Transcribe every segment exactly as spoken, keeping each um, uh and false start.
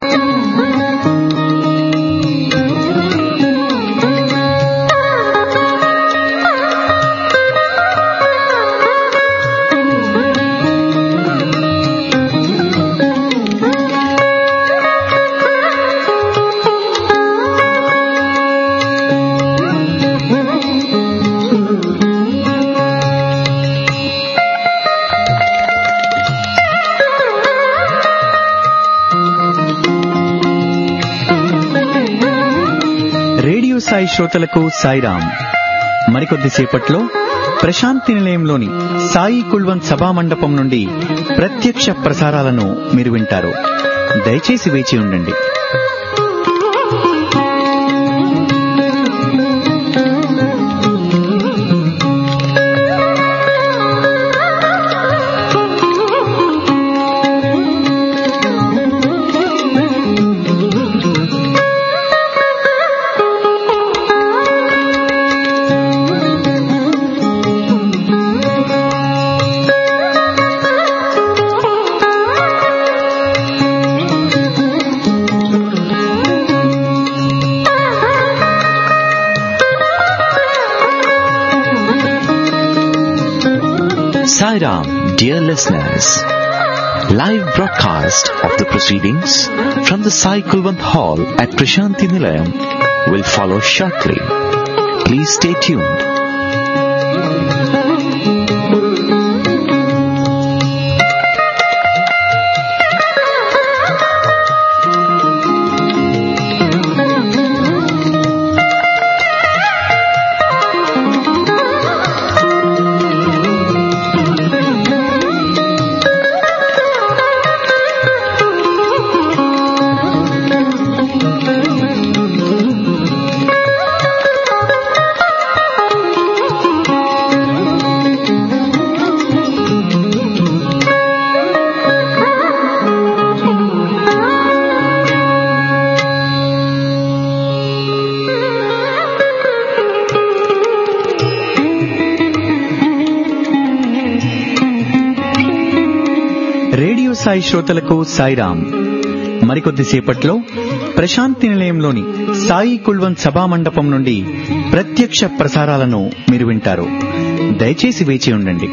సాయి శ్రోతలకు సాయిరాం. మరికొద్దిసేపట్లో ప్రశాంతి నిలయంలోని సాయి కుల్వంత్ సభా మండపం నుండి ప్రత్యక్ష ప్రసారాలను మీరు వింటారు. దయచేసి వేచి ఉండండి. Sairam, dear listeners, live broadcast of the proceedings from the Sai Kulwant Hall at Prashanti Nilayam will follow shortly. Please stay tuned. Sai శ్రోతలకు సాయిరాం. మరికొద్దిసేపట్లో ప్రశాంతి నిలయంలోని సాయి కుల్వంత్ సభా మండపం నుండి ప్రత్యక్ష ప్రసారాలను మీరు వింటారు. దయచేసి వేచి ఉండండి.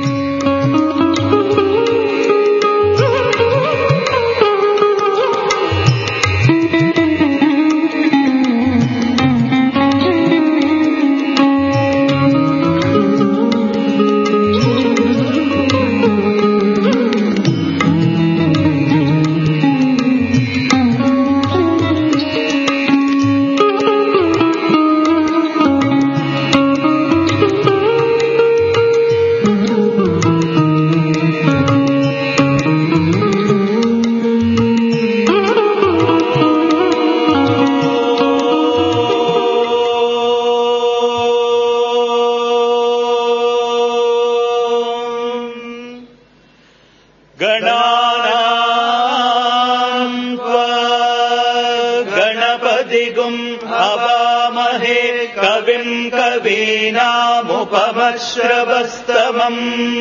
श्रवस्तमम्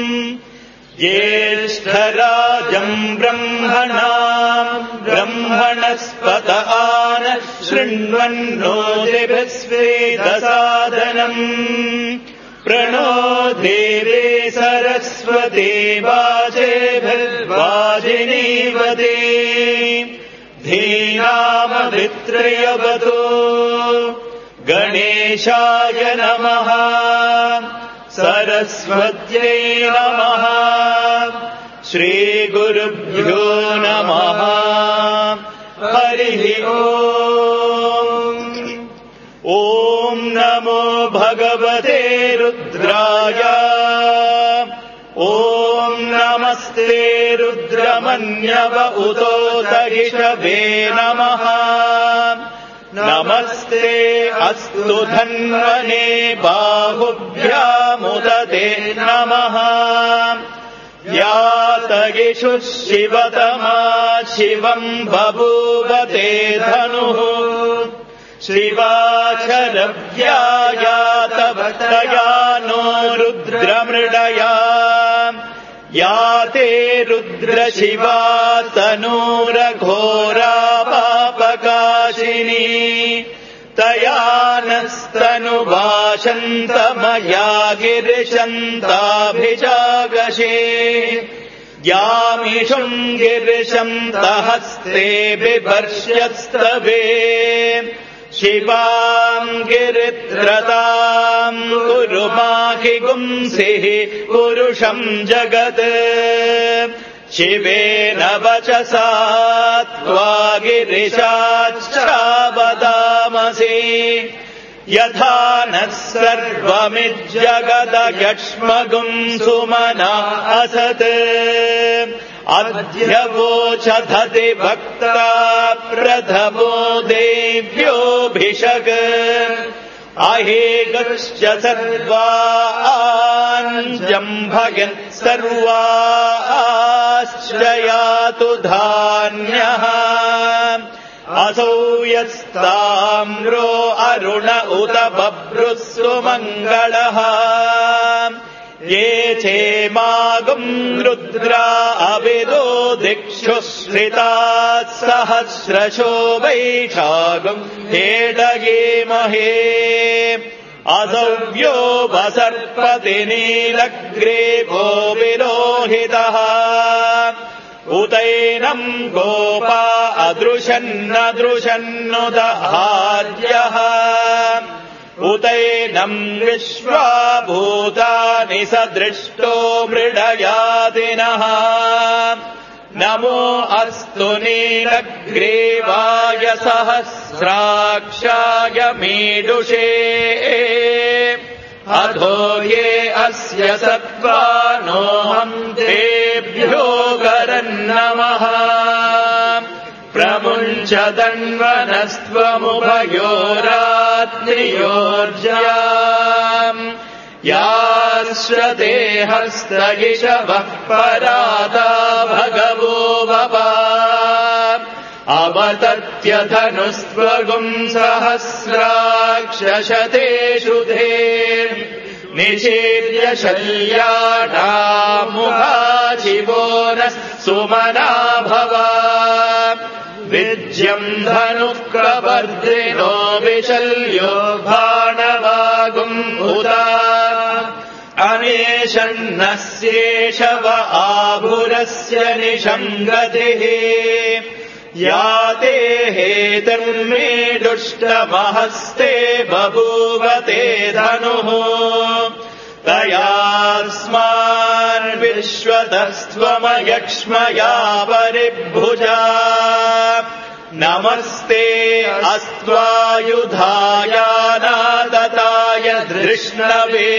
ज्येष्ठराजम् ब्रह्मणाम् ब्रह्मणस्पत आन शृण्वन्नोतिभिस्वेदसादनम् प्रणो देवे सरस्वती वाजेभिर्वाजिनीवते धीनामभित्रयवतो गणेशाय नमः सरस्वत्यै नमः श्रीगुरुभ्यो नमः हरिः ओम् ॐ नमो भगवते रुद्राय ॐ नमस्ते रुद्रमन्यव उतोतरिषभे नमः नमस्ते अस्तु धन्वने बाहुभ्यामुदते नमः यातगिषु शिवतमा शिवम् बभूवते धनुः शिवाचरव्यायातभक्तया नो रुद्रमृडया याते रुद्रशिवा तनूरघोरा वासिनी तया नस्तनुभाषन्तमया गिरिशन्ताभिजागशे यामिषुम् गिरिशन्तहस्ते बिभर्ष्यस्तवे शिवाम् गिरित्रताम् कुरु माहि गुंसिः पुरुषम् जगत् शिवेन वचसा त्वा गिरिशाश्चावदामसि यथा नः सर्वमिज्जगदयक्ष्मगुम् सुमना असत् अद्य वोचधति भक्ता प्रथमो देव्योऽभिषक् अहेगश्च सर्वाञ्जम्भयन् सर्वाश्च यातु धान्यः असौ यस्ताम्रो अरुण उत बभ्रुः सुमङ्गलः ये चेमागुम् रुद्रा अविदो दिक्षु श्रिताः सहस्रशो वैशागुम् हेडगेमहे असव्यो वसर्पति नीलग्रीवो विलोहितः उतैनम् गोपा अदृशन्नदृशन्नुदहार्यः उतैनम् विश्वा भूतानि सदृष्टो मृडयादिनः नमो अस्तु नीलग्रीवाय सहस्राक्षाय मीडुषे अधो ये अस्य सत्त्वानोऽहम् तेभ्यो गरन्नमः प्रमुञ्च दन्वनस्त्वमुभयोरात्रियोर्जाम् याश्रते हस्तगिषवः परादा भगवो वपा अवतत्यधनुस्त्वगुम् सहस्राक्षशतेषु धे निषेव्य शल्याढामुखा शिवो नः सुमना भवा विज्यम् धनुः प्रवर्धिनो विशल्यो भाणवागुम् उदा अनेशन्नस्येषव आभुरस्य निशङ्गतिः याते हेतुर्मे दुष्टमहस्ते बभूवते धनुः तयास्मान् विश्वतस्त्वमयक्ष्मया परिभुजा नमस्ते अस्त्वायुधाय नादताय धृष्णवे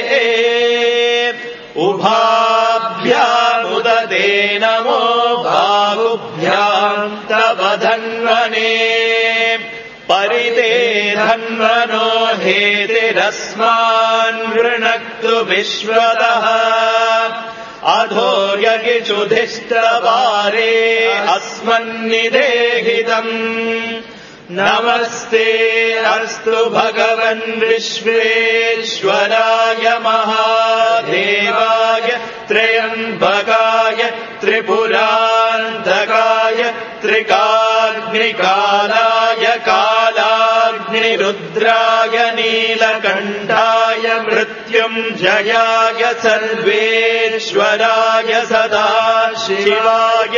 उभाभ्यामुदते नमो बाहुभ्याम् तव धन्वने परिते धन्वनो हेतिरस्मान् वृणक्तु विश्वतः अधो यगिचुधिष्ठवारे अस्मन्निदेहितम् नमस्ते अस्तु भगवन् विश्वेश्वराय महादेवाय त्र्यम्बकाय त्रिपुरान्तकाय त्रिकाग्निकालाय कालाग्निरुद्राय नीलकण्ठाय मृत्युञ्जयाय सर्वेश्वराय सदाशिवाय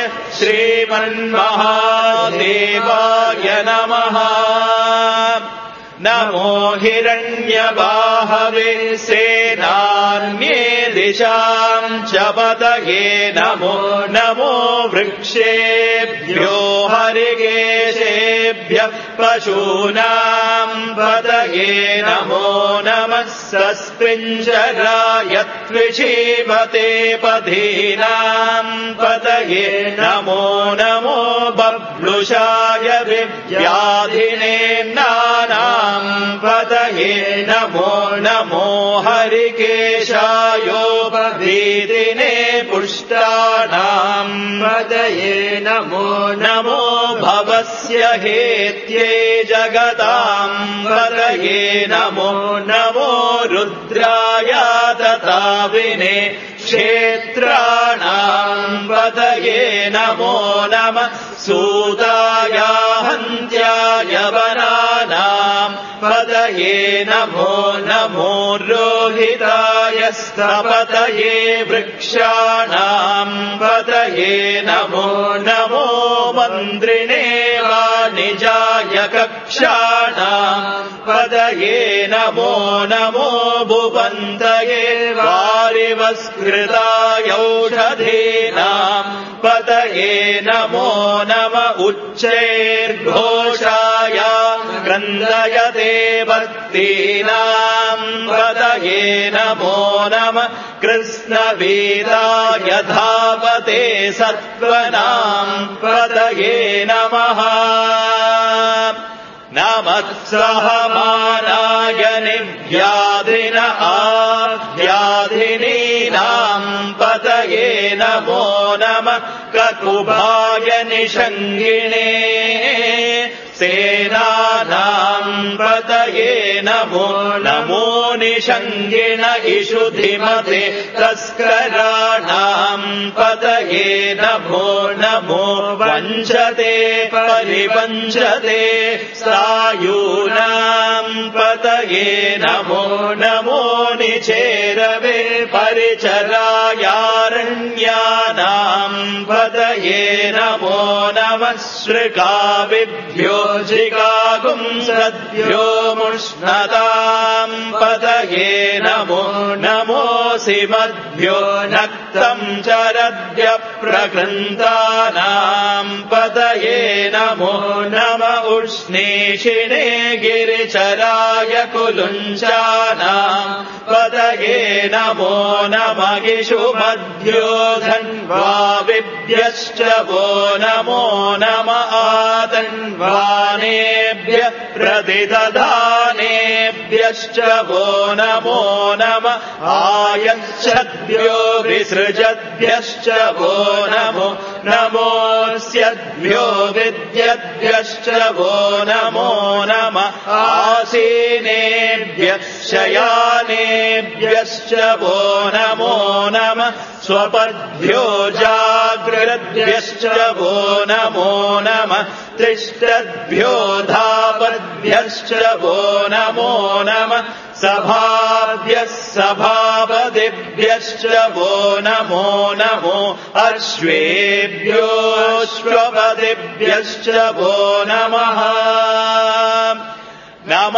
श्रीमन्महादेवाय नमः। नमो हिरण्यबाहवे सेनान्ये दिशाम् च पतये नमो नमो वृक्षेभ्यो हरिकेशेभ्यः पशूनाम् पतये नमो नमः सस्पिञ्जराय त्विषीवते पथीनाम् पतये नमो नमो बभ्लुषाय विव्याधिने नानाम् पतये नमो नमो हरिकेशायोपभीतिने पुष्टानाम् पतये नमो नमो भवस्य हेत्ये जगताम् पतये नमो नमो रुद्राय तथा विने क्षेत्राणाम् पतये नमो नमः सूताय हन्त्याय पतये नमो नमो रोहिताय स्थपतये वृक्षाणाम् पतये नमो नमो मन्त्रिणे वाणिजाय कक्षाणाम् पतये नमो नमो भुवन्तये वारिवस्कृताय औषधीनाम् पतये नमो नम उच्चैर्घोषाय क्रन्दयते भक्तीनाम् पतये नमो नम कृष्णवीराय धावते सत्त्वनाम् पतये नमः नमः सहमानाय निव्याधिन आव्याधिनीनाम् पतये नमो नमः ककुभाय निषङ्गिणे सेनानाम् पतये नमो नमो निषङ्गिण इषुधिमते तस्कराणाम् पतये नमो नमो वञ्चते परिवञ्चते सायूनाम् पतये नमो नमो निचेरवे परिचरायारण्यानाम् पतये नमो नमः श्रृगाविभ्यो जिगागुंसद्भ्यो मुष्णताम् पतये नमो नमोऽसि मद्भ्यो नक्तम् चरद्य प्रकृन्तानाम् पतये नमो नम उष्णीषिणे गिरिचराय कुलुञ्चानाम् पतये नमो नम इषुमद्भ्यो धन्वाविभ्यश्च वो नमो नम आतन्वानेभ्यः प्रतिदधानेभ्यश्च वो नमो नम आयच्छद्भ्यो विसृजद्भ्यश्च वो नमो नमोऽस्यद्भ्यो विद्यद्भ्यश्च वो नमो नम आसीनेभ्यः शयानेभ्यश्च वो नमो नम स्वपद्भ्यो जाग्रद्भ्यश्च वो नमो नम तिष्ठद्भ्यो धापद्भ्यश्च वो नमो नम सभाभ्यः सभापतिभ्यश्च वो नमो नमो अश्वेभ्योऽश्वपतिभ्यश्च वो नमः नम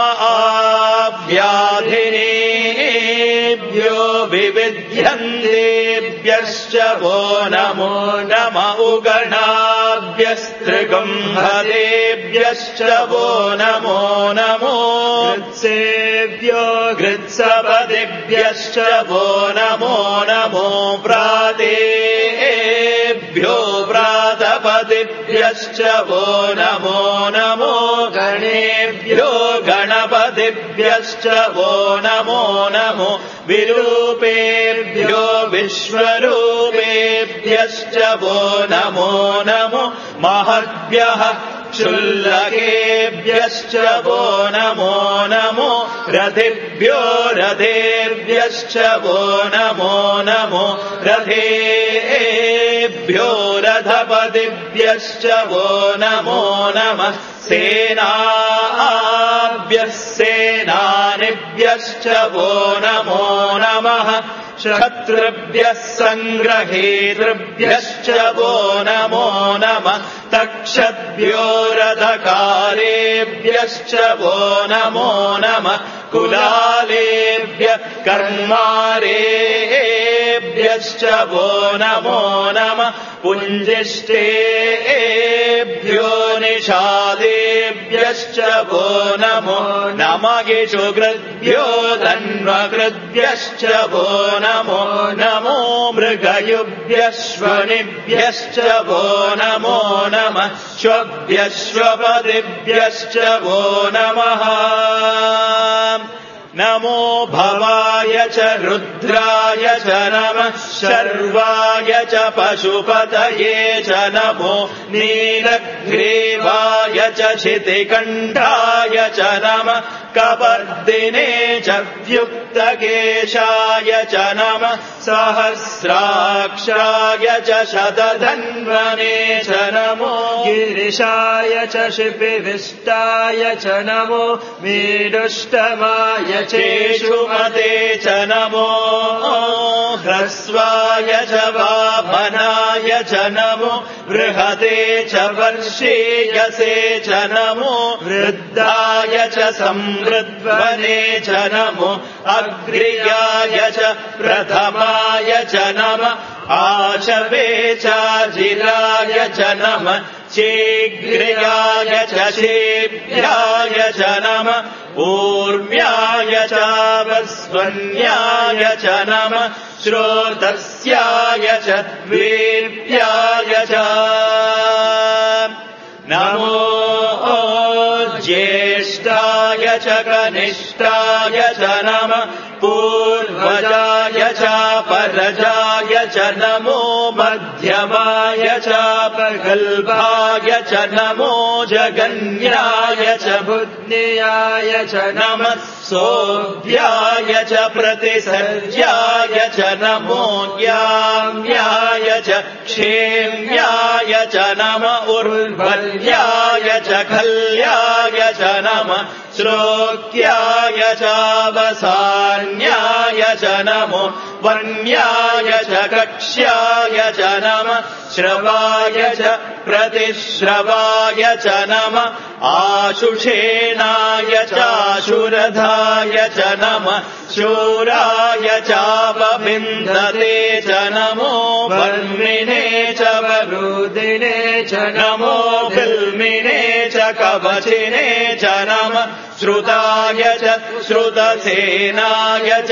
आव्याधिनेभ्यो विविध्यन्तेभ्यश्च वो नमो नम उगणाभ्यस्त्रिगुम्भदेभ्यश्च वो नमो नमो कृत्सेभ्यो कृत्सपदिभ्यश्च वो नमो नमो प्रातेभ्यो प्रातपदिभ्यश्च वो नमो नमो गणेभ्यो गणपतिभ्यश्च वो नमो नमो विरूपेभ्यो विश्वरूपेभ्यश्च वो नमो नमो महद्भ्यः क्षुल्लकेभ्यश्च वो नमो नमो रथिभ्यो रथेभ्यश्च वो नमो नमो रथेभ्यो रथपतिभ्यश्च वो नमो नमः सेनाभ्यः सेनानिभ्यश्च वो नमो नमः शत्रुभ्यः सङ्ग्रहेतृभ्यश्च वो नमो नमः तक्षद्भ्यो रथकारेभ्यश्च वो नमो नमः कुलालेभ्यः कर्मारेभ्यश्च वो नमो नमः पुञ्जिष्टेभ्यो निषादेभ्यश्च वो नमो नमगिषुकृद्भ्यो धन्वकृद्भ्यश्च वो नमो नमो मृगयुभ्यश्वनिभ्यश्च वो नमो नमः श्वभ्यश्वपदिभ्यश्च वो नमः नमो भवाय च रुद्राय च नमः शर्वाय च पशुपतये च नमो नीलग्रीवाय च शितिकण्ठाय च नमः कपर्दिने च व्युक्तकेशाय च नमः सहस्राक्षाय च शतधन्वने च नमो गिरिशाय च शिपिविष्टाय च नमो मीडुष्टमाय चेषुमते च नमो ह्रस्वाय च वामनाय च नमो बृहते च वर्षेयसे च नमो वृद्धाय च संवृद्वने च नमो अग्र्याय च प्रथमाय च नमः आशवे चाजिराय च नमः शीघ्राय च शेभ्याय च नमः ऊर्म्याय चावस्वन्याय च नमः श्रोतस्याय च द्वेप्याय च नमो ज्येष्ठाय च कनिष्ठाय च नमः पूर्वजाय च परजाय च नमो मध्यमाय च प्रगल्भाय च नमो जगन्याय च बुद्ध्याय च नमः सोऽभ्याय च प्रतिसर्याय च नमो ज्ञाम्याय च क्षेम्याय च नमः उर्वल्याय च खल्याय च नमः श्लोक्याय चावसान्याय च नमो वन्याय च कक्ष्याय च नमः श्रवाय च प्रतिश्रवाय च नमः आशुषेणाय चाशुरधाय च नमः शूराय चापबिन्दते च नमो वर्मिणे च वरुदिने च नमो बिल्मिने च कवचिने च नमः श्रुताय च श्रुतसेनाय च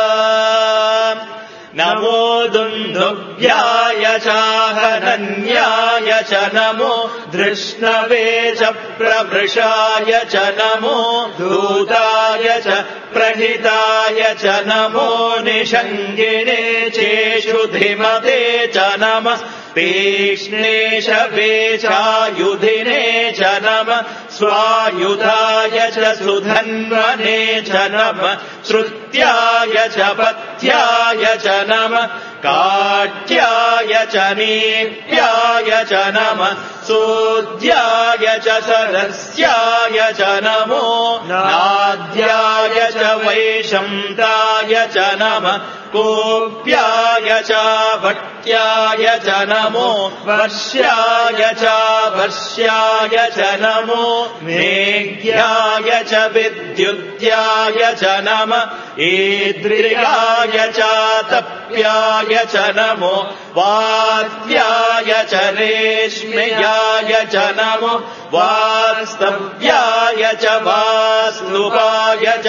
नमो दुन्दुभ्याय चाहनन्याय च नमो धृष्णवे च प्रवृषाय च नमो धूताय च प्रहिताय च नमो निषङ्गिने चेषुधिमते च नमः तीक्ष्णेशवे चायुधिने च नमः स्वायुधाय च सुधन्वने च नमः श्रुत्याय च पथ्याय च नमः काट्याय च नीप्याय च नमः सोद्याय च सरस्याय च नमो नाद्याय च वैशन्ताय च नमः कोप्याय च वट्याय च नमो वर्ष्याय च वर्ष्याय च नमो मेघ्याय च विद्युत्याय च नमः ईद्रियाय च तप्याय च नमो वात्याय च रेश्म्याय च नमो वास्तव्याय च वास्तुवाय च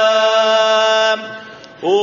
ॐ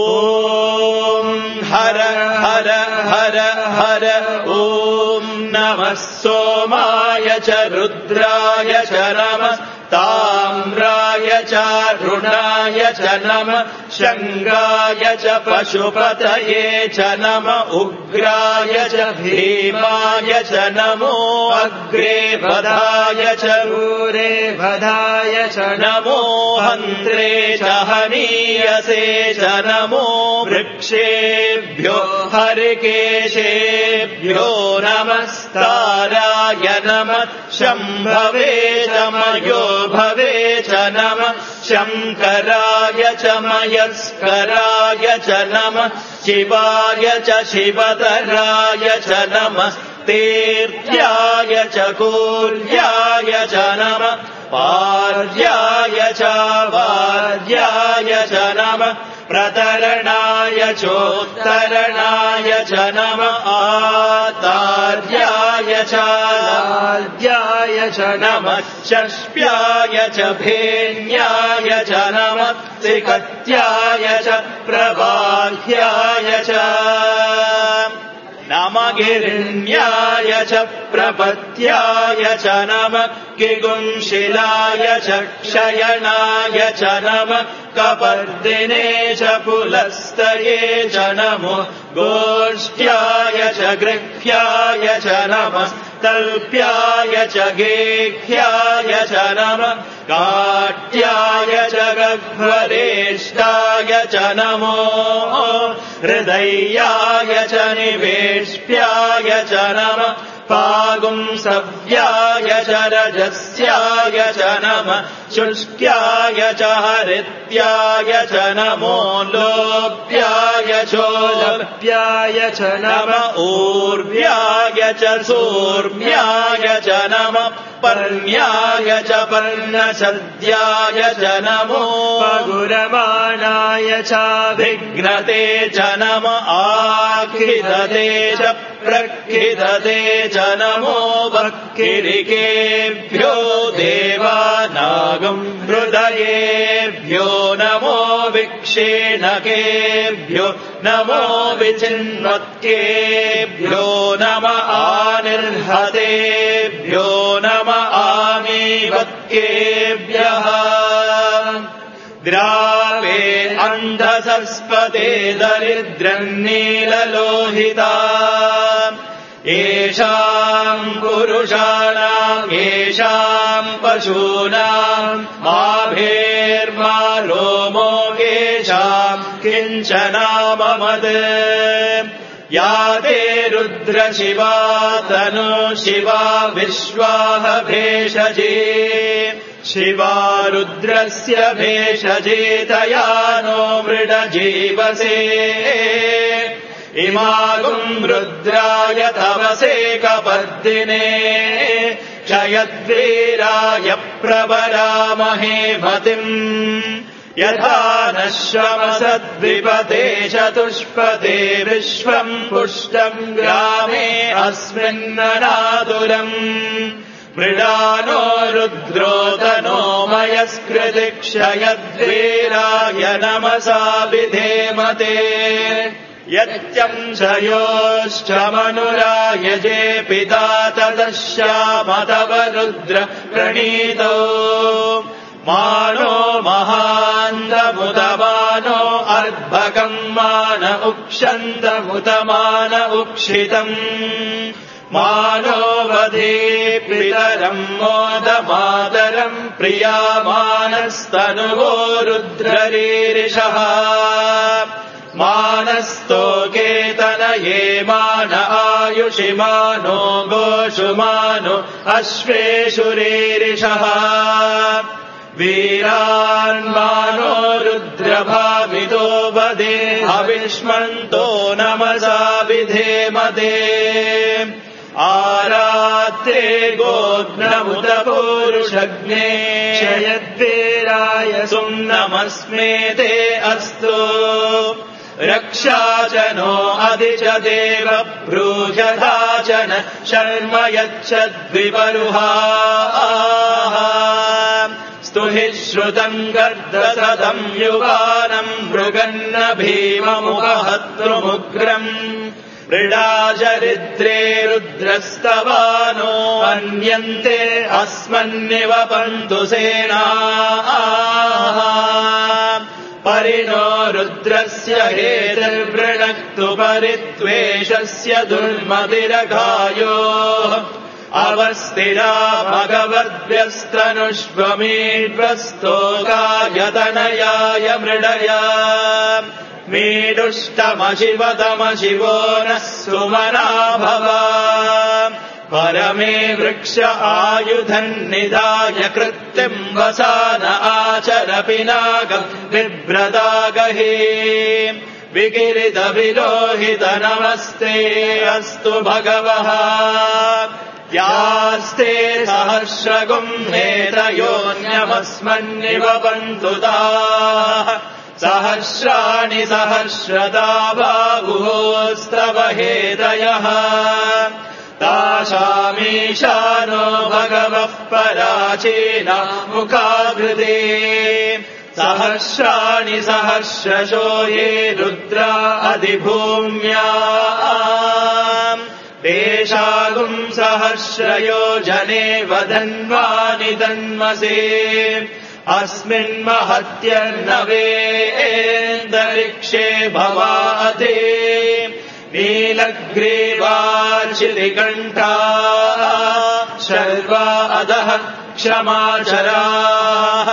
हर हर हर हर ॐ नमः सोमाय च रुद्राय च नमः ताम्राय च रुणाय च नमः शङ्गाय च पशुपतये च नमः उग्राय च भीमाय च नमो अग्रे वधाय च दूरे वधाय च नमो हन्त्रे च हनीयसे च नमो वृक्षेभ्यो हरिकेशेभ्यो नमस्ताराय नमः शम्भवे च मयो भवे च नमः शङ्कराय च मयस्कराय च नमः शिवाय च शिवतराय च नमः तीर्थ्याय च कूर्याय च नमः पार्याय च वार्याय च नमः प्रतरणाय चोत्तरणाय च नमः आतार्याय च लार्याय च नमः षष्प्याय च भेन्याय च नमः त्रिकत्याय च प्रबाह्याय च नमगिरिण्याय च प्रपत्याय च नमः किगुंशिलाय च क्षयणाय च नमः कपर्दिने च पुलस्तये च नमो गोष्ठ्याय च गृह्याय च नमः तल्प्याय च गेह्याय च नमः काट्याय च गह्वरेष्टाय च नमो हृदयाय च निवेष्ट्याय च नमः पागुंसव्याय च रजस्याय च नमः शुष्क्याय च हरित्याय च नमो लोप्याय चोलप्याय च नमः ऊर्व्याय च सूर्म्याय च नमः पर्ण्याय च पर्णसद्याय च नमो पगुरमाणाय च विघ्नते च नमः आखिदते च प्रखिदते च नमो वक्किरिकेभ्यो देवानागं हृदयेभ्यो नमो विक्षेणकेभ्यो नमो विचिन्वत्केभ्यो नमः आनिर्हतेभ्यो नमः आमीवत्केभ्यः द्रावे अन्धसस्पते दरिद्रन्नीललोहिता येषाम् पुरुषाणाम् येषाम् पशूनाम् माभेर्मा रोमो येषाम् किञ्चनाममत् या ते रुद्रशिवा तनु शिवा विश्वाह भेषजे शिवा रुद्रस्य भेषजेतया नो मृडजीवसे इमागुम् रुद्राय तवसे कपर्दिने क्षयद्वीराय प्रवरामहे मतिम् यथा नश्वमसद्विपते चतुष्पते विश्वम् पुष्टम् ग्रामे अस्मिन्ननातुरम् मृडानो रुद्रोदनो मयस्कृति क्षयद्वीराय नमसा विधेमते यत्यंशयोश्च मनुरायजे पिता तदश्यामतव रुद्र प्रणीतो मानो महान्दमुदमानो अर्भकम् मान उक्षन्तमुदमान उक्षितम् मानो वधे पितरम् मोदमादरम् प्रियामानस्तनुवो रुद्ररीरिषः मानस्तोकेतनये मान आयुषि मानो गोषु मानो अश्वेषु रीरिषः वीरान्मानो रुद्रभावितो वदे हविष्मन्तो नमसा विधेमते आरात्रे गोघ्नमुत पूरुषग्ने क्षयद्वीराय सुम्नमस्मे ते अस्तु रक्षाचनो अधिच देव ब्रूजधाचन शर्म यच्छद्विपरुहा स्तुहि श्रुतम् गर्दसदम् युवानम् मृगन्न भीममुपहतृमुग्रम् मृडाचरित्रे रुद्रस्तवानो अन्यन्ते अस्मन्निव पन्तु सेनाः परिणो रुद्रस्य हेतिर्वृणक्तु परित्वेषस्य दुर्मतिरघायोः अवस्थिरा भगवद्भ्यस्तनुष्वमीड्वस्तोकायतनयाय मृडया मीडुष्टमशिवतमशिवो नः सुमना भव परमे वृक्ष आयुधन्निधाय कृत्तिम् वसान आचर पिनाकम् बिभ्रदागहे विकिरित विलोहित नमस्ते अस्तु भगवः यास्ते सहस्रगुम् नेत्रयोऽन्यमस्मन्निव पन्तु ताः सहस्राणि सहस्रदा बाहुस्तव हेदयः तासामीशानो भगवः पराचीन मुखाकृते सहस्राणि सहस्रशो ये रुद्रा अधिभूम्याम् तेषागुम् सहस्रयोजने वदन्वानि तन्मसे अस्मिन्महत्यर्नवेन्दरिक्षे भवाते नीलग्रीवाचिरिकण्ठाः शर्वा अधः क्षमाचराः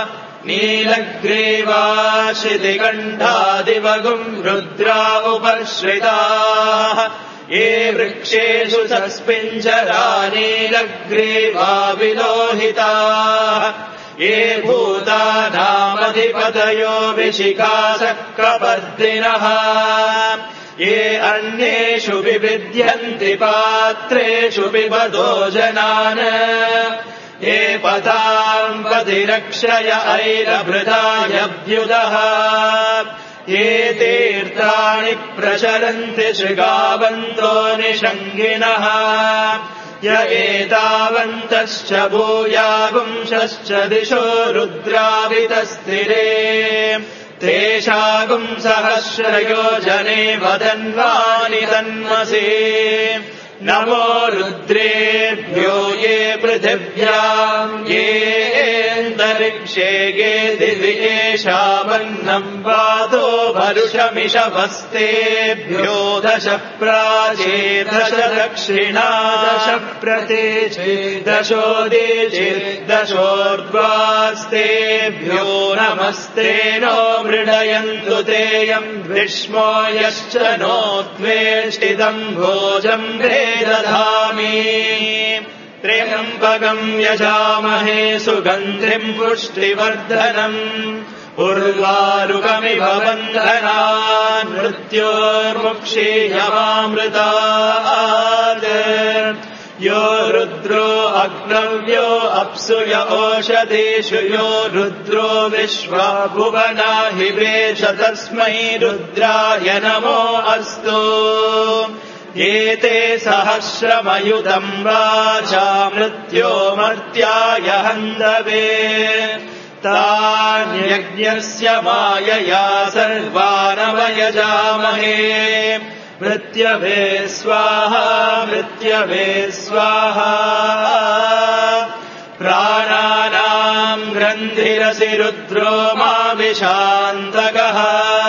नीलग्रीवाचिरिकण्ठादिवगुम् रुद्रा उपश्रिताः ये वृक्षेषु सस्पिञ्जरा नीलग्रीवा विलोहिताः ये भूतानामधिपतयो विशिखासक्रपर्दिनः ये अन्येषु विविध्यन्ति पात्रेषु पिबतो जनान् ये पदाम् पतिरक्षय ऐरभृतायभ्युदः ये तीर्थाणि प्रचरन्ति शृगावन्तो निषङ्गिणः य एतावन्तश्च भूयागुंशश्च दिशो रुद्रावितस्थिरे तेषागुम् सहस्रयोजने वदन्वानि तन्मसि नमो रुद्रेभ्यो ये पृथिव्याम् येऽन्तरिक्षे ये दिवि येषामन्नम् वातो भरुषमिषभस्तेभ्यो दश प्राचे दश दक्षिणा दश प्रतीचे दशोदीचे दशोर्ध्वास्तेभ्यो नमस्ते नो मृडयन्तु तेयम् विष्मो यश्च नो त्वेष्टिदम् भोजम् दधामि त्र्यम्बकम् यजामहे सुगन्धिम् पुष्टिवर्धनम् उर्वारुकमिव बन्धनान् मृत्योर्मुक्षीयमामृतात् यो रुद्रो अग्नव्यो अप्सु य ओषधीषु यो रुद्रो विश्वा भुवना हि वेश तस्मै रुद्राय नमो अस्तु एते सहस्रमयुतम् वाचा मृत्यो मर्त्याय हन्दवे तान्यज्ञस्य मायया सर्वानवयजामहे मृत्यवे स्वाहा मृत्यवे स्वाहा प्राणानाम् ग्रन्थिरसि रुद्रो मा विशान्तकः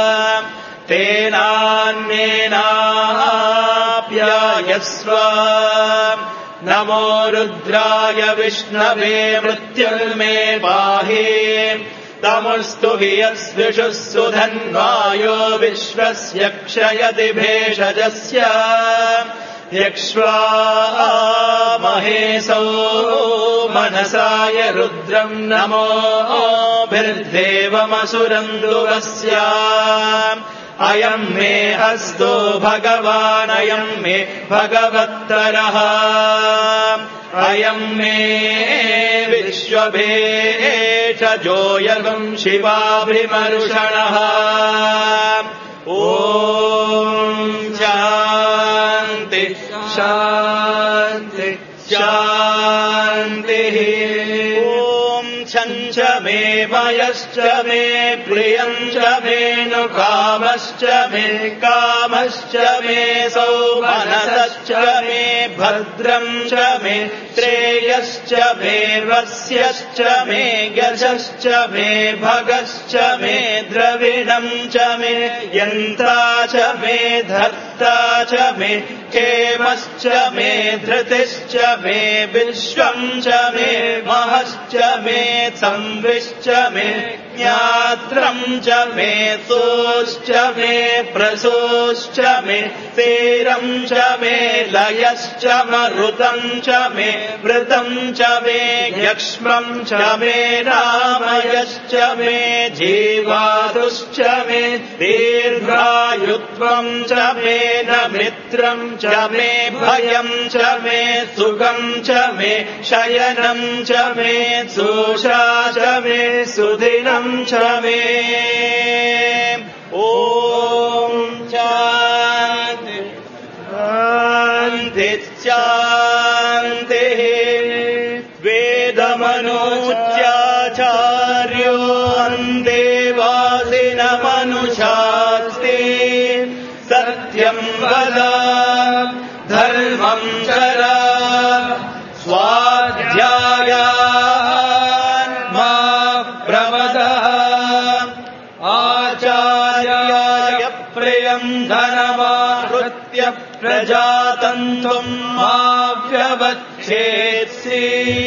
तेनान्येनाप्यायस्व नमो रुद्राय विष्णवे मृत्युर्मे पाहि तमुस्तु हि यस्विषुः सुधन्वायो विश्वस्य क्षयति भेषजस्य यक्ष्वामहेसौ मनसाय रुद्रम् नमोभिर्देवमसुरन्दुवस्य अयम् मे अस्तु भगवान् अयम् मे भगवत्तरः अयम् मे विश्वभेषजोऽयम् शिवाभिमरुषणः ॐ शान्ति शान्ति शान्तिः ॐ छञ्च मे मयश्च मे प्रियम् च मे नु कामश्च मे कामश्च मे सौमनसश्च मे भद्रम् च मे श्रेयश्च मे वस्यश्च मे यशश्च मे भगश्च मे द्रविणम् च मे यन्ता च मे धर्ता च मे क्षेमश्च मे धृतिश्च मे विश्वम् च मे महश्च मे संविश्च मे ज्ञात्रम् च मे सोश्च मे प्रसोश्च मे तेरम् च मे लयश्च मरुतम् च मे वृतम् च मे यक्ष्मम् च मे रामयश्च मे जीवातुश्च मे दीर्घायुत्वम् च मे न मित्रम् च मे भयम् च मे सुखम् च मे शयनम् च मे सोषा च मे सुदिनम् च मे ॐ शान्ति शान्ति शान्तिः वेदमनोच्याचार्यो देवासिनमनुशास्ते सत्यम् वद धर्मम् चर स्वाध्यायान् मा प्रमदः आचार्याय प्रियम् धनमाहृत्य प्रजातन्तुम् माव्यवच्छेत्सि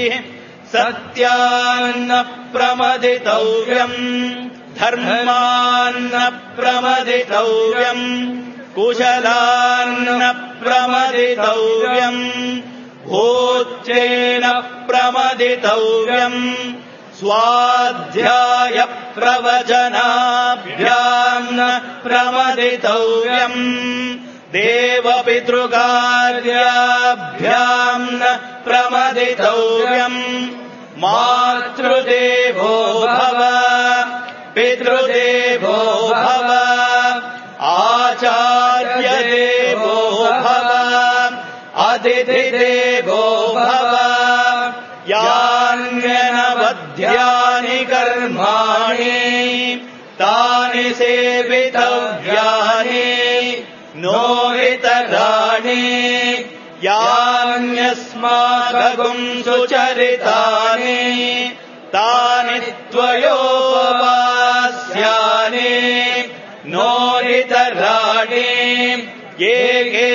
सत्यान्न प्रमदितव्यम् धर्मान्न प्रमदितव्यम् कुशलान्न प्रमदितव्यम् भोज्येन प्रमदितव्यम् स्वाध्याय प्रवचनाभ्याम् न प्रमदितव्यम् देवपितृकार्याभ्याम् न प्रमदितव्यम् मातृदेवो भव पितृदेवो भव आचार्यदेवो भव अतिथिदेवो भव यान्यनवद्यानि कर्माणि तानि सेवितव्यानि नो इतराणि यान्यस्माकम् सुचरितानि तानि त्वयोपवास्यानि नो इतराणि ये ये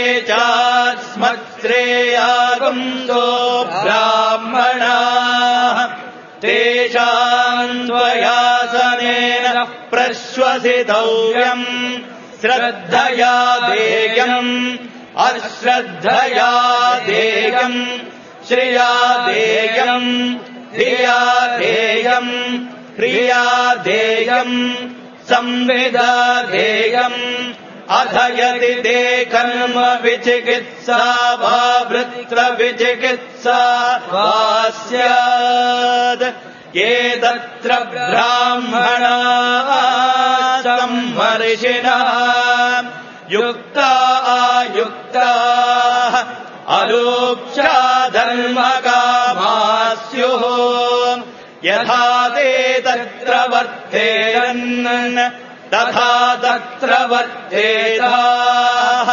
चास्मत्श्रेयागुंसो ब्राह्मणाः तेषाम् त्वयासनेन प्रश्वसितव्यम् श्रद्धया देयम् अश्रद्धया देयम् श्रिया देयम् धिया देयम् प्रिया देयम् संविदा देयम् अथ यदि ते कर्म विचिकित्सा वा वृत्र विचिकित्सा वा स्यात् ये तत्र ब्राह्मणाः सम्मर्षिणः युक्ता आयुक्ताः अलोक्षा धर्मकामाः स्युः यथा ते तत्र वर्तेरन् तथा तत्र वर्तेताः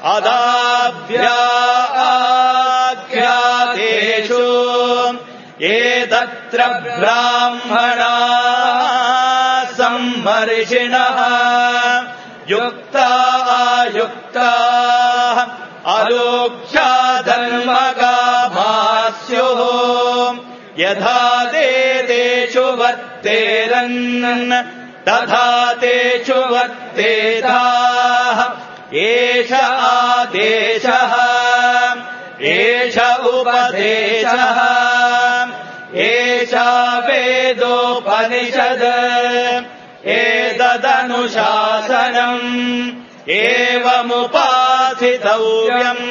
अदाभ्याख्यातेषु ये तत्र ब्राह्मणाः सम्मर्षिणः युक्ता आयुक्ताः अलोक्षा धर्मकामाः स्युः यथा ते तेषु वर्तेरन् तथा तेषु वर्तेताः एष आदेशः एष उपदेशः एषा वेदोपनिषद् एतदनुशासनम् एवमुपासितव्यम्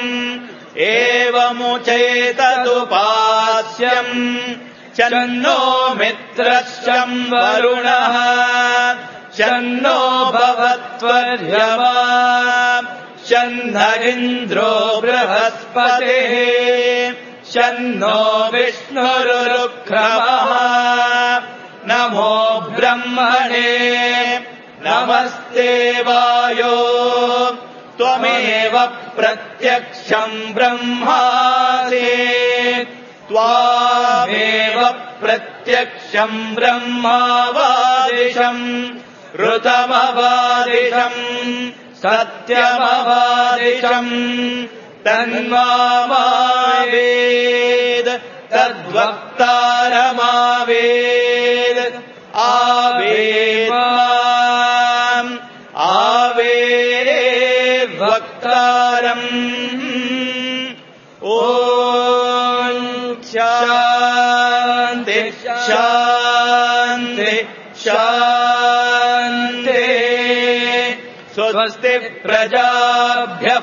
एवमुचेतदुपास्यम् शन्नो मित्रश्चं वरुणः शन्नो भवत्वर्यमा शन्न इन्द्रो बृहस्पतिः शन्नो विष्णुरुरुक्रमः नमो ब्रह्मणे नमस्ते वायो त्वमेव प्रत्यक्षम् ब्रह्मासि त्वामेव प्रत्यक्षम् ब्रह्मावादिशम् ऋतमवादिशम् सत्यमवादिशम् तन्मावेद तद्वक्तारमावेद आवेद् आवेद वक्तारम् ॐ शान्ति शान्ति शान्ति स्वस्ति प्रजाभ्यः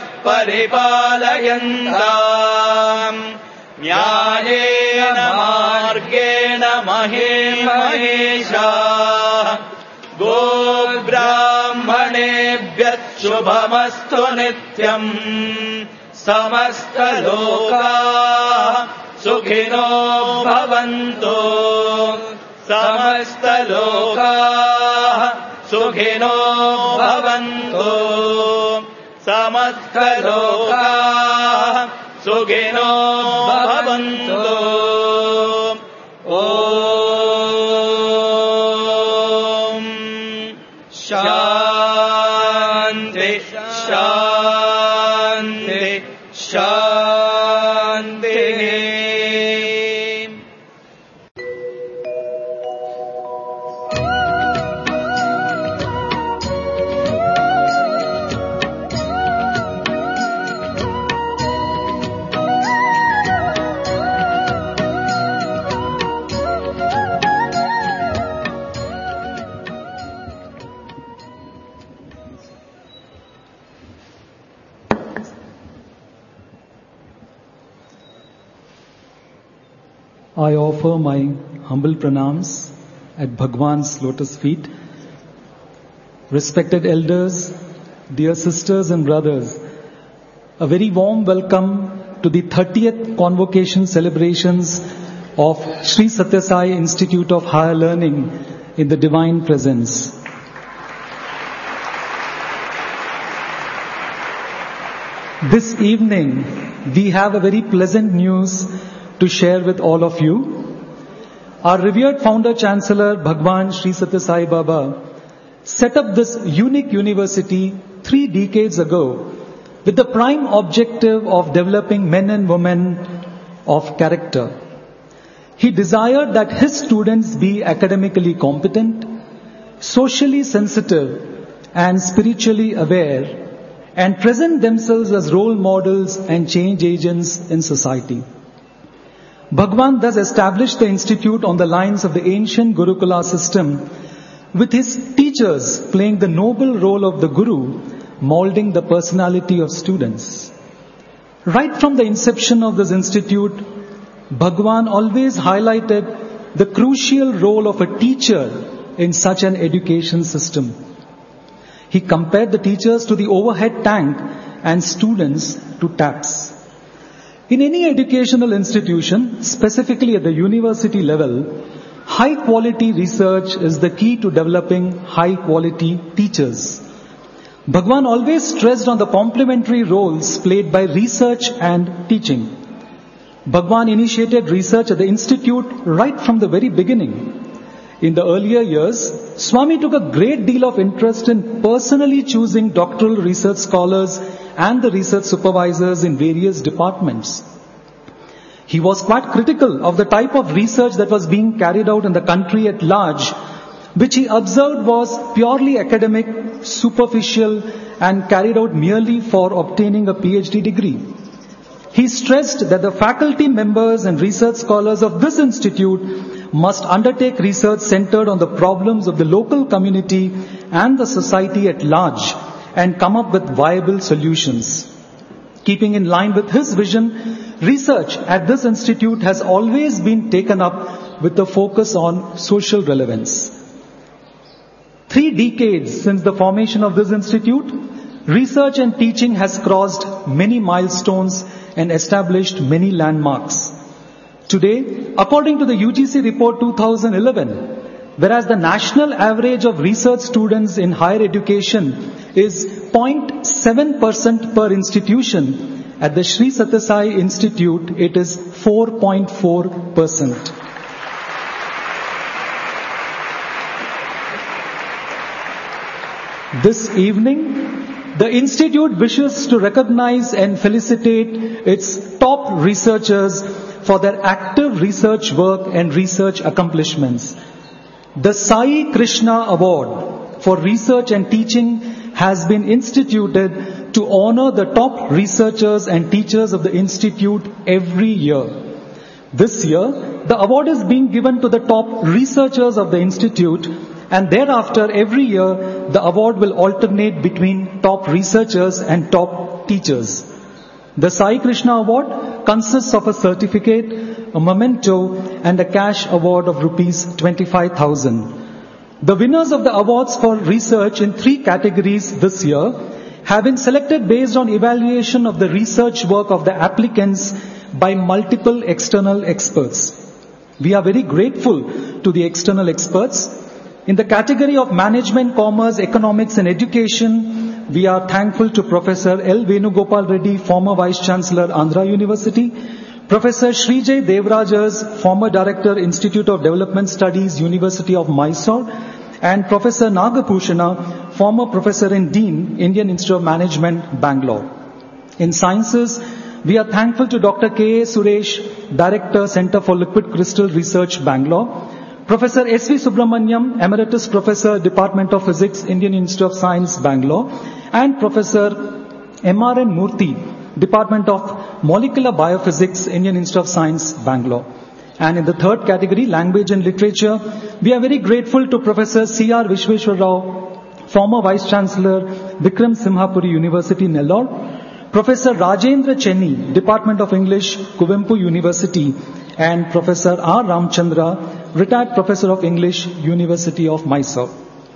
परिपालयन्ताम् न्यायेन मार्गेण महीमहेशाः गोब्राह्मणेभ्यः शुभमस्तु नित्यम् समस्तलोकाः सुखिनो भवन्तु समस्तलोकाः सुखिनो भवन्तु समस्तलोकाः सुखिनो भवन्तु ॐ शान्ति शान्ति I offer my humble pranams at Bhagwan's lotus feet. Respected elders, dear sisters and brothers, a very warm welcome to the thirtieth convocation celebrations of Sri Sathya Sai Institute of Higher Learning in the Divine Presence. This evening, we have a very pleasant news to share with all of you. Our revered founder chancellor, Bhagwan Sri Sathya Sai Baba, set up this unique university three decades ago with the prime objective of developing men and women of character. He desired that his students be academically competent, socially sensitive, and spiritually aware, and present themselves as role models and change agents in society. Bhagwan thus established the institute on the lines of the ancient Gurukula system, with his teachers playing the noble role of the Guru, molding the personality of students. Right from the inception of this institute, Bhagwan always highlighted the crucial role of a teacher in such an education system. He compared the teachers to the overhead tank and students to taps. In any educational institution, specifically at the university level, high quality research is the key to developing high quality teachers. Bhagwan always stressed on the complementary roles played by research and teaching. Bhagwan initiated research at the institute right from the very beginning. In the earlier years, Swami took a great deal of interest in personally choosing doctoral research scholars and the research supervisors in various departments. He was quite critical of the type of research that was being carried out in the country at large, which he observed was purely academic, superficial, and carried out merely for obtaining a P H D degree. He stressed that the faculty members and research scholars of this institute must undertake research centered on the problems of the local community and the society at large and come up with viable solutions. Keeping in line with his vision, research at this institute has always been taken up with the focus on social relevance. Three decades since the formation of this institute, research and teaching has crossed many milestones and established many landmarks. Today, according to the U G C report two thousand eleven, whereas the national average of research students in higher education is zero point seven percent per institution, at the Sri Sathya Sai Institute it is four point four percent. This evening, the institute wishes to recognize and felicitate its top researchers for their active research work and research accomplishments. The Sai Krishna Award for Research and Teaching has been instituted to honor the top researchers and teachers of the institute every year. This year, the award is being given to the top researchers of the institute, and thereafter every year the award will alternate between top researchers and top teachers. The Sai Krishna Award consists of a certificate, a memento, and a cash award of rupees twenty-five thousand. The winners of the awards for research in three categories this year have been selected based on evaluation of the research work of the applicants by multiple external experts. We are very grateful to the external experts. In the category of Management, Commerce, Economics and Education, we are thankful to Professor L. Venugopal Reddy, former Vice Chancellor, Andhra University, Professor Srijay Devrajas, former Director, Institute of Development Studies, University of Mysore, and Professor Nagabhushana, former Professor and Dean, Indian Institute of Management, Bangalore. In Sciences, we are thankful to Doctor K. A. Suresh, Director, Center for Liquid Crystal Research, Bangalore, Professor S V Subramaniam, Emeritus Professor, Department of Physics, Indian Institute of Science, Bangalore, and Professor M R N Murthy, Department of Molecular Biophysics, Indian Institute of Science, Bangalore. And in the third category, Language and Literature, we are very grateful to Professor C R Vishweshwar Rao, former Vice Chancellor, Vikram Simhapuri University, Nellore, Professor Rajendra Chenny, Department of English, Kuvempu University, and Professor R. Ramchandra, retired Professor of English, University of Mysore.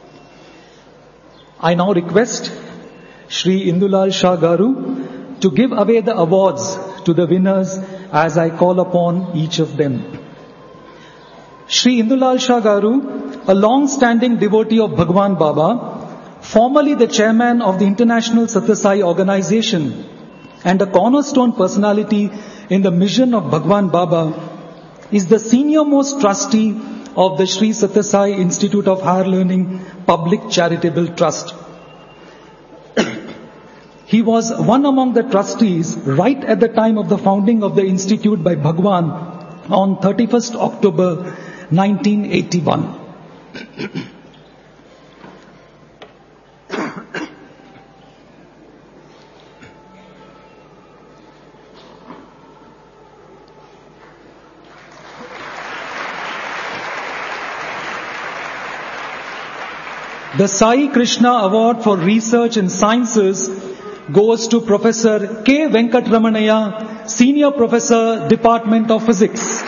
I now request Shri Indulal Shah Garu to give away the awards to the winners as I call upon each of them. Shri Indulal Shah Garu, a long-standing devotee of Bhagwan Baba, formerly the chairman of the International Satya Sai organization and a cornerstone personality in the mission of Bhagwan Baba, is the senior-most trustee of the Sri Satya Sai Institute of Higher Learning Public Charitable Trust. He was one among the trustees right at the time of the founding of the institute by Bhagwan on thirty-first October nineteen eighty-one. The Sai Krishna Award for Research in Sciences goes to Professor K. Venkatramanaya, Senior Professor, Department of Physics.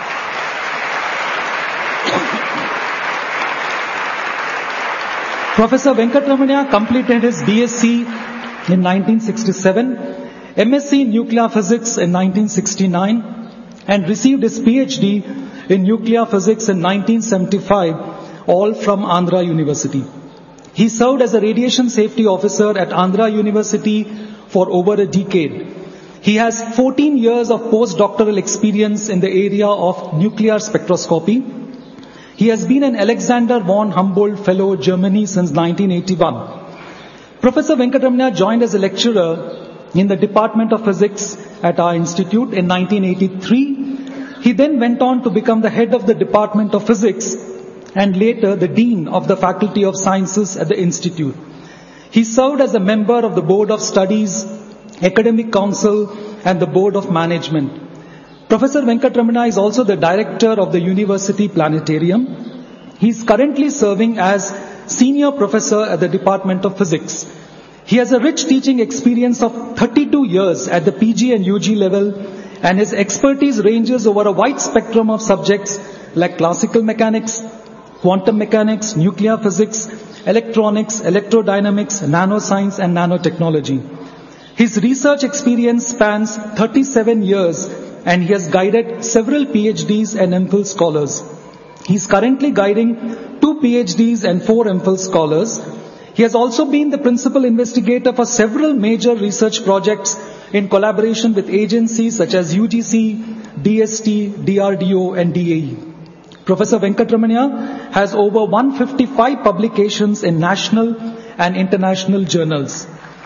Professor Venkatramanaya completed his B S c in nineteen sixty-seven, M S c in Nuclear Physics in nineteen sixty-nine, and received his PhD in Nuclear Physics in nineteen seventy-five, all from Andhra University. He served as a radiation safety officer at Andhra University for over a decade. He has fourteen years of postdoctoral experience in the area of nuclear spectroscopy. He has been an Alexander von Humboldt Fellow, Germany since nineteen eighty-one. Professor Venkatramanaya joined as a lecturer in the Department of Physics at our institute in nineteen eighty-three. He then went on to become the head of the Department of Physics and later the Dean of the Faculty of Sciences at the Institute. He served as a member of the Board of Studies, Academic Council and the Board of Management. Professor Venkatramanaya is also the Director of the University Planetarium. He is currently serving as Senior Professor at the Department of Physics. He has a rich teaching experience of thirty-two years at the P G and U G level, and his expertise ranges over a wide spectrum of subjects like classical mechanics, quantum mechanics, nuclear physics, electronics, electrodynamics, nanoscience and nanotechnology. His research experience spans thirty-seven years and he has guided several PhDs and MPhil scholars. He is currently guiding two PhDs and four MPhil scholars. He has also been the principal investigator for several major research projects in collaboration with agencies such as U G C, D S T, D R D O and D A E. Professor Venkatramanaya has over one hundred fifty-five publications in national and international journals.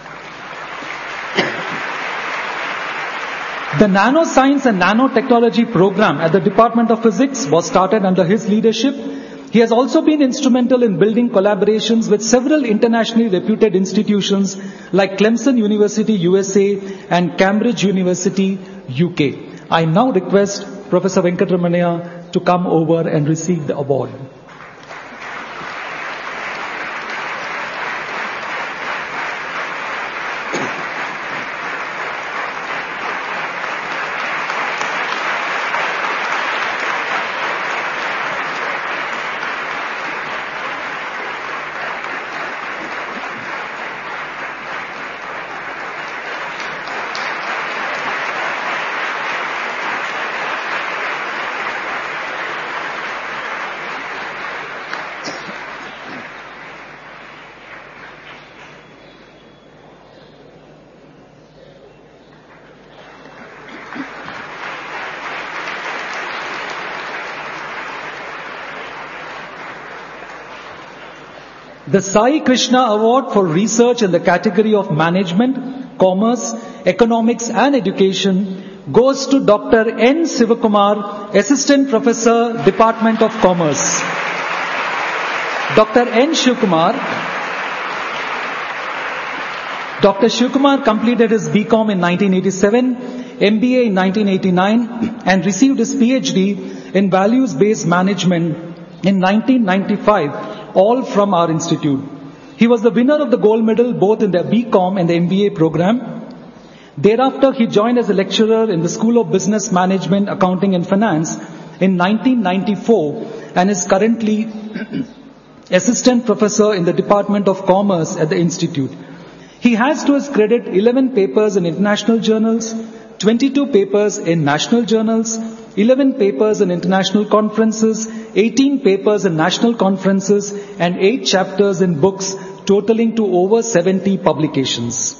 The Nanoscience and Nanotechnology program at the Department of Physics was started under his leadership. He has also been instrumental in building collaborations with several internationally reputed institutions like Clemson University, U S A and Cambridge University, U K. I now request Professor Venkatramanaya to come over and receive the award. The Sai Krishna Award for Research in the category of Management, Commerce, Economics and Education goes to Doctor N. Sivakumar, Assistant Professor, Department of Commerce. Doctor N. Shivakumar Doctor Shivakumar completed his B Com in nineteen eighty-seven, M B A in nineteen eighty-nine and received his PhD in Values-Based Management in nineteen ninety-five, all from our institute. He was the winner of the gold medal both in the B Com and the M B A program. Thereafter, he joined as a lecturer in the School of Business Management, Accounting and Finance in nineteen ninety-four and is currently assistant professor in the Department of Commerce at the Institute. He has to his credit eleven papers in international journals, twenty-two papers in national journals, eleven papers in international conferences, eighteen papers in national conferences, and eight chapters in books totaling to over seventy publications.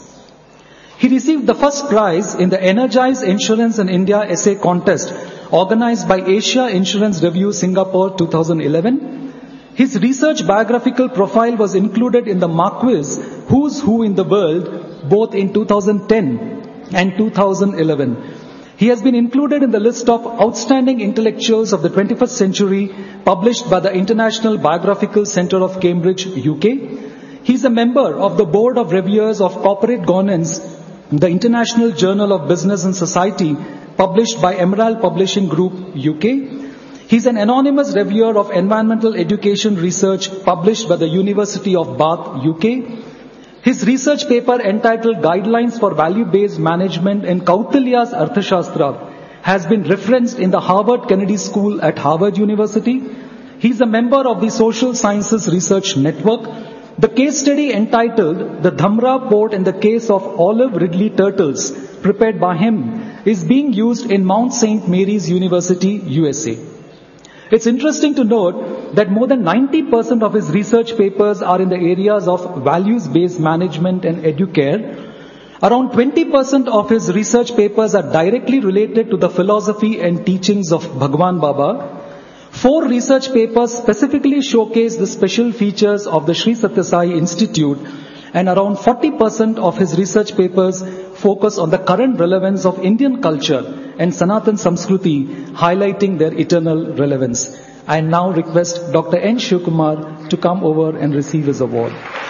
He received the first prize in the Energize Insurance in India essay contest organized by Asia Insurance Review Singapore two thousand eleven. His research biographical profile was included in the Marquis Who's Who in the World both in two thousand ten and two thousand eleven. He has been included in the list of outstanding intellectuals of the twenty-first century published by the International Biographical Centre of Cambridge, U K. He is a member of the Board of Reviewers of Corporate Governance, the International Journal of Business and Society, published by Emerald Publishing Group, U K. He is an anonymous reviewer of environmental education research published by the University of Bath, U K. His research paper entitled Guidelines for Value-Based Management in Kautilya's Arthashastra has been referenced in the Harvard Kennedy School at Harvard University. He is a member of the Social Sciences Research Network. The case study entitled The Dhamra Port in the Case of Olive Ridley Turtles, prepared by him, is being used in Mount Saint Mary's University, U S A. It's interesting to note that more than ninety percent of his research papers are in the areas of values-based management and educare. Around twenty percent of his research papers are directly related to the philosophy and teachings of Bhagwan Baba. Four research papers specifically showcase the special features of the Sri Sathya Sai Institute, and around forty percent of his research papers focus on the current relevance of Indian culture and Sanatan Samskruti, highlighting their eternal relevance. I now request Doctor N. Shivkumar to come over and receive his award.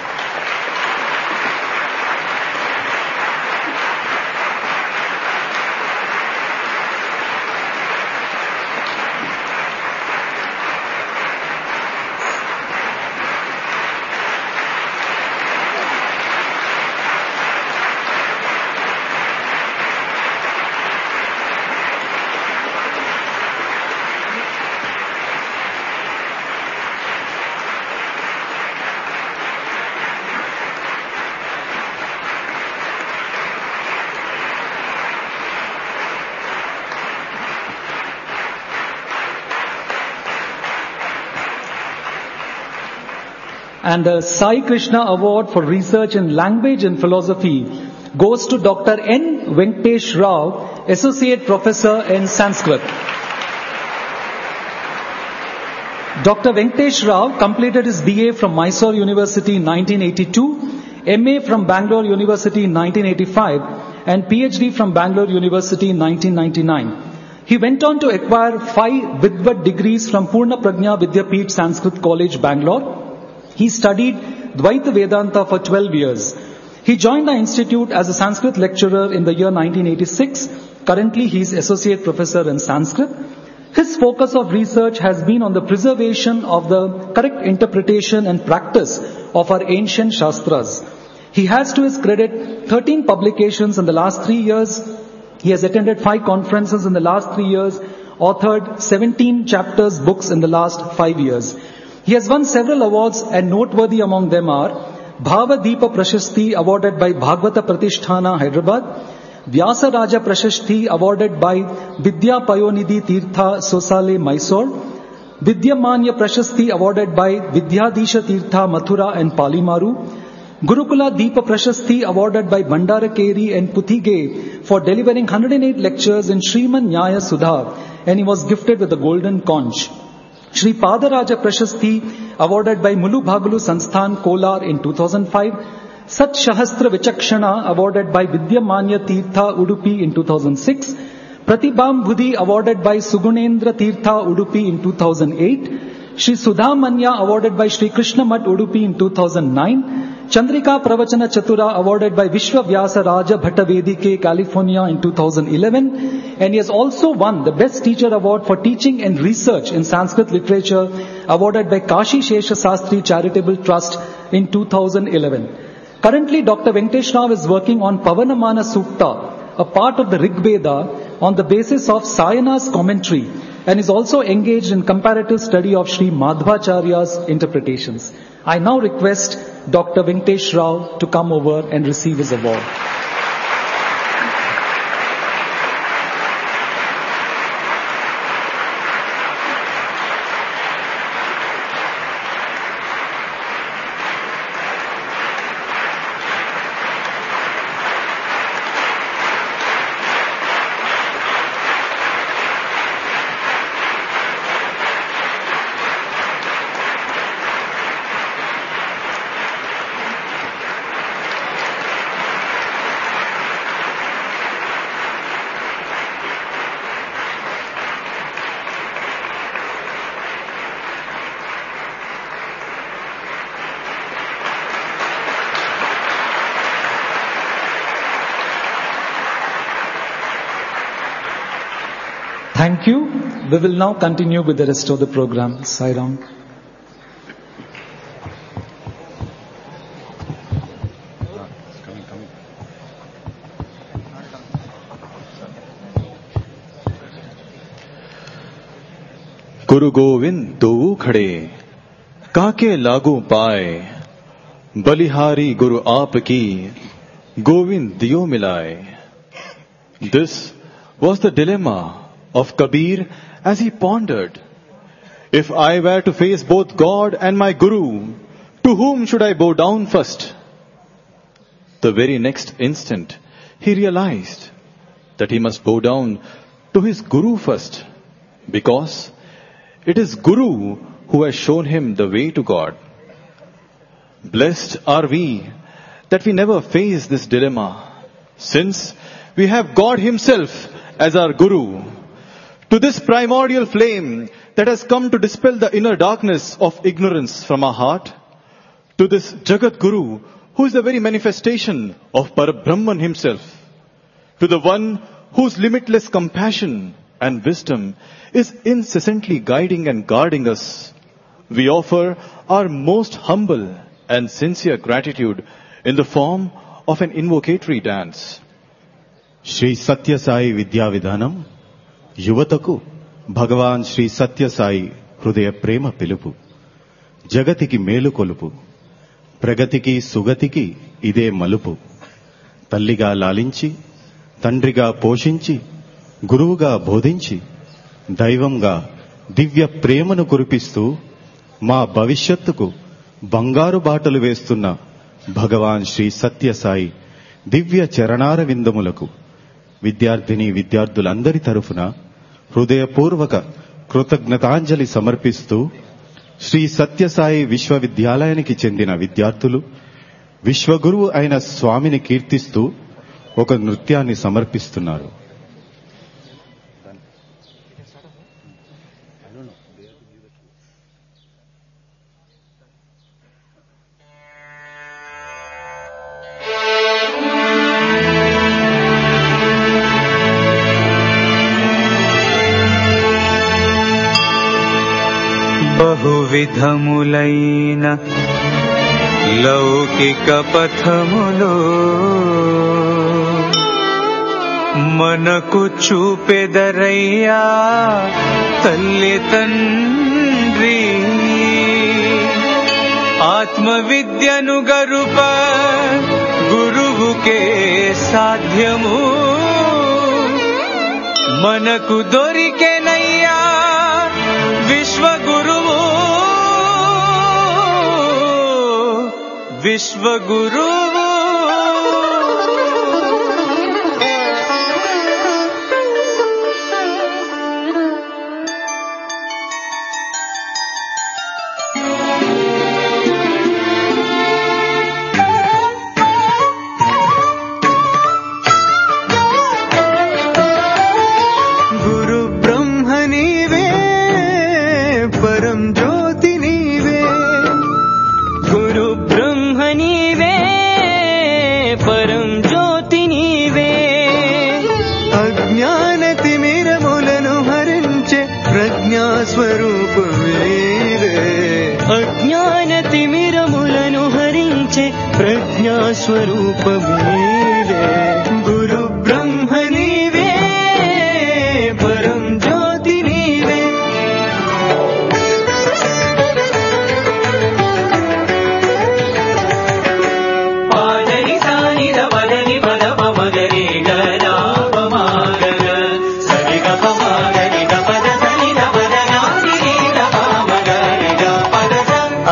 And the Sai Krishna Award for Research in Language and Philosophy goes to Doctor N. Venkatesh Rao, Associate Professor in Sanskrit. Doctor Venkatesh Rao completed his B A from Mysore University in nineteen eighty-two, M A from Bangalore University in nineteen eighty-five, and P H D from Bangalore University in nineteen ninety-nine. He went on to acquire five Vidvat degrees from Purna Prajna Vidyapeeth Sanskrit College, Bangalore. He studied Dvaita Vedanta for twelve years. He joined the institute as a Sanskrit lecturer in the year nineteen eighty-six. Currently, he is associate professor in Sanskrit. His focus of research has been on the preservation of the correct interpretation and practice of our ancient Shastras. He has to his credit thirteen publications in the last three years. He has attended five conferences in the last three years, authored seventeen chapters books in the last five years. He has won several awards, and noteworthy among them are Bhava Deepa Prashasti awarded by Bhagavata Pratisthana, Hyderabad; Vyasa Raja Prashasti awarded by Vidya Payonidhi Tirtha, Sosale, Mysore; Vidyamanya Prashasti awarded by Vidyadisha Tirtha, Mathura and Palimaru; Gurukula Deepa Prashasti awarded by Bandarakeri and Puthige for delivering one hundred eight lectures in Sriman Nyaya Sudha, and he was gifted with a golden conch. Shri Padaraja Prashasti awarded by Mulu Bhagalu Sansthan, Kolar in two thousand five. Sat Shahastra Vichakshana awarded by Vidyamanya Tirtha, Udupi in two thousand six. Pratibham Budhi awarded by Sugunendra Tirtha, Udupi in two thousand eight. Shri Sudhamanya awarded by Shri Krishna Mat, Udupi in two thousand nine. Chandrika Pravachana Chatura awarded by Vishwa Vyasa Raja Bhattavedike, California in two thousand eleven. And he has also won the Best Teacher Award for Teaching and Research in Sanskrit Literature awarded by Kashi Shesha Sastri Charitable Trust in two thousand eleven. Currently, Doctor Venkatesh Rao is working on Pavanamana Sukta, a part of the Rig Veda on the basis of Sayana's commentary and is also engaged in comparative study of Sri Madhvacharya's interpretations. I now request Doctor Venkatesh Rao to come over and receive his award. Thank you. We will now continue with the rest of the program. Sai Ram. गुरु गोविंद दो खड़े काके लागू पाए बलिहारी गुरु आपकी गोविंद दियो मिलाए. This was the dilemma of Kabir as he pondered, if I were to face both God and my Guru, to whom should I bow down first? The very next instant, he realized that he must bow down to his Guru first, because it is Guru who has shown him the way to God. Blessed are we that we never face this dilemma, since we have God Himself as our Guru. To this primordial flame that has come to dispel the inner darkness of ignorance from our heart, to this Jagat Guru who is the very manifestation of Parabrahman himself, to the one whose limitless compassion and wisdom is incessantly guiding and guarding us, we offer our most humble and sincere gratitude in the form of an invocatory dance. Shri Satya Sai Vidya Vidhanam యువతకు భగవాన్ శ్రీ సత్యసాయి హృదయ ప్రేమ పిలుపు. జగతికి మేలు కొలుపు, ప్రగతికి సుగతికి ఇదే మలుపు. తల్లిగా లాలించి, తండ్రిగా పోషించి, గురువుగా బోధించి, దైవంగా దివ్య ప్రేమను కురిపిస్తూ మా భవిష్యత్తుకు బంగారు బాటలు వేస్తున్న భగవాన్ శ్రీ సత్యసాయి దివ్య చరణార విందములకు విద్యార్థిని విద్యార్థులందరి తరఫున హృదయపూర్వక కృతజ్ఞతాంజలి సమర్పిస్తూ శ్రీ సత్యసాయి విశ్వవిద్యాలయానికి చెందిన విద్యార్థులు విశ్వగురువు అయిన స్వామిని కీర్తిస్తూ ఒక నృత్యాన్ని సమర్పిస్తున్నారు. బహువిధములైన లౌకిక పథములో మనకు చూపెదరయ్యా తల్లి తండ్రి. ఆత్మవిద్యను గరుప గురువుకే సాధ్యము, మనకు దొరికెనయ్యా విశ్వగురువు. విశ్వగురువు గురు బ్రహ్మ నీవే, పరం జ్యోతి నీవే. గురు బ్రహ్మ నీవే, పరం జ్యోతి నీవే. అజ్ఞాన తిమిరములను హరించే ప్రజ్ఞా స్వరూపమేవే. అజ్ఞాన తిమిరములను హరించే ప్రజ్ఞా స్వరూపమేవే. గురు బ్రహ్మ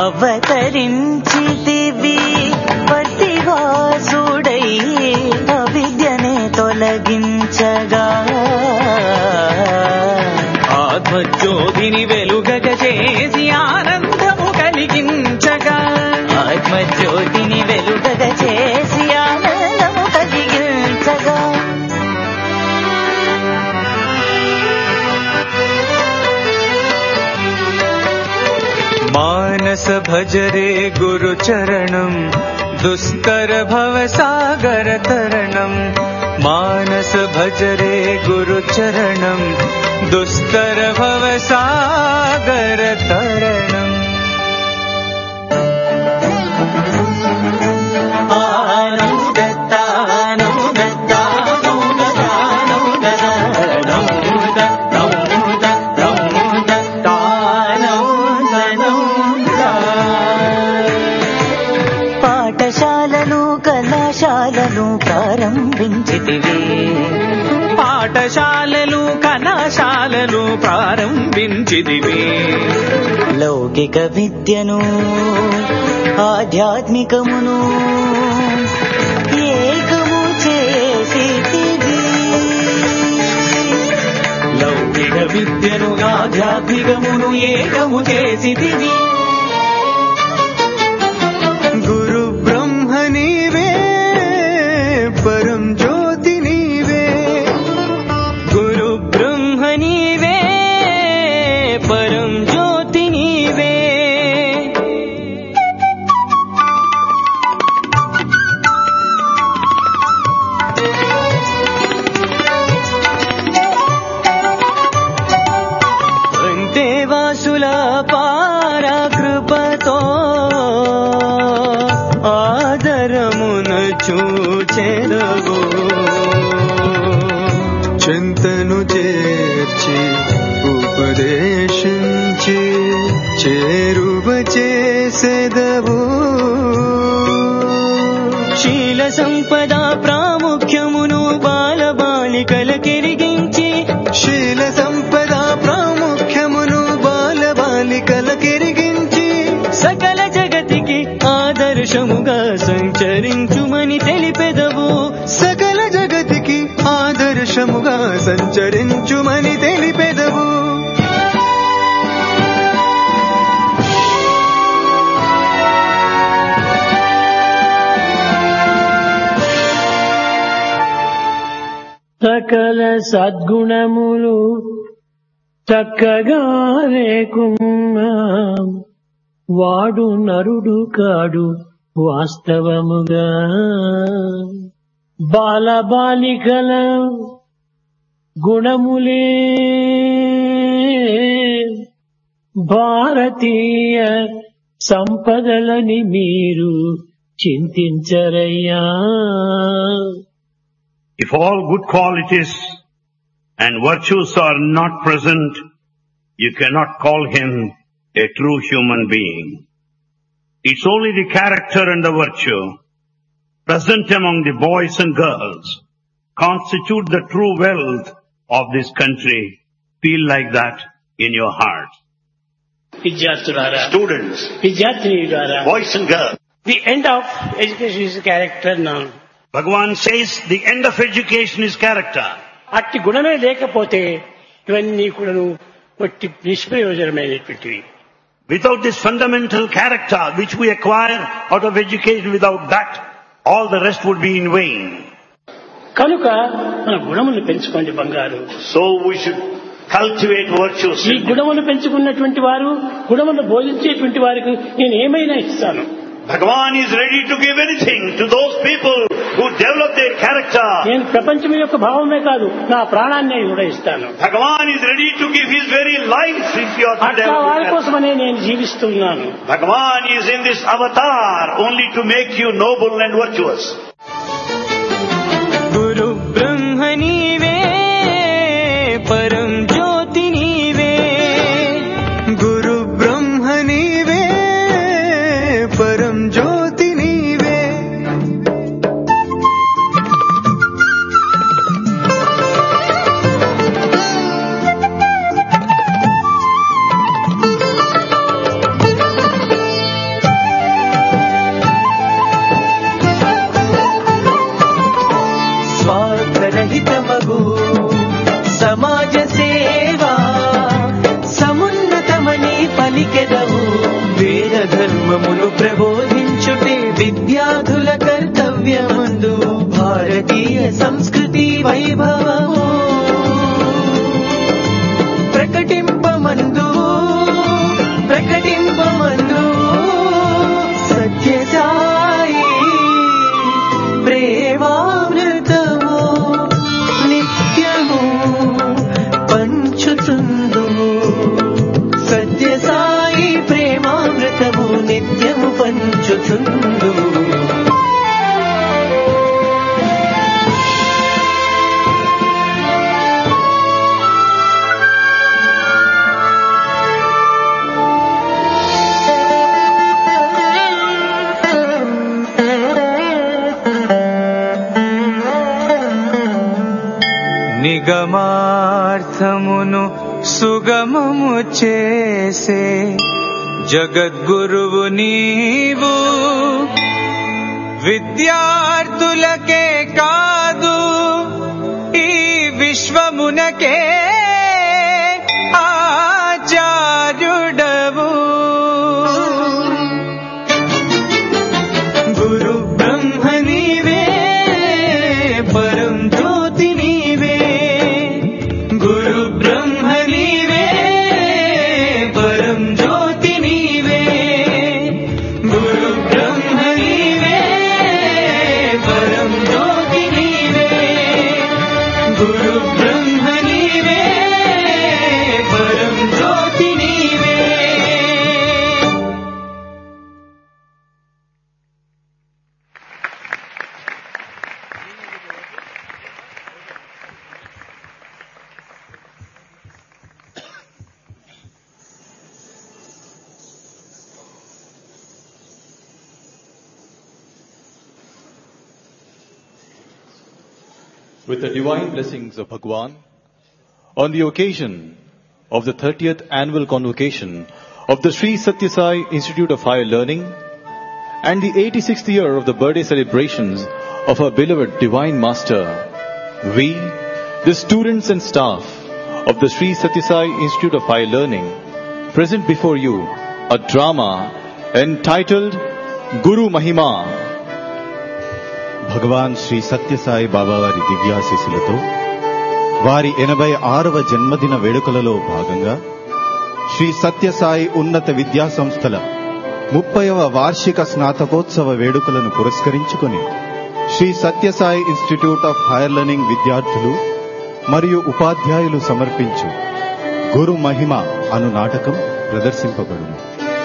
అవతరించితివి పతివాసుడై అవిద్యనే తొలగించగా ఆత్మజ్యోతిని వెలుగగ చేసి ఆనందము కలిగించగా ఆత్మజ్యోతిని వెలుగగ చేసి ఆనందము కలిగించగా మానస భజరే గురు చరణం దుస్తర భవ సాగర తరణం మానస భజరే గురు చరణం దుస్తర భవ సాగర తరణం పాఠశాలలు ప్రారంభించితివి పాఠశాలలు కళాశాలలు ప్రారంభించితివి లౌకిక విద్యను ఆధ్యాత్మికమును ఏకము చేసితివి లౌకిక విద్యను ఆధ్యాత్మికమును ఏకము చేసితివి గురు బ్రహ్మ నీవే పరం జ్యోతి నీవే గురు బ్రహ్మ నీవే పరం జ్యోతి నీవే దేవాసుల పారకృపతో ఆదరమున చూచెదవు చింతను చేర్చి ఉపదేశించి చేరువ చేసెదవు శీల సంపద ప్రాముఖ్యమును బాలబాలికలకెరిగించి శీల సంపద ప్రాముఖ్యమును బాలబాలికలకెరిగించి సకల జగతికి ఆదర్శముగా సంచరించుమని తెలిపెదవు సకల జగతికి ఆదర్శముగా సంచరించుమని తెలిపెదవు సకల సద్గుణములు చక్కగా లేకున్నా వాడు నరుడు కాడు వాస్తవముగా బాలబాలికల గుణములే భారతీయ సంపదలని మీరు చింతించరయ్యా. If all good qualities and virtues are not present, you cannot call him a true human being. It's only the character and the virtue present among the boys and girls constitute the true wealth of this country. Feel like that in your heart. విద్యార్థులారా, Students, విద్యార్థినిలారా, boys and girls, the end of education is character now. Bhagavan says the end of education is character. అట్టి గుణమే లేకపోతే ఇవన్నీ కూడా ఒట్టి నిష్ప్రయోజనమైనటువంటివి. Without this fundamental character which we acquire out of education, without that, all the rest would be in vain. కనుక మన గుణములు పెంచుకోండి బంగారు. So we should cultivate virtues. ఈ గుణములు పెంచుకున్నటువంటి వారు గుణములు బోధించేటువంటి వారికి నేను ఏమైనా ఇస్తాను. Bhagavan is ready to give anything to those people who develop their character. నేను ప్రపంచం యొక్క భావమే కాదు, నా ప్రాణాన్ని కూడా ఇస్తాను. Bhagavan is ready to give his very life if you are to అట్లా develop వారి character. కోసమనే నేను జీవిస్తున్నాను. Bhagavan is in this avatar only to make you noble and virtuous. గురు బ్రహ్మ నీవే పరం జ్యోతి నీవే గురు బ్రహ్మ నీవే పరం జ్యోతి నీవే ధర్మమును ప్రబోధించుటే విద్యార్థుల కర్తవ్యమందు భారతీయ సంస్కృతి వైభవము ప్రకటింపమందు ప్రకటింపమందు సత్యసాయి ప్రేమామృతము నిత్యము పంచుతుందు సత్యసాయి ప్రేమామృతము నిత్యము పంచుతుందు నిగమార్థమును సుగమము చేసే జగద్గురువు నీవు విద్యార్థులకే కాదు ఈ విశ్వమునకే ఆచార్యుడవు గురు బ్రహ్మ నీవే పరం జ్యోతి నీవే గురు బ్రహ్మ నీవే పరం జ్యోతి నీవే గురు బ్రహ్మ నీవే పరం జ్యోతి నీవే గురు బ్రహ్మ నీవే పరం జ్యోతి నీవే. With the divine blessings of Bhagwan, on the occasion of the thirtieth annual convocation of the Sri Satya Sai Institute of Higher Learning and the eighty-sixth year of the birthday celebrations of our beloved Divine Master, we, the students and staff of the Sri Satya Sai Institute of Higher Learning, present before you a drama entitled Guru Mahima. భగవాన్ శ్రీ సత్యసాయి బాబా వారి దివ్యాశీస్సులతో వారి ఎనభై ఆరవ జన్మదిన వేడుకలలో భాగంగా శ్రీ సత్యసాయి ఉన్నత విద్యా సంస్థల ముప్పైవ వార్షిక స్నాతకోత్సవ వేడుకలను పురస్కరించుకొని Shri Sathya Sai institute of higher learning విద్యార్థులు మరియు ఉపాధ్యాయులు సమర్పించు గురు మహిమ అను నాటకం ప్రదర్శింపబడును.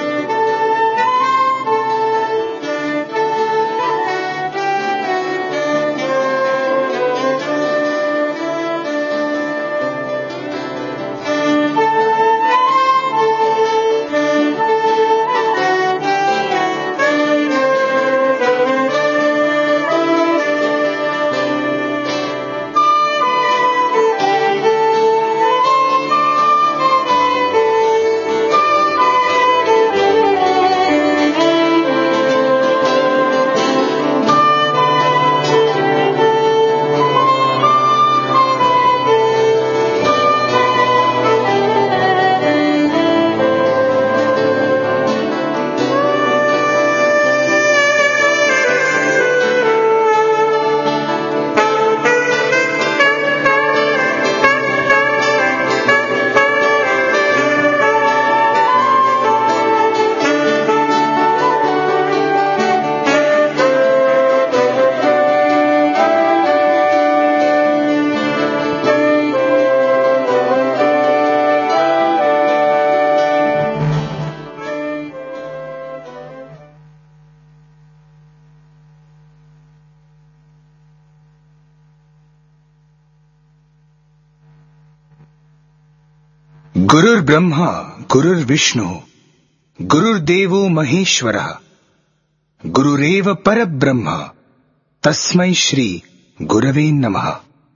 गुरुर् ब्रह्मा गुरुर्विष्णु गुरुर्देवो महेश्वरः गुरुरेव परब्रह्म तस्मै श्री गुरवे नमः.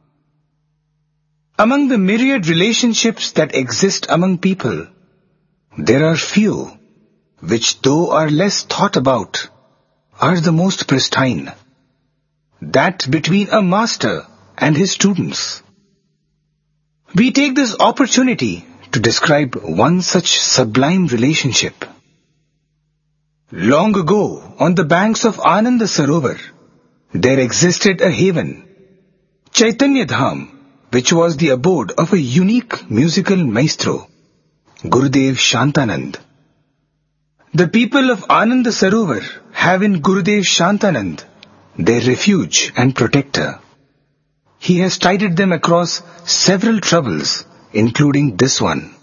Among the myriad relationships that exist among people, there are few which, though are less thought about, are the most pristine. That between a master and his students. We take this opportunity to describe one such sublime relationship. Long ago, on the banks of Ananda Sarovar, there existed a haven, Chaitanya Dham, which was the abode of a unique musical maestro, Gurudev Shantanand. The people of Ananda Sarovar have in Gurudev Shantanand their refuge and protector. He has tided them across several troubles, including this one.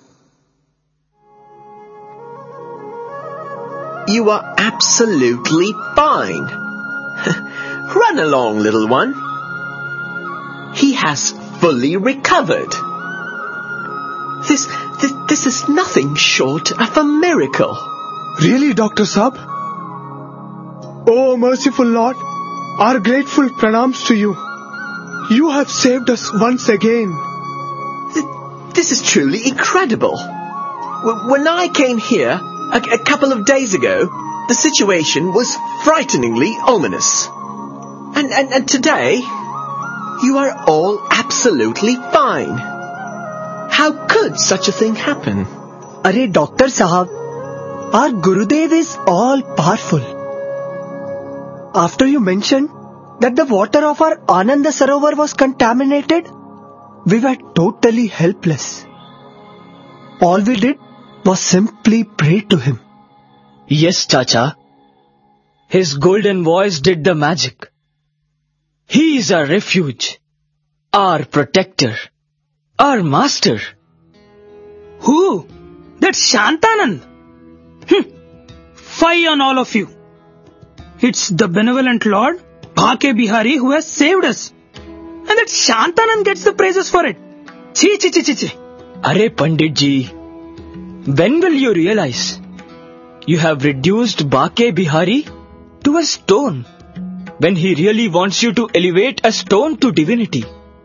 You are absolutely fine. Run along, little one. He has fully recovered. This, this, this is nothing short of a miracle. Really, Doctor Saab? Oh, merciful Lord, our grateful pranams to you. You have saved us once again. This is truly incredible. When I came here a, a couple of days ago, the situation was frighteningly ominous. And, and, and today, you are all absolutely fine. How could such a thing happen? Arey Doctor Sahab, our Gurudev is all powerful. After you mentioned that the water of our Ananda Sarovar was contaminated, we were totally helpless. All we did was simply pray to him. Yes, Chacha. His golden voice did the magic. He is our refuge, our protector, our master. Who? That's Shantanand. Hm. Fie on all of you. It's the benevolent Lord, Bhake Bihari, who has saved us. And that Shantanand gets the praises for it. Chi chi chi chi chi. Arey Pandit ji, when will you realize you have reduced Bhake Bihari to a stone when he really wants you to elevate a stone to divinity?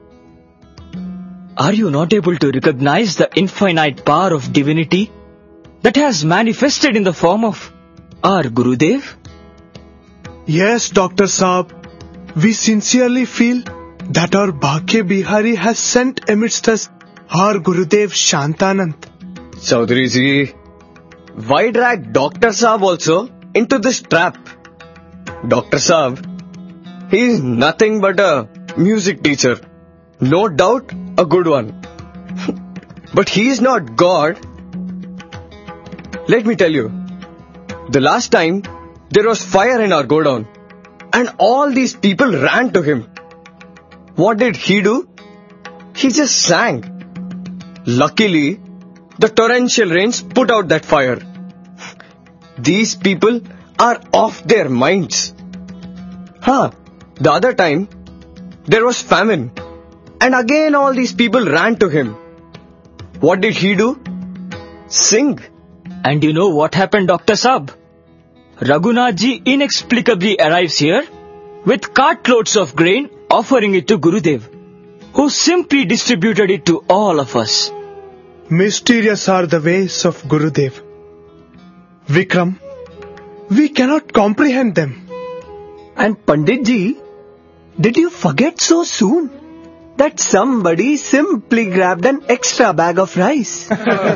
Are you not able to recognize the infinite power of divinity that has manifested in the form of our Gurudev? Yes, Doctor Saab. We sincerely feel that our Bhake Bihari has sent amidst us our Gurudev Shantanand. Chaudhary ji, why drag Doctor Saab also into this trap? Doctor Saab, he is nothing but a music teacher. No doubt a good one. But he is not God. Let me tell you, the last time there was fire in our godown and all these people ran to him. What did he do? He just sang. Luckily, the torrential rains put out that fire. These people are off their minds. Huh, the other time, there was famine. And again all these people ran to him. What did he do? Sing. And you know what happened, Doctor Saab? Raghunath ji inexplicably arrives here with cartloads of grain, offering it to Gurudev, who simply distributed it to all of us. Mysterious are the ways of Gurudev. Vikram, we cannot comprehend them. And Pandit ji, did you forget so soon that somebody simply grabbed an extra bag of rice?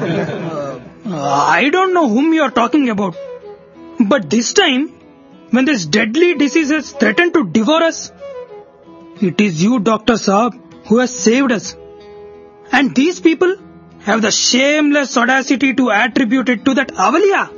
I don't know whom you are talking about. But this time, when this deadly disease has threatened to devour us, it is you, Doctor Saab, who has saved us. And these people have the shameless audacity to attribute it to that Avaliya.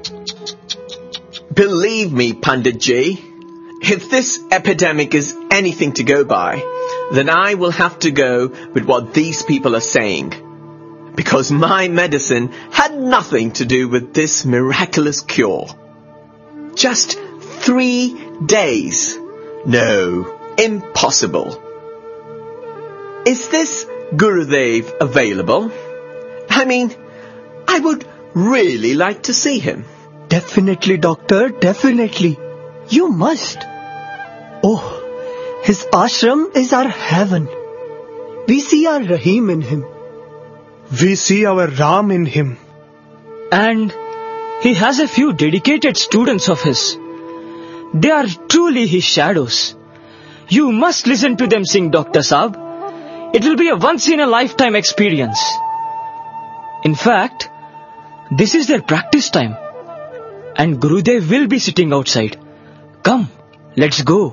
Believe me, Pandit ji, if this epidemic is anything to go by, then I will have to go with what these people are saying. Because my medicine had nothing to do with this miraculous cure. Just three days. No, impossible. Is this Gurudev available? I mean, I would really like to see him. Definitely, doctor, definitely. You must. Oh, his ashram is our heaven. We see our Rahim in him. We see our Ram in him. And he has a few dedicated students of his. They are truly his shadows. You must listen to them sing, Doctor Saab. It will be a once-in-a-lifetime experience. In fact, this is their practice time. and Gurudev will be sitting outside. Come, let's go.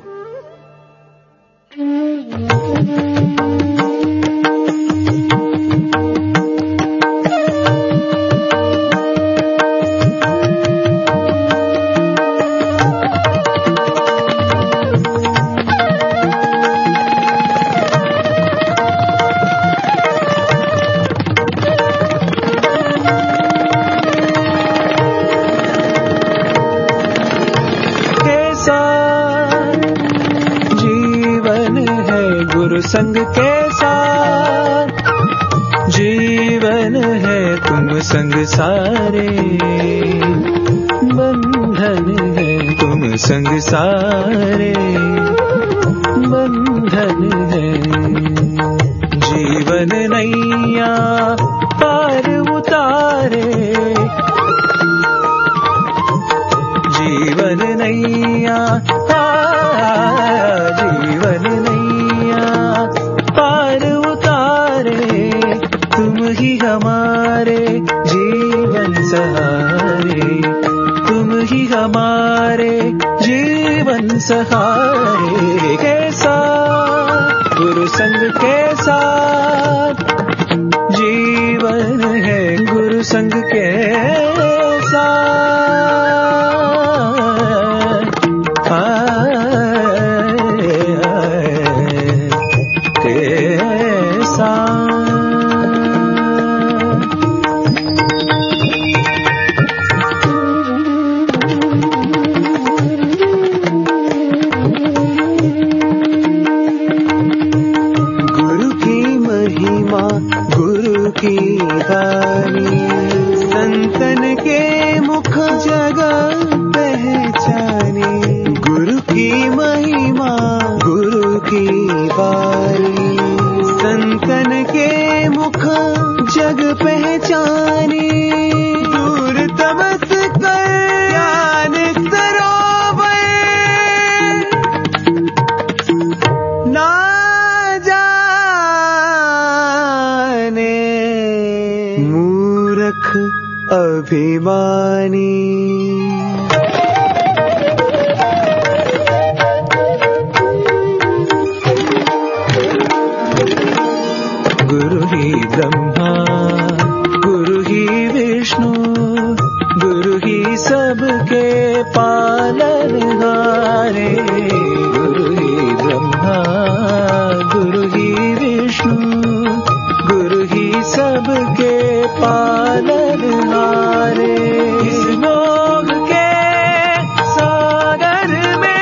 संग के साथ जीवन है तुम संग सारे बंधन है तुम संग सारे बंधन है जीवन नैया पार उतारे जीवन नैया जीवन नैया पार उतारे तुम ही हमारे जीवन सहारे तुम ही हमारे जीवन सहारे कैसा गुरु संग के साथ जीवन है गुरु संग के साथ कैसा गुरु की महिमा गुरु की वाणी संतन के मुख जगह पहचाने गुरु की महिमा गुरु की वाणी संतन के मुख जग पहचाने दूर तमस कर ज्ञान सरोवर ना जाने मूर्ख अभिमानी गुरु ही ब्रह्मा गुरु ही विष्णु गुरु ही सबके पालनहारे गुरु ही ब्रह्मा गुरु ही विष्णु गुरु ही सबके पालनहारे इस लोक के सागर में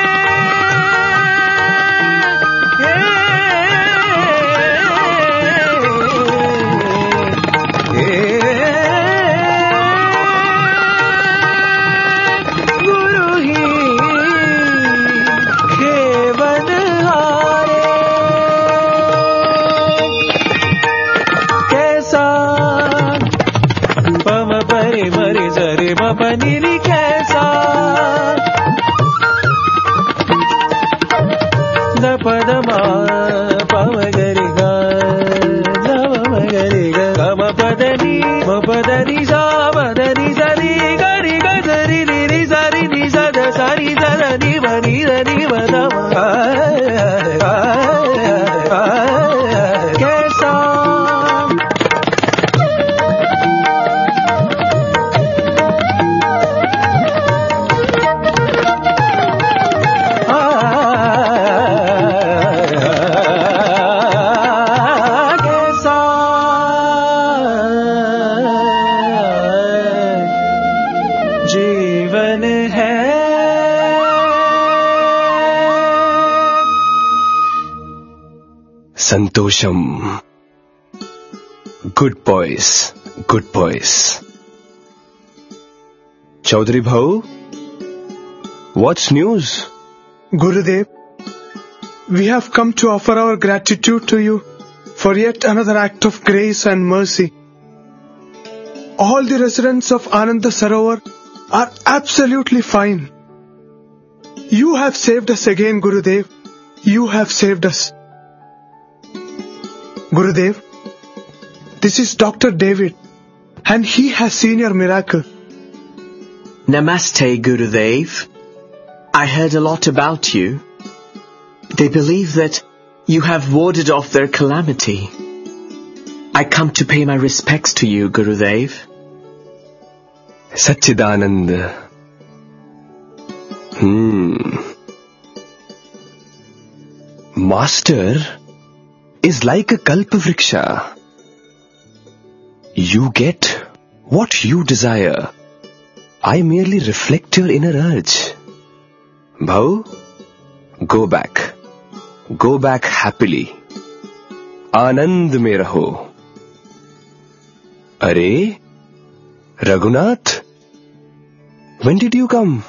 गुरु ही खेवनहारे कैसा पम परे मरे जरे मपनिरी कैसा द पद मा पम गरि ग नव गरि ग म पदनी म पदनी सा पदनी सरी गरि ग सरी रि रि सरी नि स द सरी स द नि म नि द नि म द म कैसा कैसा जीवन है संतोषम good boys good boys Chaudhary भाऊ what's news Gurudev, we have come to offer our gratitude to you for yet another act of grace and mercy. All the residents of Ananda Sarovar are absolutely fine. You have saved us again, Gurudev. You have saved us. Gurudev, this is Doctor David, and he has seen your miracle. Namaste, Gurudev. I heard a lot about you. They believe that you have warded off their calamity. I come to pay my respects to you, Gurudev. Satchidanand. Hmm. Master is like a kalpavriksha. You get what you desire. I merely reflect your inner urge. Bhau, go back. Go back happily. Anand mein raho. Arey, Raghunath, when did you come?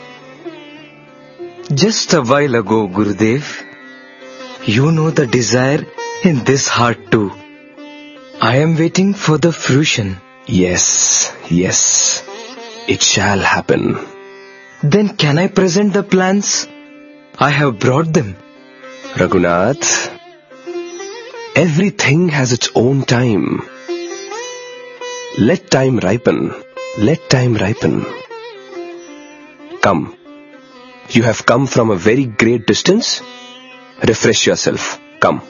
Just a while ago, Gurudev. You know the desire in this heart too. I am waiting for the fruition. Yes, yes. It shall happen. Then can I present the plans? I have brought them. Raghunath, everything has its own time. Let time ripen. Let time ripen. Come. You have come from a very great distance. Refresh yourself. Come.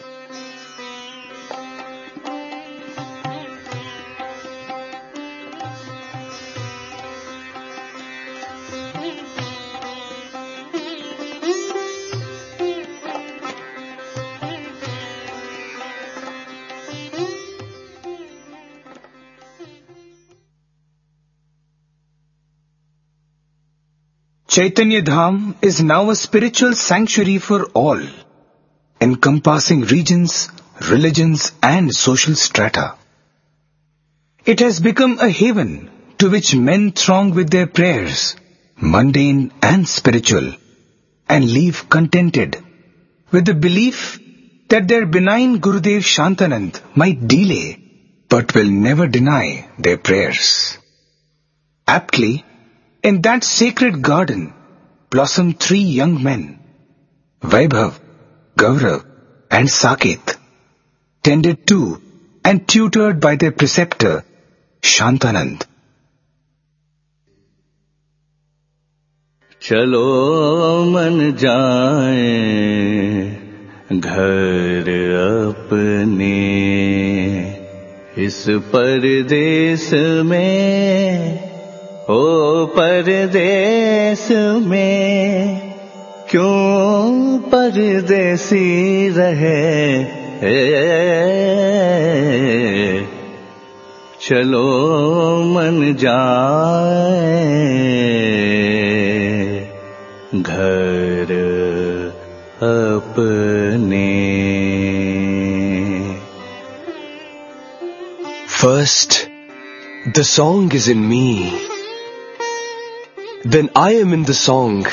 Chaitanya Dham is now a spiritual sanctuary for all, encompassing regions, religions and social strata. It has become a haven to which men throng with their prayers, mundane and spiritual, and leave contented with the belief that their benign Gurudev Shantanand might delay but will never deny their prayers. Aptly, in that sacred garden blossomed three young men, Vaibhav, Gaurav and Saket, tended to and tutored by their preceptor, Shantanand. चलो मन जाए घर अपने इस परदेस में ओ परदेस में क्यों परदेसी रहे चलो मन जाए घर अपने. First, the song is in me. Then I am in the song.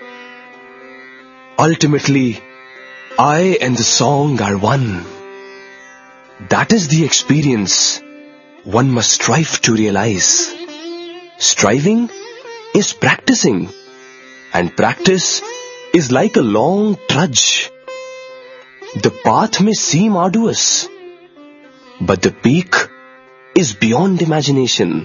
Ultimately, I and the song are one. That is the experience one must strive to realize. Striving is practicing, and practice is like a long trudge. The path may seem arduous, but the peak is beyond imagination.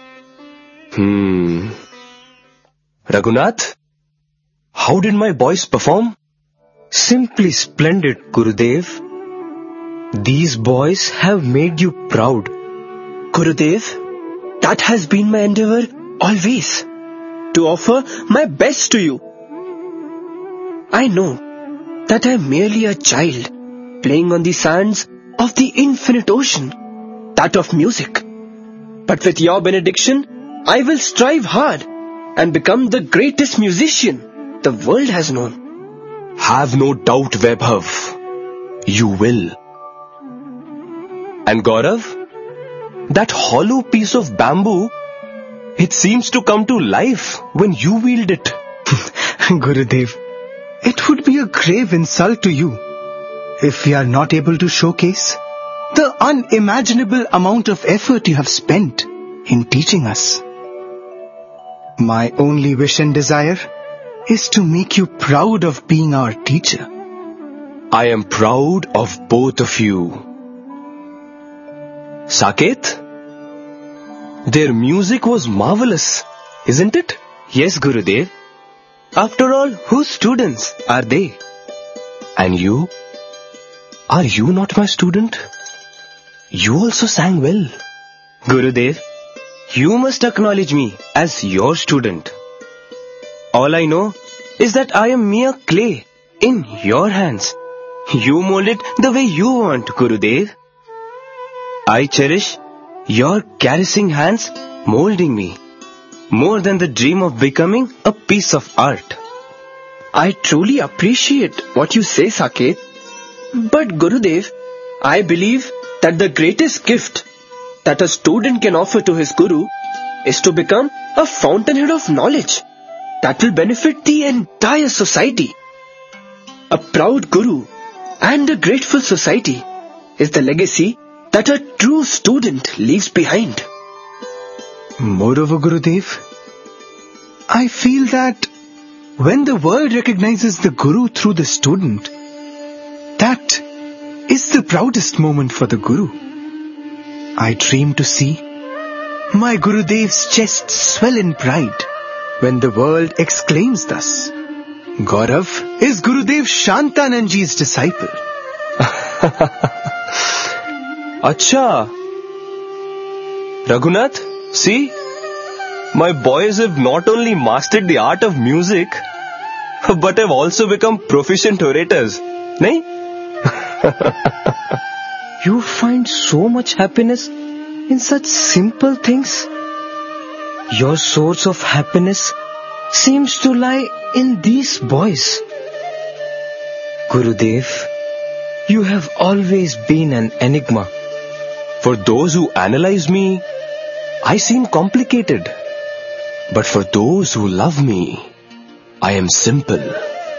Hmm. Raghunath, how did my boys perform? Simply splendid, Gurudev. These boys have made you proud. Gurudev, that has been my endeavor always, to offer my best to you. I know that I am merely a child playing on the sands of the infinite ocean, that of music. But with your benediction, I will strive hard and become the greatest musician the world has known. Have no doubt, Vaibhav. You will. And Gaurav, that hollow piece of bamboo, it seems to come to life when you wield it. Gurudev, it would be a grave insult to you if we are not able to showcase the unimaginable amount of effort you have spent in teaching us. My only wish and desire is to make you proud of being our teacher. I am proud of both of you. Saket, their music was marvelous, isn't it? Yes, Gurudev. After all, whose students are they? And you? Are you not my student? You also sang well. Gurudev, you must acknowledge me as your student. All I know is that I am mere clay in your hands. You mold it the way you want, Gurudev. I cherish your caressing hands molding me more than the dream of becoming a piece of art. I truly appreciate what you say, Saket. But Gurudev, I believe that the greatest gift that a student can offer to his Guru is to become a fountainhead of knowledge that will benefit the entire society. A proud Guru and a grateful society is the legacy that a true student leaves behind. Moreover, Gurudev, I feel that when the world recognizes the Guru through the student, that is the proudest moment for the Guru. I dream to see my Gurudev's chest swell in pride when the world exclaims thus, Gaurav is Gurudev Shantanandji's disciple. Acha. Raghunath, see, my boys have not only mastered the art of music, but have also become proficient orators. Nahin? You find so much happiness in such simple things. Your source of happiness seems to lie in these boys. Gurudev, you have always been an enigma. For those who analyze me, I seem complicated. But for those who love me, I am simple.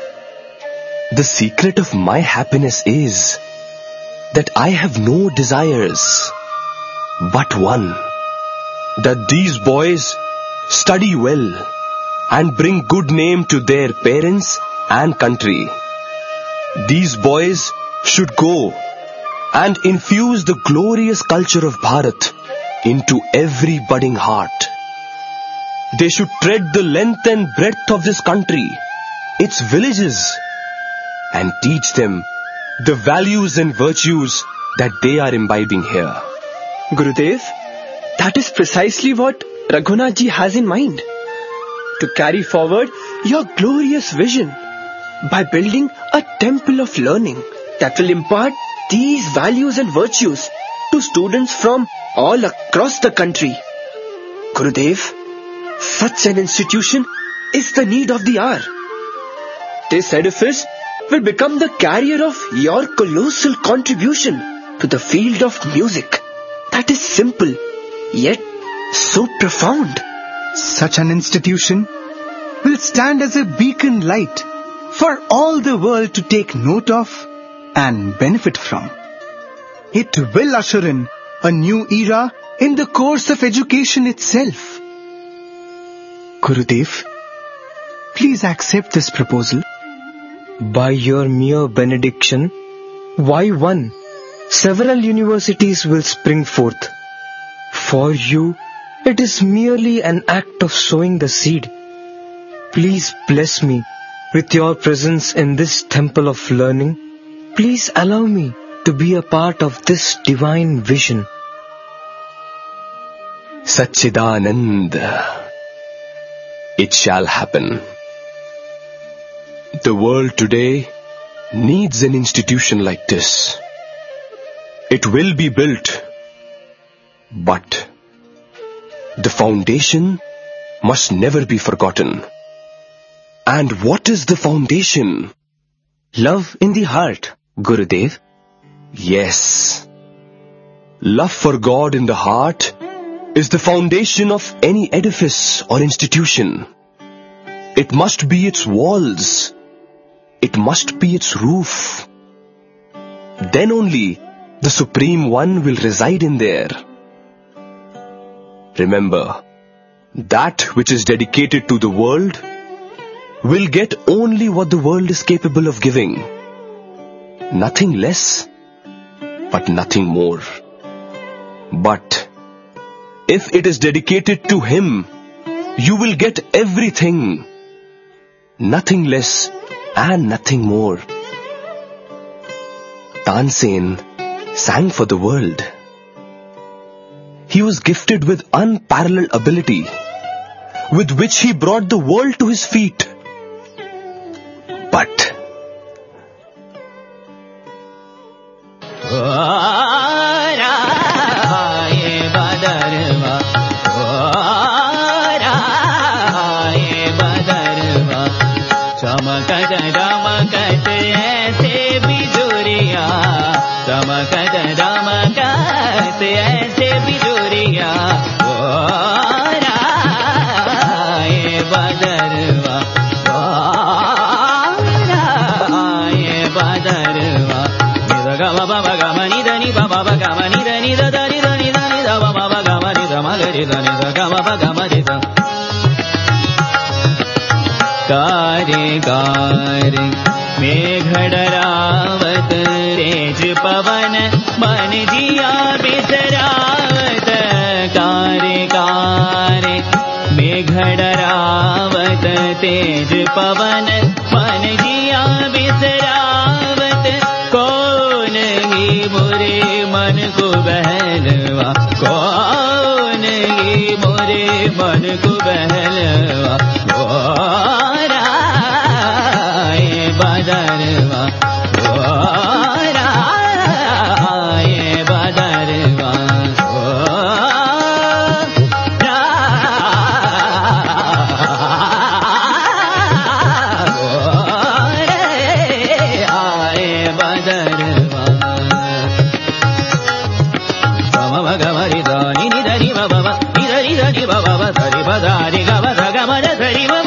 The secret of my happiness is that I have no desires, but one, that these boys study well and bring good name to their parents and country. These boys should go and infuse the glorious culture of Bharat into every budding heart. They should tread the length and breadth of this country, its villages, and teach them the values and virtues that they are imbibing here. Gurudev, that is precisely what Raghunathji has in mind. To carry forward your glorious vision by building a temple of learning that will impart these values and virtues to students from all across the country. Gurudev, such an institution is the need of the hour. This edifice will become the carrier of your colossal contribution to the field of music that is simple yet so profound. Such an institution will stand as a beacon light for all the world to take note of and benefit from. It will usher in a new era in the course of education itself. Gurudev, please accept this proposal. By your mere benediction, why one? Several universities will spring forth. For you, it is merely an act of sowing the seed. Please bless me with your presence in this temple of learning. Please allow me to be a part of this divine vision. Satchidanand. It shall happen. The world today needs an institution like this. It will be built, but the foundation must never be forgotten. And what is the foundation? Love in the heart, Gurudev. Yes. Love for God in the heart is the foundation of any edifice or institution. It must be its walls. It must be its roof. Then only the Supreme One will reside in there. Remember, that which is dedicated to the world will get only what the world is capable of giving. Nothing less, but nothing more. But if it is dedicated to Him you will get everything. Nothing less and nothing more. Tansen sang for the world. He was gifted with unparalleled ability, with which he brought the world to his feet. But गारे गारे मेघडरावत तेज पवन मन जिया बिसरावत गारे गारे मेघडरावत तेज पवन मन जिया बिसरावत कौन ही मोरे मन को बहलवा कौन ही मोरे मन को बहलवा बदरवा बदरवा गमरि दानि निधनि बब निधनि धनि बब धरि बदारि गम गमन धरि बब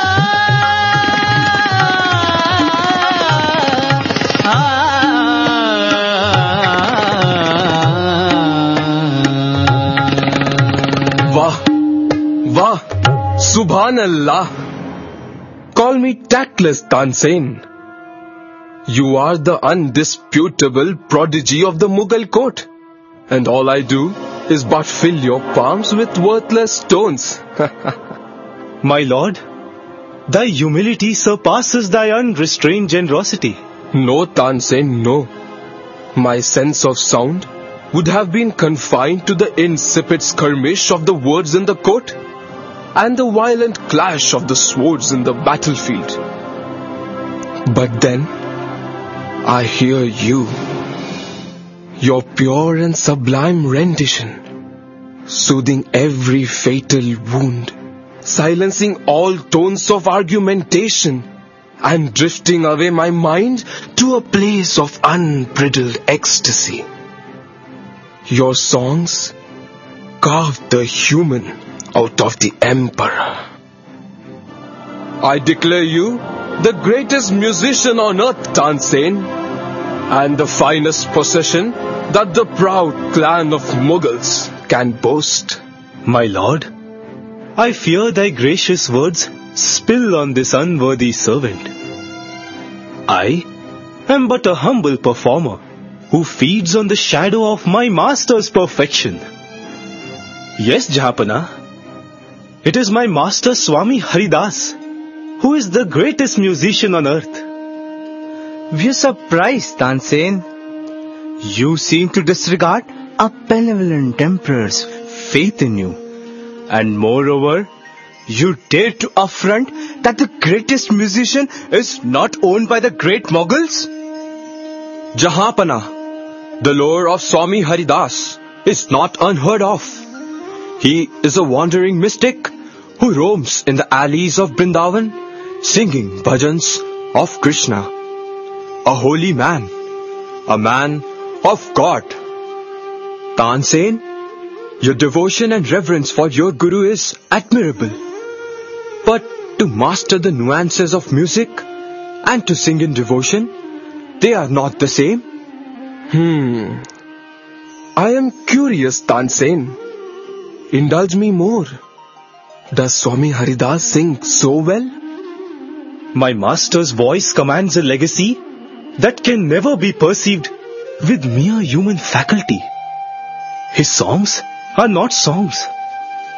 Subhanallah. Call me tactless, Tansen. You are the undisputable prodigy of the Mughal court, and all I do is but fill your palms with worthless stones. My lord, thy humility surpasses thy unrestrained generosity. No, Tansen, no. My sense of sound would have been confined to the insipid skirmish of the words in the court and the violent clash of the swords in the battlefield. But then, I hear you, your pure and sublime rendition, soothing every fatal wound, silencing all tones of argumentation, and drifting away my mind to a place of unbridled ecstasy. Your songs carved the human out of the emperor. I declare you the greatest musician on earth, Tansen, and the finest possession that the proud clan of Mughals can boast. My lord, I fear thy gracious words spill on this unworthy servant. I am but a humble performer who feeds on the shadow of my master's perfection. Yes, Jahapana, it is my master Swami Haridas who is the greatest musician on earth. We are surprised, Tansen. You seem to disregard a benevolent emperor's faith in you. And moreover, you dare to affront that the greatest musician is not owned by the great Mughals? Jahapana, the lore of Swami Haridas is not unheard of. He is a wandering mystic who roams in the alleys of Vrindavan, singing bhajans of Krishna. A holy man, a man of God. Tansen, your devotion and reverence for your Guru is admirable. But to master the nuances of music and to sing in devotion, they are not the same. Hmm. I am curious, Tansen. Indulge me more. Does Swami Haridas sing so well? My master's voice commands a legacy that can never be perceived with mere human faculty. His songs are not songs.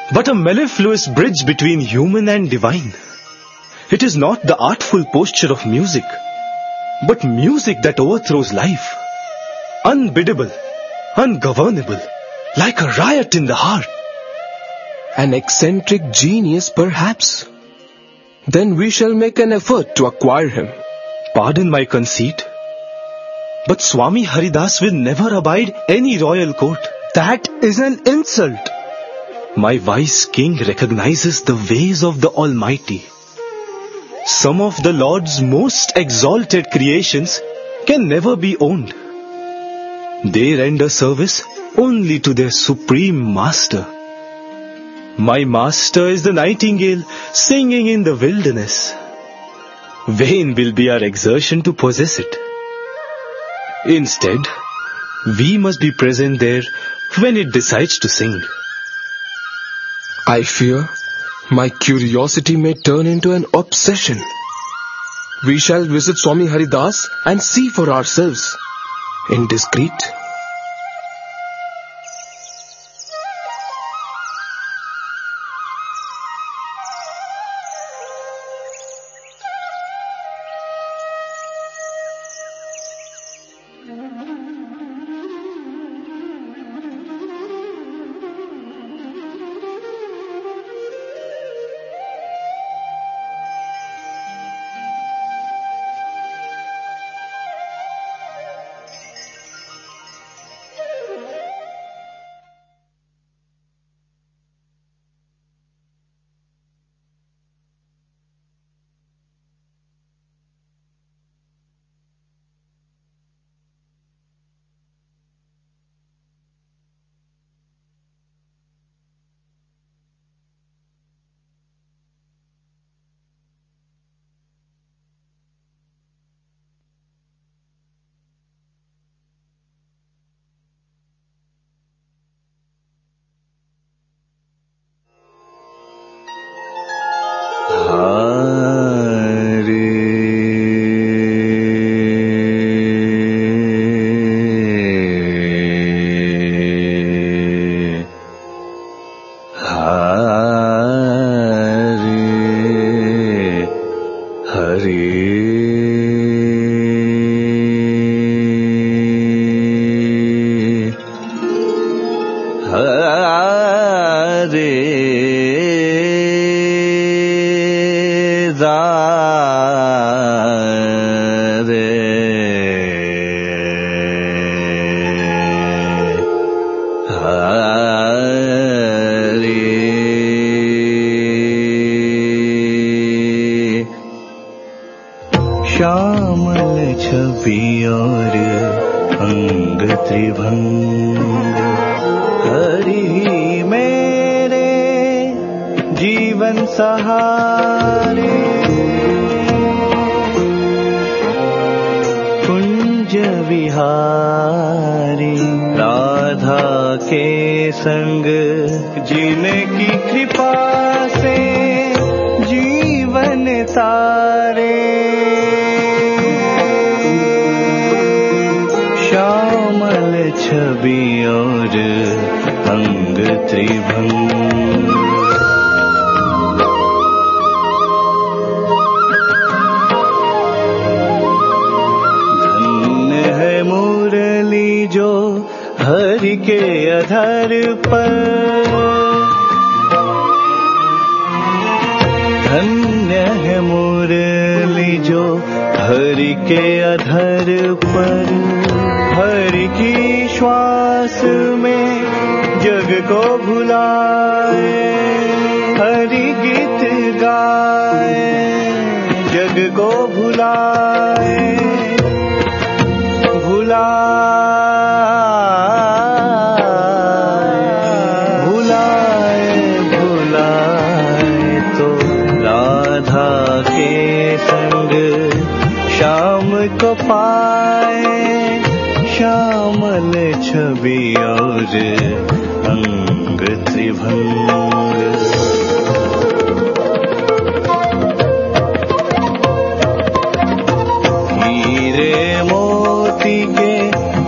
but a mellifluous bridge between human and divine. It is not the artful posture of music, but music that overthrows life. Unbiddable, ungovernable, like a riot in the heart. An eccentric genius, perhaps? Then we shall make an effort to acquire him. Pardon my conceit, but Swami Haridas will never abide any royal court. That is an insult. My wise king recognizes the ways of the Almighty. Some of the Lord's most exalted creations can never be owned. They render service only to their supreme master. My master is the nightingale singing in the wilderness. Vain will be our exertion to possess it. Instead, we must be present there when it decides to sing. I fear my curiosity may turn into an obsession. We shall visit Swami Haridas and see for ourselves. Indiscreet.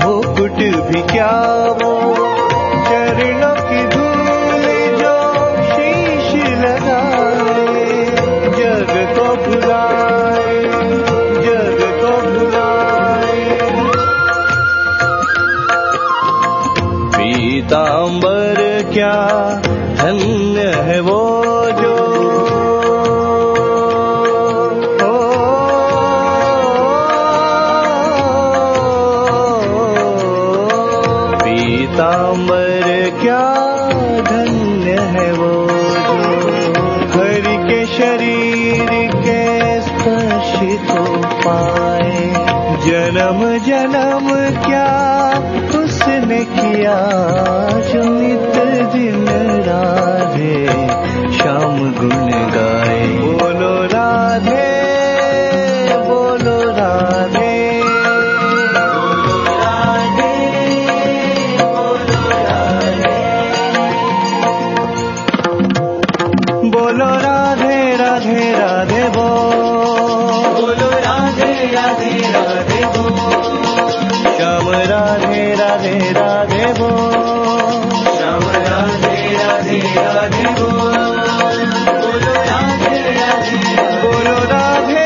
भी क्या वो चरणों की धूल जो अमर क्या धन्य है वो जो हरि के शरीर के स्पर्शित हो पाए। जन्म जन्म क्या उसने किया जो नित दिन राधे श्याम गुण गाए। बोलो राधे बोलो राधे बोलो राधे राधे राधे बोलो राधे राधे राधे बोल श्याम राधे राधे राधे बोल श्याम राधे राधे राधे बोल बोलो राधे राधे बोलो राधे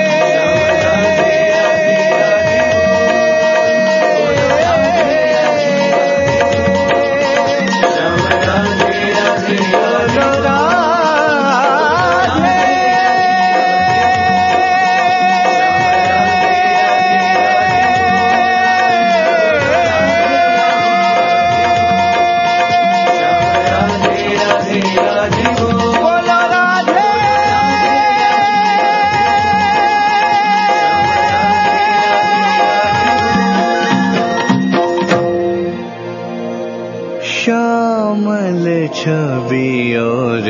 श्यामल छवि और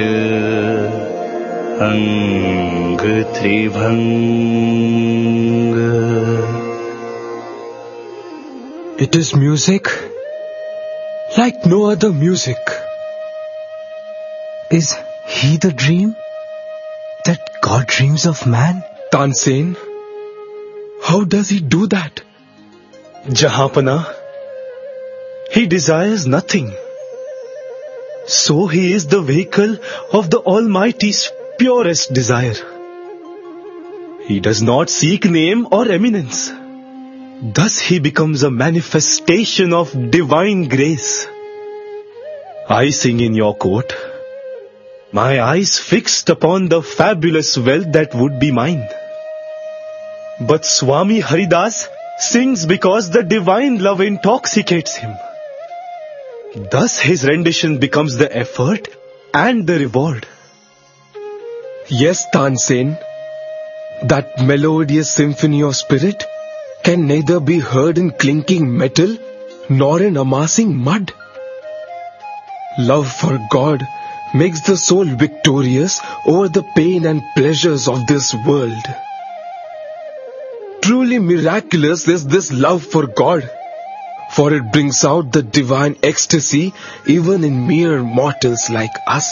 अंग त्रिभंग। It is music like no other music. Is he the dream that God dreams of man? Tansen, how does he do that? Jahanpana, he desires nothing. So he is the vehicle of the Almighty's purest desire. He does not seek name or eminence. Thus he becomes a manifestation of divine grace. I sing in your court, my eyes fixed upon the fabulous wealth that would be mine. But Swami Haridas sings because the divine love intoxicates him. Thus his rendition becomes the effort and the reward. Yes, Tansen, that melodious symphony of spirit can neither be heard in clinking metal nor in amassing mud. Love for God makes the soul victorious over the pain and pleasures of this world. Truly miraculous is this love for God, for it brings out the divine ecstasy even in mere mortals like us.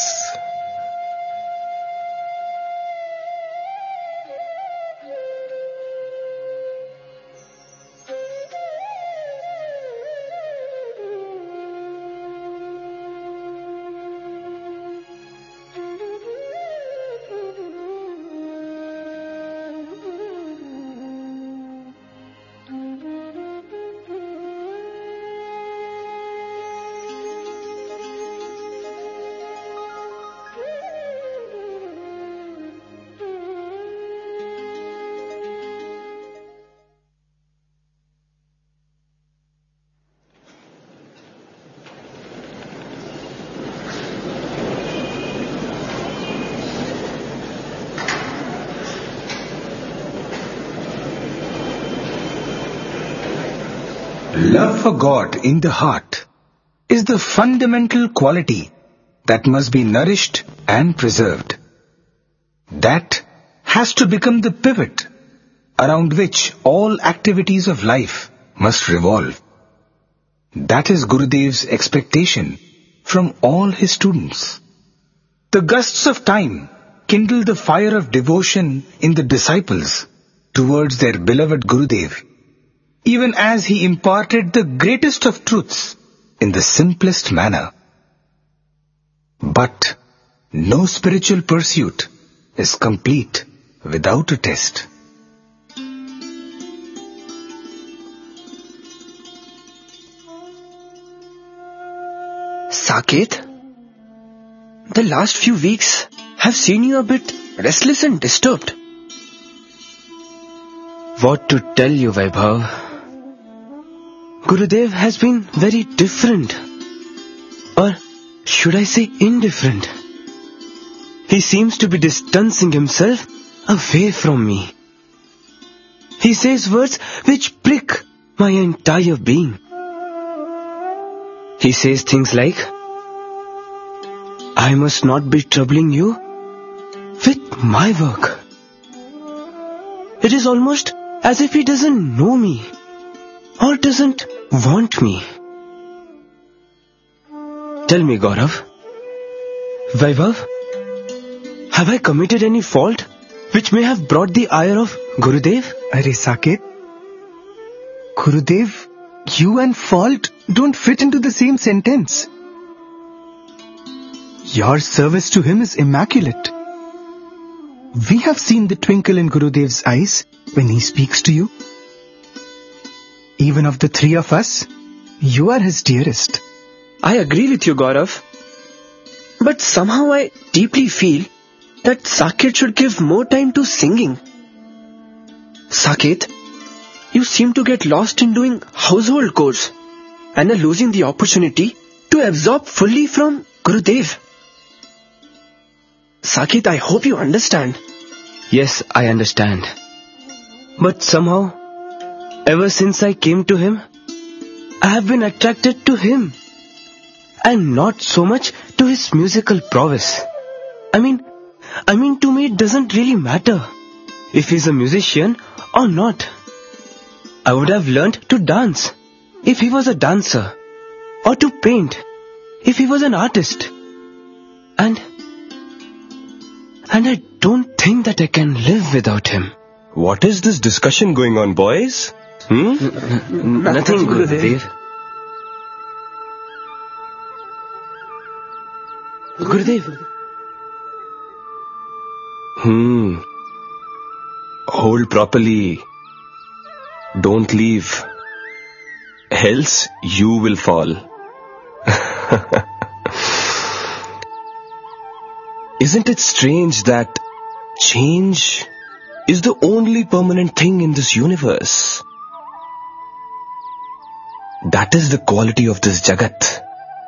Love for God in the heart is the fundamental quality that must be nourished and preserved. That has to become the pivot around which all activities of life must revolve. That is Gurudev's expectation from all his students. The gusts of time kindle the fire of devotion in the disciples towards their beloved Gurudev, even as he imparted the greatest of truths in the simplest manner. But no spiritual pursuit is complete without a test. Saket, the last few weeks have seen you a bit restless and disturbed. What to tell you, Vaibhav? Gurudev has been very different should I say indifferent? He seems to be distancing himself away from me. He says words which prick my entire being. He says things like, I must not be troubling you with my work. It is almost as if he doesn't know me or doesn't want me. Tell me, Gaurav, Vaibhav, have I committed any fault which may have brought the ire of Gurudev? Are Saket, Gurudev, you and fault don't fit into the same sentence. Your service to him is immaculate. We have seen the twinkle in Gurudev's eyes when he speaks to you. Even of the three of us, you are his dearest. I agree with you, Gaurav. But somehow I deeply feel that Saket should give more time to singing. Saket, you seem to get lost in doing household chores and are losing the opportunity to absorb fully from Gurudev. Saket, I hope you understand. Yes, I understand. But somehow, ever since I came to him, I have been attracted to him and not so much to his musical prowess. I mean, I mean to me it doesn't really matter if he's a musician or not. I would have learnt to dance if he was a dancer, or to paint if he was an artist. And and I don't think that I can live without him. What is this discussion going on, boys? Hmm? N- nothing, Gurudev. Gurudev. Hmm. Hold properly. Don't leave. Else you will fall. Isn't it strange that change is the only permanent thing in this universe? That is the quality of this Jagat.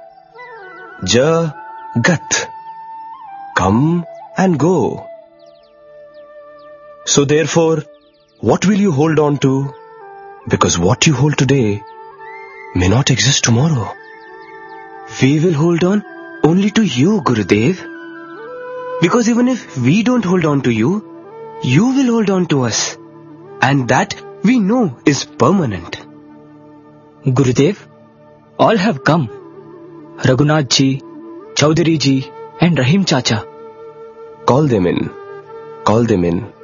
Jagat. Come and go. So therefore, what will you hold on to? Because what you hold today may not exist tomorrow. We will hold on only to you, Gurudev. Because even if we don't hold on to you, you will hold on to us. And that we know is permanent. Gurudev, all have come. Raghunath ji, Chaudhary ji and Rahim Chacha. Call them in. Call them in.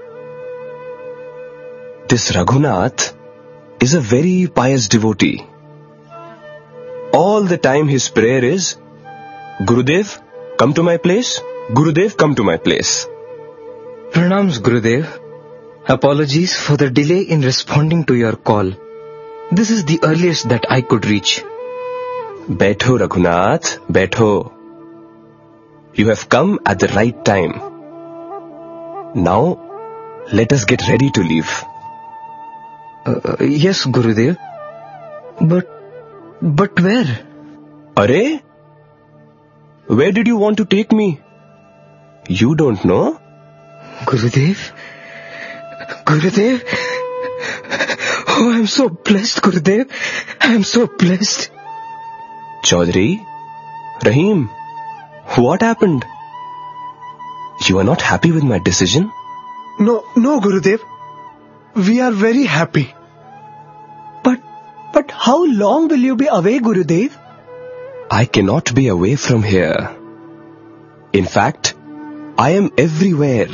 This Raghunath is a very pious devotee. All the time his prayer is, Gurudev, come to my place. Gurudev, come to my place. Pranams, Gurudev. Apologies for the delay in responding to your call. This is the earliest that I could reach. Baitho, Raghunath, baitho. You have come at the right time. Now, let us get ready to leave. Uh, yes, Gurudev. But, but where? Arey? Where did you want to take me? You don't know? Gurudev? Gurudev? Oh, I'm so blessed, Gurudev. I'm so blessed. Chaudhary? Rahim? What happened? You are not happy with my decision? No, no, Gurudev. We are very happy. But, but how long will you be away, Gurudev? I cannot be away from here. In fact, I am everywhere.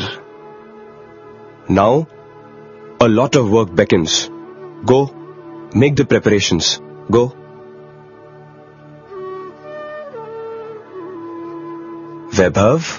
Now, a lot of work beckons. Go, make the preparations. Go. Vaibhav,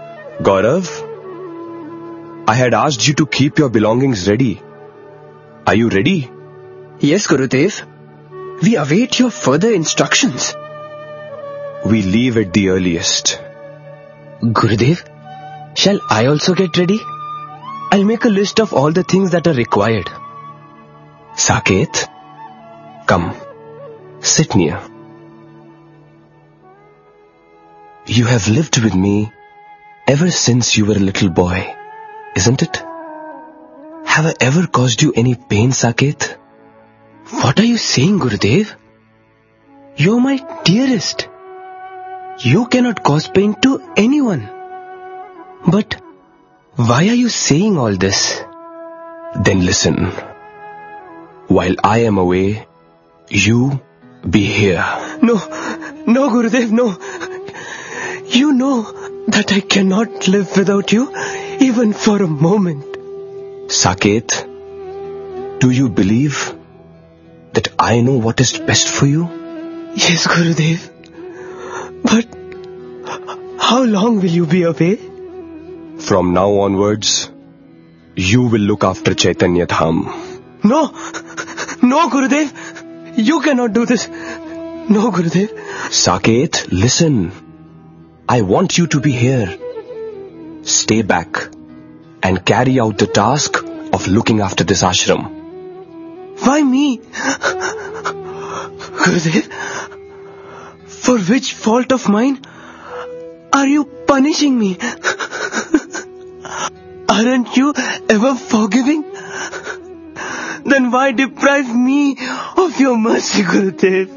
Gaurav, I had asked you to keep your belongings ready. Are you ready? Yes, Gurudev. We await your further instructions. We leave at the earliest. Gurudev, shall I also get ready? I'll make a list of all the things that are required. Saket, come, sit near. You have lived with me ever since you were a little boy, isn't it? Have I ever caused you any pain, Saket? What are you saying, Gurudev? You're my dearest. You cannot cause pain to anyone. But why are you saying all this? Then listen. While I am away, you be here. No, no, Gurudev, no. You know that I cannot live without you, even for a moment. Saket, do you believe that I know what is best for you? Yes, Gurudev. But how long will you be away? From now onwards, you will look after Chaitanya Dham. No, no, Gurudev. You cannot do this. No, Gurudev. Saket, listen. I want you to be here. Stay back and carry out the task of looking after this ashram. Why me? Gurudev, for which fault of mine are you punishing me? Aren't you ever forgiving? Then why deprive me of your mercy, Gurudev?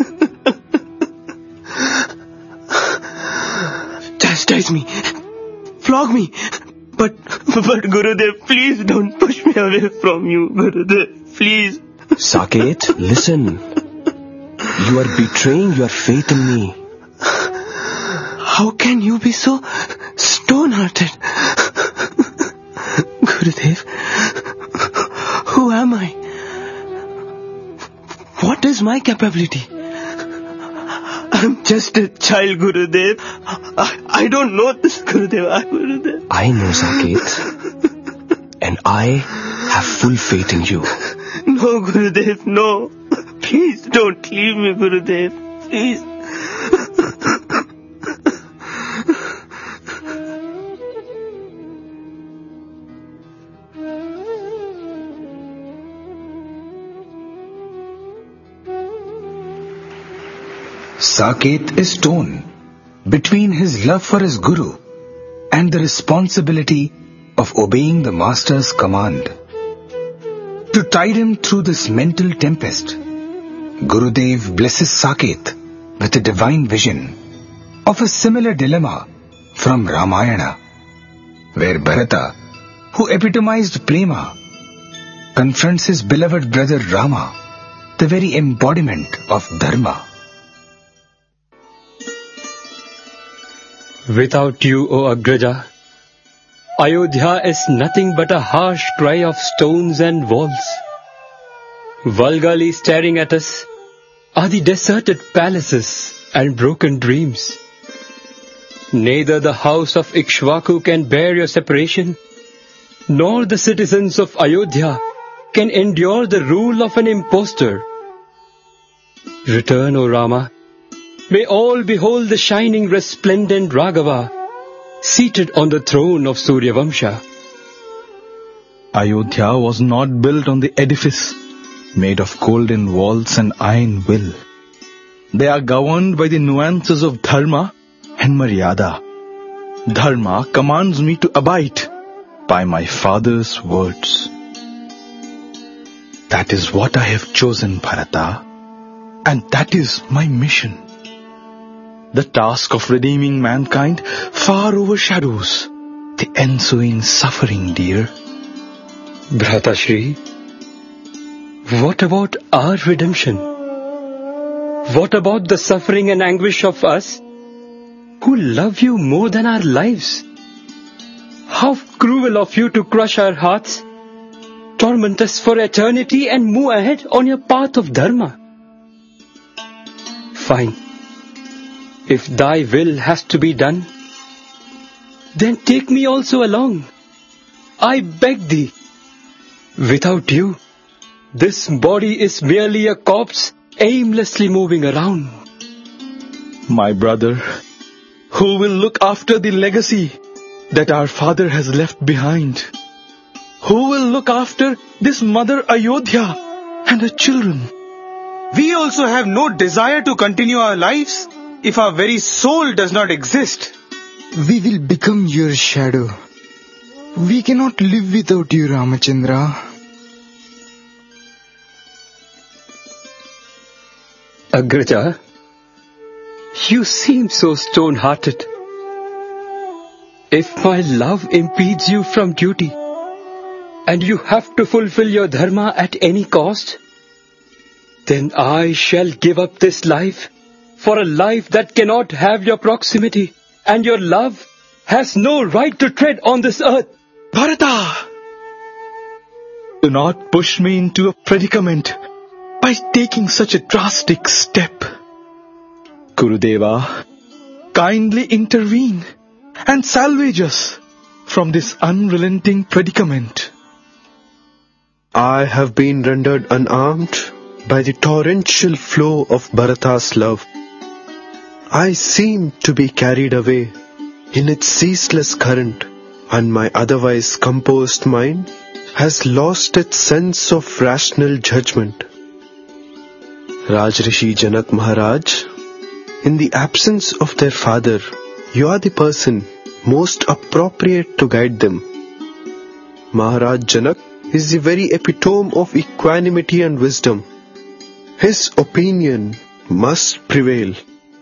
Chastise me, flog me, but, but Gurudev, please don't push me away from you, Gurudev, please. Saket, listen. You are betraying your faith in me. How can you be so stone-hearted? Gurudev, who am I? What is my capability? I'm just a child, Gurudev. I, I don't know this, Gurudev. I, Gurudev. I know, Saket. And I have full faith in you. No, Gurudev, no. Please don't leave me, Gurudev. Please. Saket is torn between his love for his Guru and the responsibility of obeying the Master's command. To tide him through this mental tempest, Gurudev blesses Saket with a divine vision of a similar dilemma from Ramayana, where Bharata, who epitomized Prema, confronts his beloved brother Rama, the very embodiment of Dharma. Without you, O Agraja, Ayodhya is nothing but a harsh cry of stones and walls. Vulgarly staring at us are the deserted palaces and broken dreams. Neither the house of Ikshvaku can bear your separation, nor the citizens of Ayodhya can endure the rule of an impostor. Return, O Rama. May all behold the shining resplendent Raghava, seated on the throne of Suryavamsha. Ayodhya was not built on the edifice made of golden walls and iron will. They are governed by the nuances of Dharma and Maryada. Dharma commands me to abide by my father's words. That is what I have chosen, Bharata, and that is my mission. The task of redeeming mankind far overshadows the ensuing suffering, dear. Bhratashri, what about our redemption? What about the suffering and anguish of us who love you more than our lives? How cruel of you to crush our hearts, torment us for eternity and move ahead on your path of Dharma. Fine. If thy will has to be done, then take me also along. I beg thee. Without you, this body is merely a corpse aimlessly moving around. My brother, who will look after the legacy that our father has left behind? Who will look after this mother Ayodhya and her children? We also have no desire to continue our lives. if our very soul does not exist? We will become your shadow. We cannot live without you, Ramachandra. Agraja, you seem so stone-hearted. If my love impedes you from duty, and you have to fulfill your dharma at any cost, then I shall give up this life for a life that cannot have your proximity, and your love has no right to tread on this earth. Bharata! Do not push me into a predicament by taking such a drastic step. Gurudeva, kindly intervene and salvage us from this unrelenting predicament. I have been rendered unarmed by the torrential flow of Bharata's love. I seem to be carried away in its ceaseless current, and my otherwise composed mind has lost its sense of rational judgment. Rajrishi Janak Maharaj, in the absence of their father, you are the person most appropriate to guide them. Maharaj Janak is the very epitome of equanimity and wisdom. His opinion must prevail.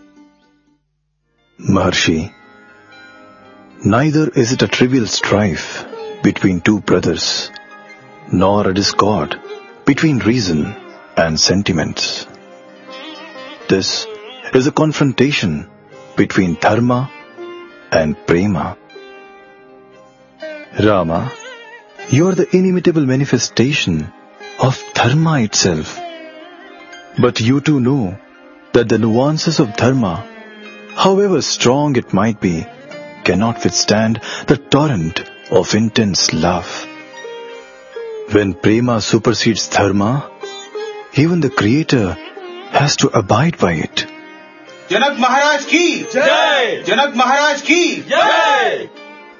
Maharshi, neither is it a trivial strife between two brothers, nor a discord between reason and sentiments. This is a confrontation between dharma and prema. Rama, you are the inimitable manifestation of dharma itself. But you too know that the nuances of dharma, however strong it might be, cannot withstand the torrent of intense love. When prema supersedes dharma, even the Creator has to abide by it. Janak Maharaj ki Jai! Janak Maharaj ki Jai!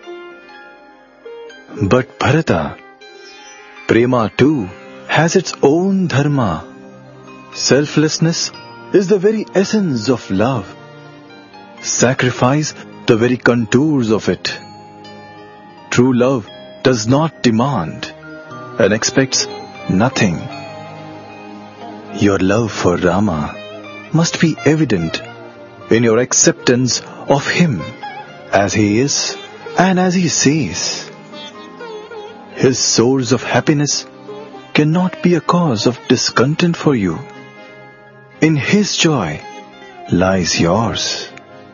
But Bharata, prema too has its own dharma. Selflessness is the very essence of love. Sacrifice the very contours of it. True love does not demand and expects nothing. Your love for Rama must be evident in your acceptance of him as he is and as he says. His source of happiness cannot be a cause of discontent for you. In his joy lies yours.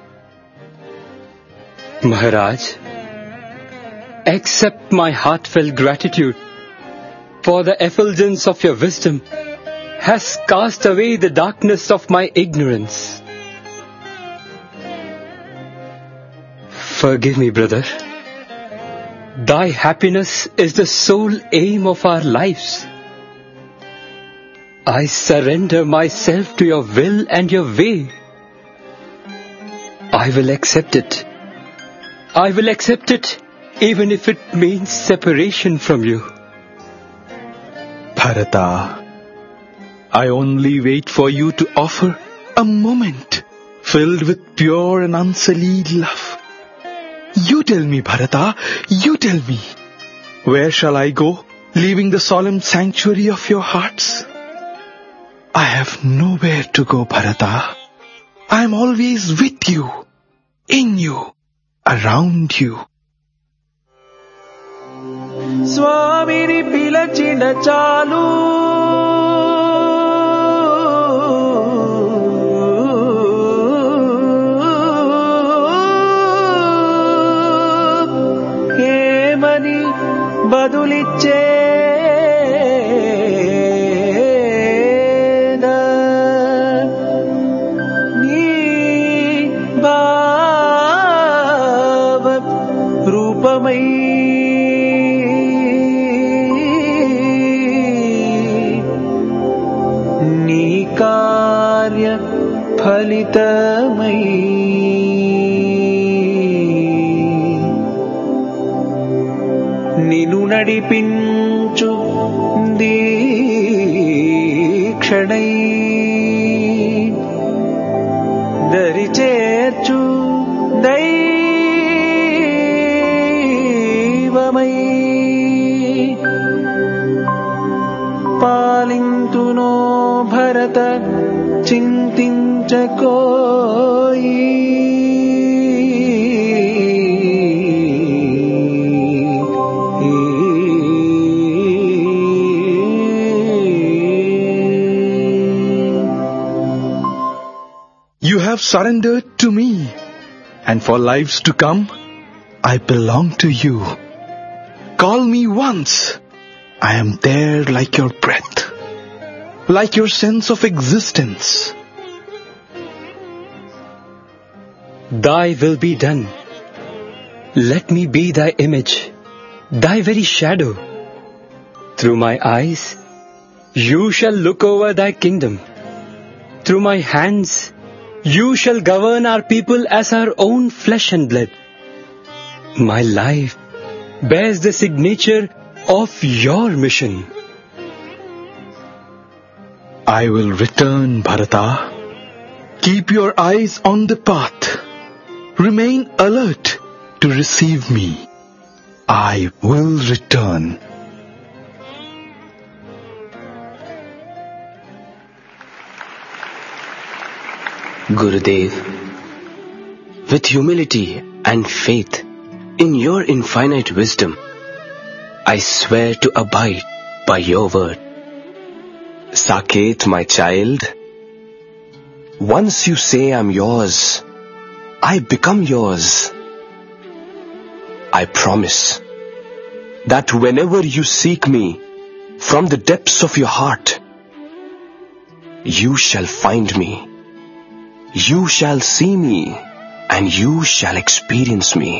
Maharaj, accept my heartfelt gratitude, for the effulgence of your wisdom has cast away the darkness of my ignorance. Forgive me, brother. Thy happiness is the sole aim of our lives. I surrender myself to your will and your way. I will accept it. I will accept it even if it means separation from you. Bharata, I only wait for you to offer a moment filled with pure and unsullied love. You tell me, Bharata, you tell me, where shall I go, leaving the solemn sanctuary of your hearts? I have nowhere to go, Bharata. I am always with you, in you, around you. స్వామిని పిలచిన చాలు ఏమని బదులిచ్చే నీ భావ రూపమై కార్య ఫలితమై నిను నడిపించు దీక్షణై దరిచే शन्तुनो Bharat चिन्तिञ्चकोयि You have surrendered to me, and for lives to come, I belong to you. Call me once. I am there like your breath, like your sense of existence. Thy will be done. Let me be thy image, thy very shadow. Through my eyes, you shall look over thy kingdom. Through my hands, you shall govern our people as our own flesh and blood. My life bears the signature of your mission. I will return, Bharata. Keep your eyes on the path. Remain alert to receive me. I will return. Gurudev, with humility and faith in your infinite wisdom, I swear to abide by your word. Saket, my child, once you say I'm yours, I become yours. I promise that whenever you seek me from the depths of your heart, you shall find me. You shall see me, and you shall experience me.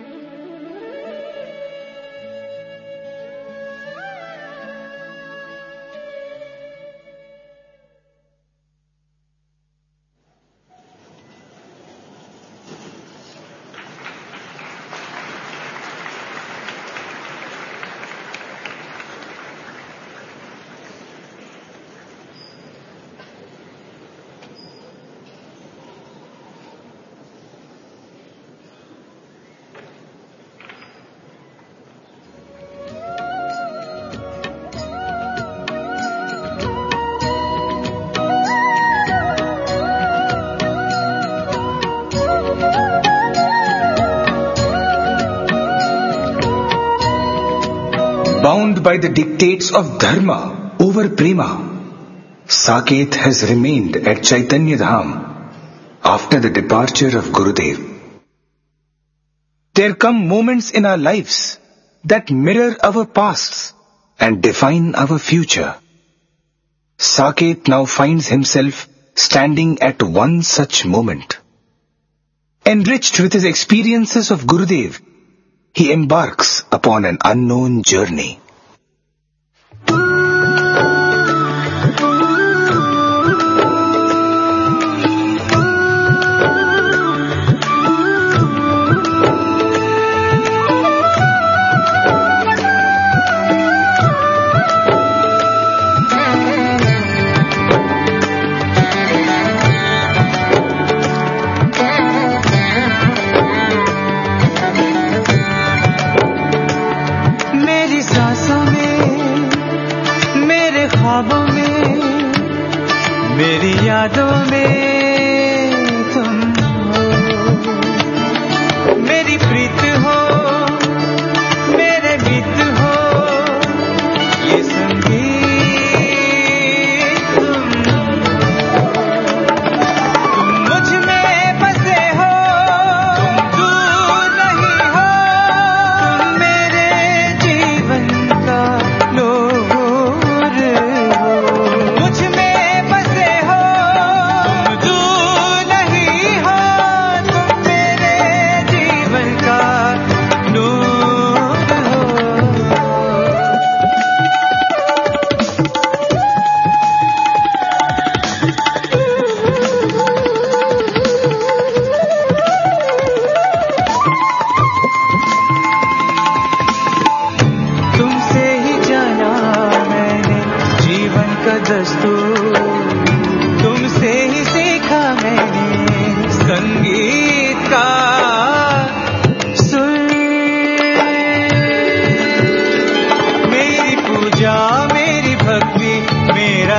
Bound by the dictates of dharma over prema, Saket has remained at Chaitanya Dham after the departure of Gurudev. There come moments in our lives that mirror our pasts and define our future. Saket now finds himself standing at one such moment. Enriched with his experiences of Gurudev, he embarks upon an unknown journey. मेरी यादों में तुम हो, मेरी प्रीत हो, मेरे मित्र हो, ये संगीत तुम हो। तुम मुझ में बसे हो, तुम दूर नहीं हो, तुम मेरे जीवन का नूर हो। मुझ में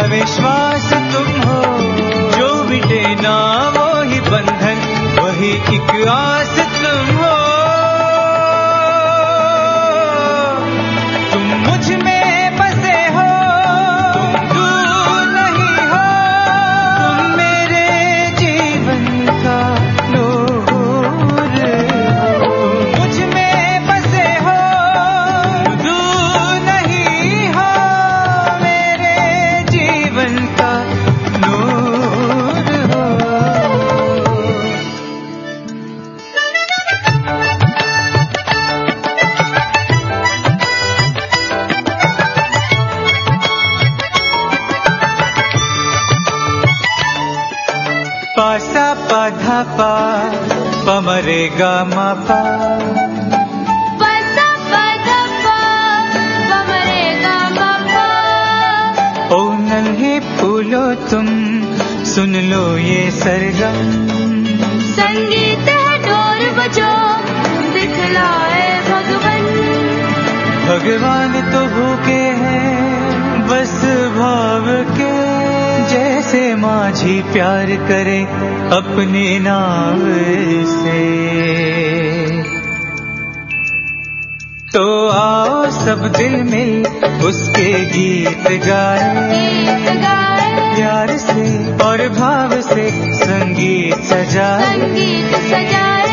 अविश्वास तुम हो, जो मिटे ना वो ही बंधन, वही एक आस तुम हो। तुम मुझ में बसे हो, तुम दूर नहीं हो, तुम मेरे जीवन का नूर हो। मुझ में बसे हो, तुम दूर नहीं हो, मेरे जीवन का नूर हो। पासा पाधा पा पमरे गा मा पा, पासा पाधा पा पमरे गा मा पा। ओ नन्हे फूलो तुम सुन लो ये सरगम, संगीत है ढोल बजो दिखलाए भगवन। भगवान तो भूखे हैं बस भाव के, जैसे माझी प्यार करे अपने नाव से। तो आओ सब दिल मिल उसके गीत गाए, प्यार से और भाव से संगीत सजाए, संगीत सजाए।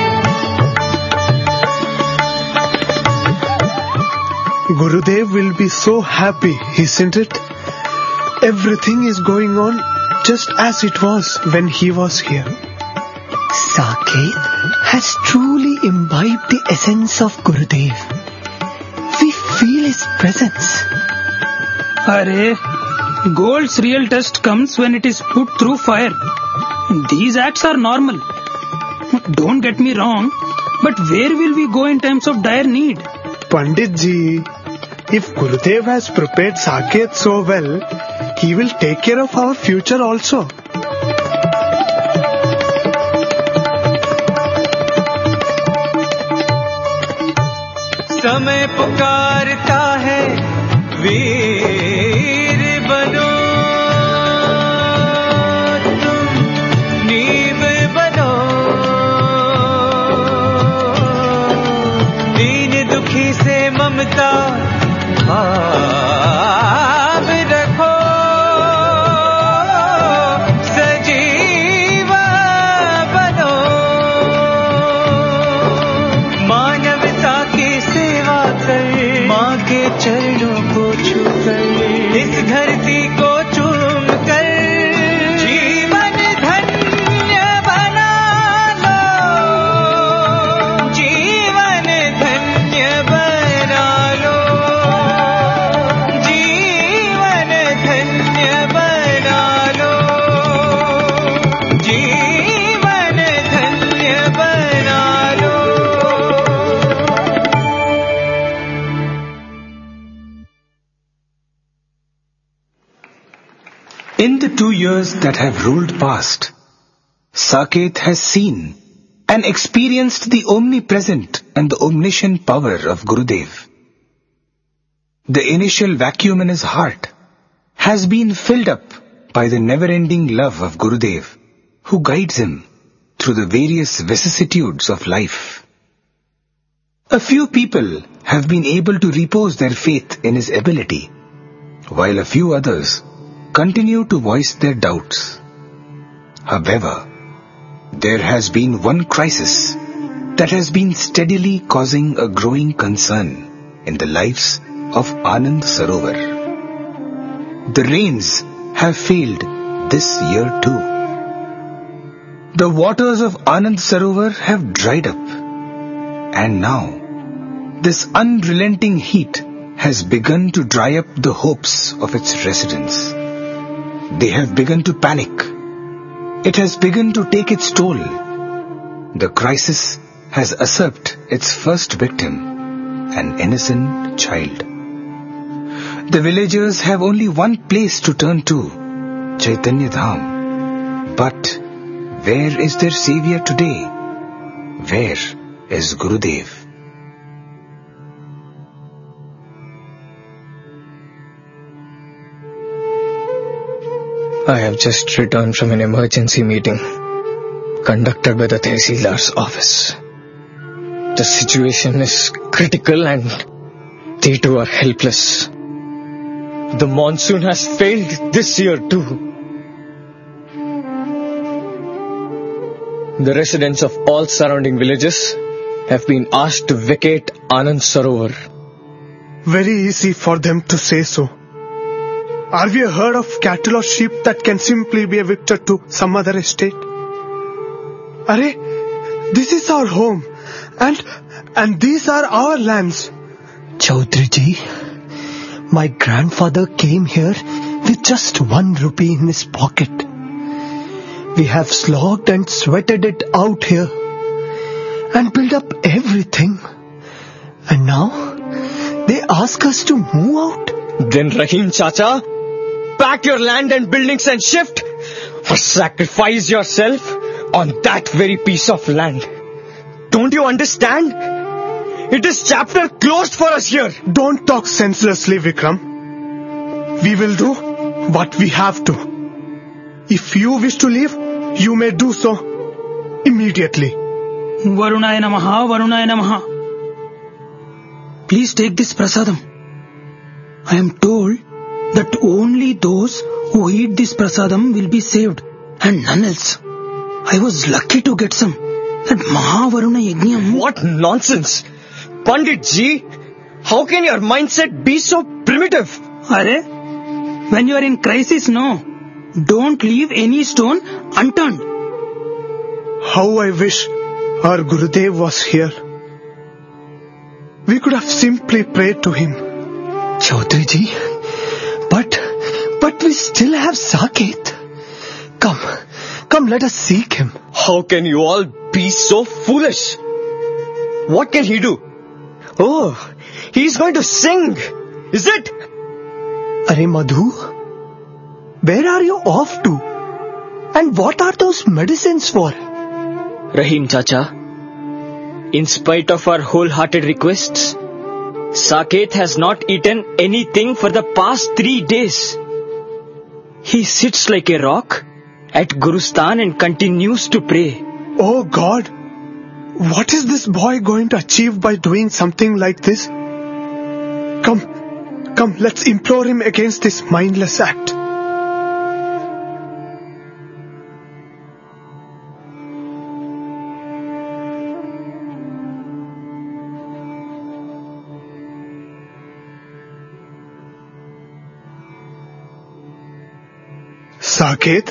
Gurudev will be so happy, isn't it? Everything is going on just as it was when he was here. Saket has truly imbibed the essence of Gurudev. We feel his presence. Arey, gold's real test comes when it is put through fire. These acts are normal. Don't get me wrong, but where will we go in times of dire need? Pandit ji, if Gurudev has prepared Saket so well, he will take care of our future also. समय पुकारता है वीर बनो, तुम नींव बनो, दीन दुखी से ममता भाव रखो, सजीवा बनो, मानवता की सेवा कर, माँ के चरणों को छू कर, इस धरती को चूम कर, जीवन धन्य बना लो, जीवन धन्य बना लो, जीवन धन्य बना लो, जीवन धन्य बना लो। In the two years that have rolled past, Saket has seen and experienced the omnipresent and the omniscient power of Gurudev. The initial vacuum in his heart has been filled up by the never-ending love of Gurudev, who guides him through the various vicissitudes of life. A few people have been able to repose their faith in his ability, while a few others continue to voice their doubts. However, there has been one crisis that has been steadily causing a growing concern in the lives of Anand Sarovar. The rains have failed this year too. The waters of Anand Sarovar have dried up, and now this unrelenting heat has begun to dry up the hopes of its residents. They have begun to panic. It has begun to take its toll. The crisis has usurped its first victim, an innocent child. The villagers have only one place to turn to, Chaitanya Dham. But where is their savior today? Where is Gurudev? I have just returned from an emergency meeting conducted by the Tehsildar's office. The situation is critical and they too are helpless. The monsoon has failed this year too. The residents of all surrounding villages have been asked to vacate Anand Sarovar. Very easy for them to say so. Are we a herd of cattle or sheep that can simply be evicted to some other estate? Are, this is our home and and these are our lands. Chaudhary ji, my grandfather came here with just one rupee in his pocket. We have slogged and sweated it out here and built up everything. And now they ask us to move out. Then Rahim Chacha, pack your land and buildings and shift, or sacrifice yourself on that very piece of land. Don't you understand? It is chapter closed for us here. Don't talk senselessly, Vikram. We will do what we have to. If you wish to leave, you may do so immediately. Varunaya Namaha, Varunaya Namaha. Please take this prasadam. I am told that only those who eat this prasadam will be saved and none else. I was lucky to get some. That Mahavaruna Yajnam. What nonsense! Pandit ji, how can your mindset be so primitive? Are, when you are in crisis, no. Don't leave any stone unturned. How I wish our Gurudev was here. We could have simply prayed to him. Chaudhary ji, but, but we still have Saket. Come, come let us seek him. How can you all be so foolish? What can he do? Oh, he's going to sing, is it? Are Madhu, where are you off to? And what are those medicines for? Rahim Chacha, in spite of our wholehearted requests, Saket has not eaten anything for the past three days. He sits like a rock at Gurustan and continues to pray. Oh God, what is this boy going to achieve by doing something like this? Come, come, let's implore him against this mindless act. Saket?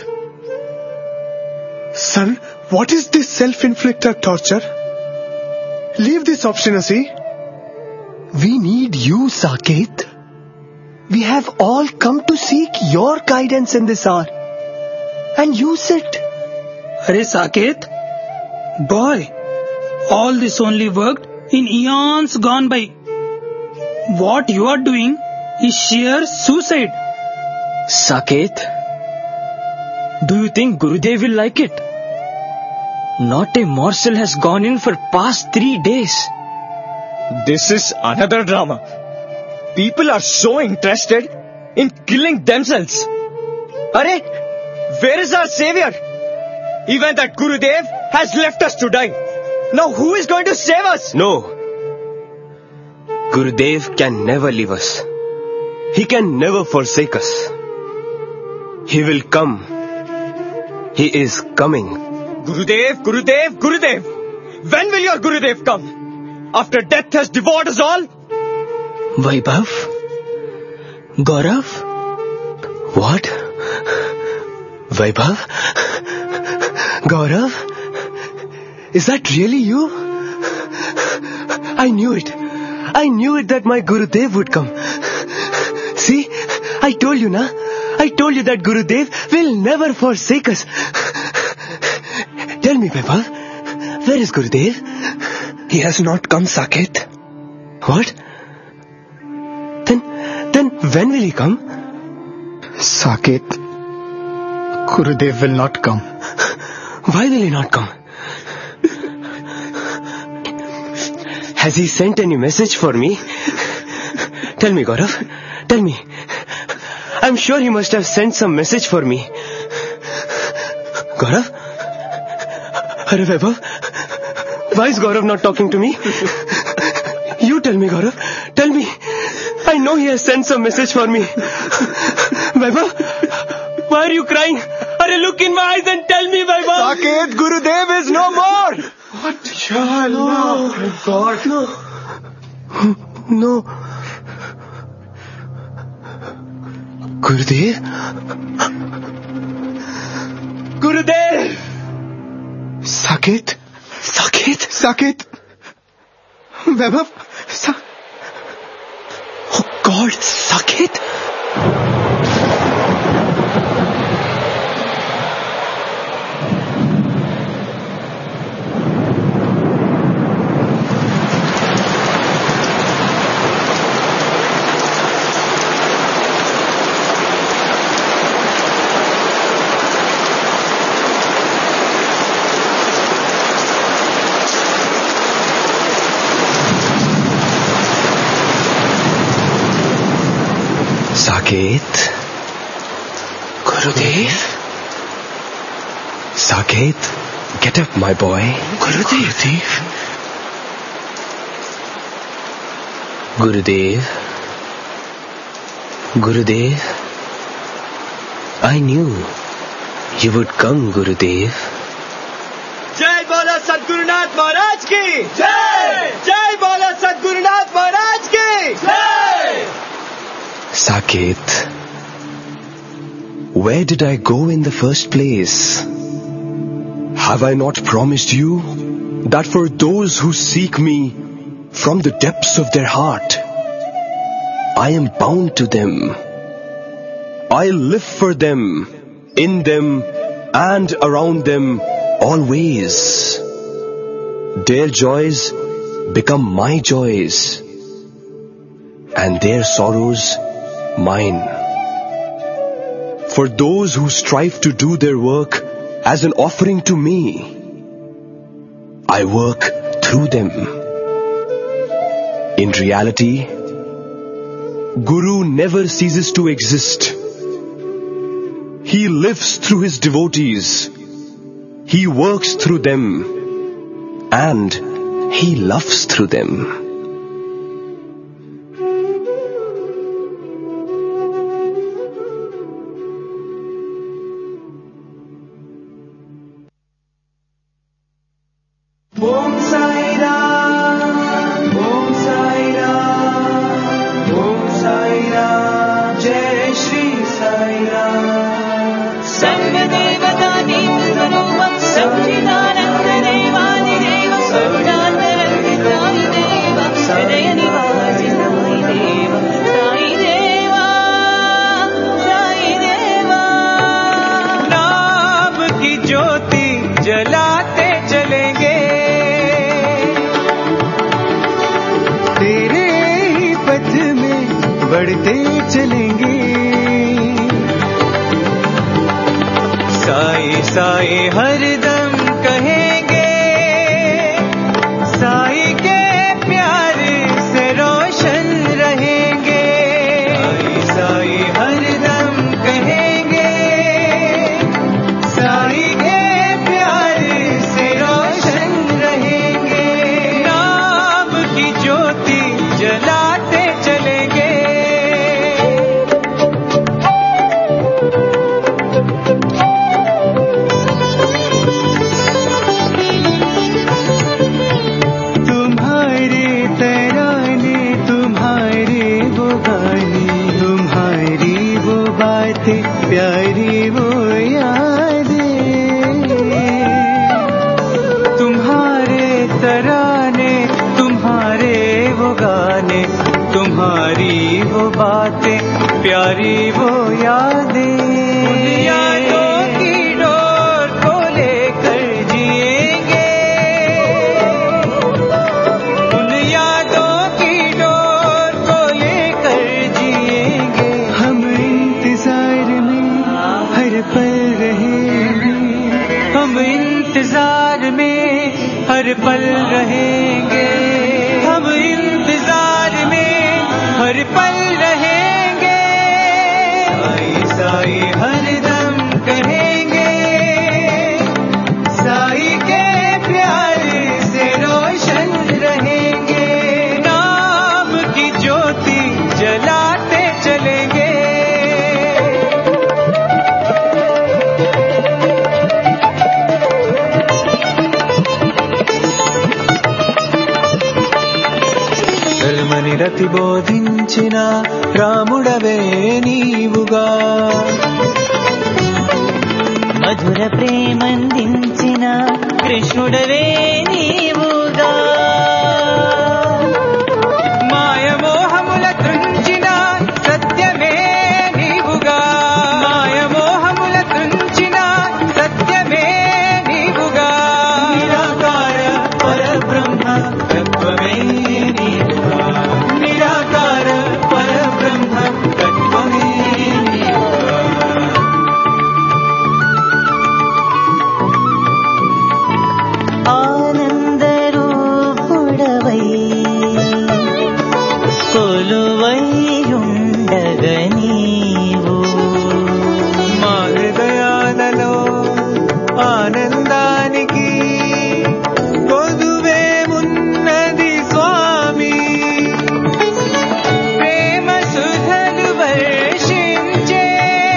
Son, what is this self-inflicted torture? Leave this obstinacy. We need you, Saket. We have all come to seek your guidance in this hour. And you sit. Are Saket? Boy, all this only worked in eons gone by. What you are doing is sheer suicide. Saket, do you think Gurudev will like it? Not a morsel has gone in for past three days. This is another drama. People are so interested in killing themselves. Arey, where is our savior? Even that Gurudev has left us to die. Now who is going to save us? No. Gurudev can never leave us. He can never forsake us. He will come. He is coming. Gurudev, Gurudev, Gurudev. When will your Gurudev come? After death has devoured us all? Vaibhav? Gaurav? What? Vaibhav? Gaurav? Is that really you? I knew it. I knew it that my Gurudev would come. See, I told you, na? I told you that Gurudev will never forsake us. Tell me, Vaibhav, where is Gurudev? He has not come, Saket. What? Then, then when will he come? Saket, Gurudev will not come. Why will he not come? Has he sent any message for me? Tell me, Gaurav. Tell me. I'm sure he must have sent some message for me. Gaurav? Arey Vaibhav, why is Gaurav not talking to me? You tell me, Gaurav. Tell me. I know he has sent some message for me. Vaibhav, why are you crying? Arey, look in my eyes and tell me, Vaibhav. Saket, Gurudev is no more. What? Ya no. Oh my God. No. No. Gurudev? Gurudev! Saket? Saket? Saket? Vaibhav? Sa- oh God, Saket? Saket? Gurudev? Saket, get up, my boy. Gurudev? Gurudev? Gurudev? I knew you would come, Gurudev. जय बोलो सद्गुरुनाथ महाराज की जय जय बोलो सद्गुरुनाथ महाराज की जय Saket, where did I go in the first place? Have I not promised you that for those who seek me from the depths of their heart, I am bound to them. I live for them, in them and around them always. Their joys become my joys, and their sorrows mine. For those who strive to do their work as an offering to me, I work through them. In reality, Guru never ceases to exist. He lives through his devotees. He works through them. And he loves through them. Om Sai Ram, Om Sai Ram, Om Sai Ram, Jai Shri Sai Ram. Sarvadevata Devasarupa Samchidananda Devani Deva Sarvadandaravidai Deva Hridaya Nivasinayi Deva Sai Deva Sai Deva नाम की ज्योति जलाते चलेंगे तेरे ही पथ में बढ़ते चलेंगे साई साई हरदम कहेंगे साई के प्यार से रोशन रहेंगे साई साई हरदम कहेंगे साई के प्यार से रोशन रहेंगे नाम की ज्योति जलाते चलेंगे तुम्हारे तराने तुम्हारे वो गाने तुम्हारी वो बातें प्यारी वो यादें तुम्हारे तराने तुम्हारे वो गाने तुम्हारी वो बातें प्यारी वो यादें उन यादों की डोर को लेकर जिएंगे उन यादों की डोर को लेकर जिएंगे हम इंतजार में हर पल रहेंगे हम इंतजार में हर पल रहेंगे हम इंतजार में हर पल रहेंगे साई साई हरदम कहेंगे బోధించిన రాముడవే నీవుగా మధుర ప్రేమందించిన కృష్ణుడవే నీవుగా మాయమోహముల త్రుంచిన సత్యమే నీవుగా మాయమోహముల త్రుంచిన సత్యమే నీవుగా నిరాకార పరబ్రహ్మ తత్వమే నీవుగా నిరాకార పరబ్రహ్మ తత్వమే నీవుగా ఆనందరూపుడవై కొలువైయుండగ నీవు మా హృదయాలలో ఆనందానికి కొదువేమున్నది స్వామి ప్రేమ సుధలు వర్షించే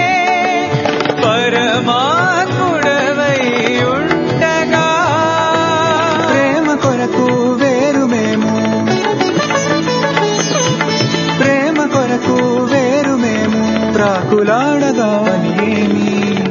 పరమాత్ముడవై ఉండగా ప్రేమ కొరకు వేరు మేము ప్రేమ కొరకు వేరు మేము ప్రాకులాడగా ఏమి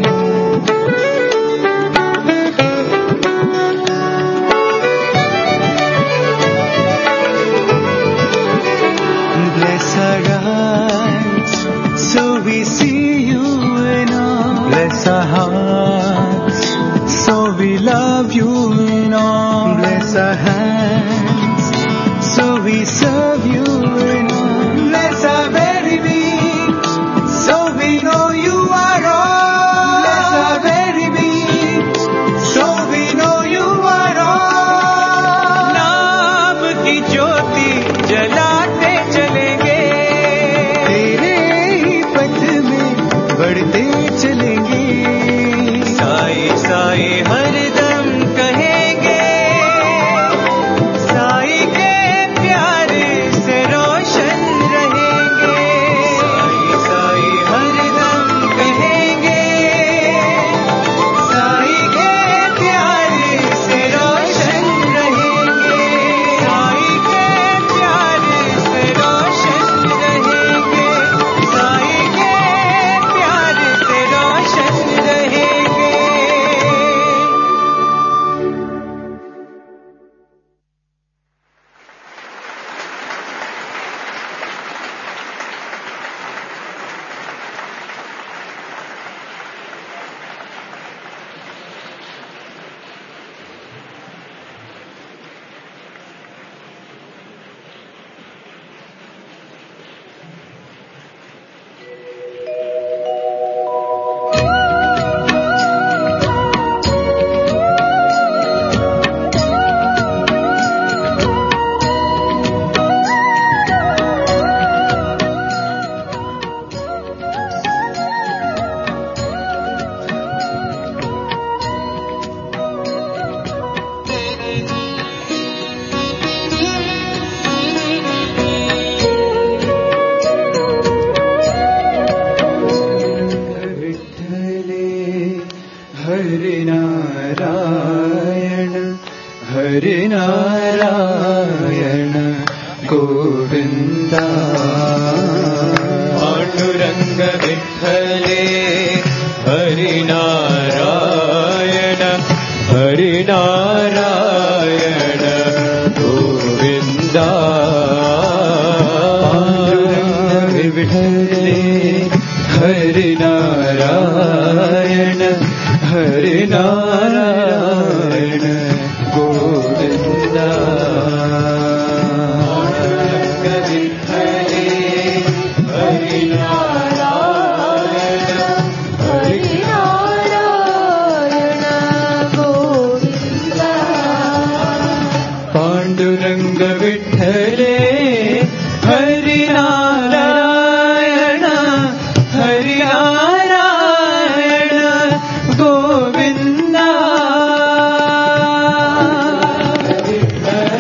Bless our eyes so we see you in all. Bless our hearts so we love you in all. Bless our hands so we serve you in all. Bless our very being so we know you are all. Bless our very being so we know you are all. नाम की ज्योति जलाते चलेंगे तेरे ही पथ में बढ़ते चलेंगे साई साई हरदम कहेंगे साई के प्यार से रोशन रहेंगे साई साई हरदम कहेंगे साई के प्यार से रोशन रहेंगे साई के प्यार से रोशन रहेंगे साई के प्यार से रोशन रहेंगे हरि नारायण हरि नारायण गोविंदा पांडुरंग विठ्ठले हरि नारायण हरि नारायण गोविंदा पांडुरंग विठ्ठले हरि नारायण हरि नारायण गोविंदा हरि नारायण हरि नारायण गोविंदा पांडुरंग विठ्ठले हरि नारायण हरि नारायण गोविंदा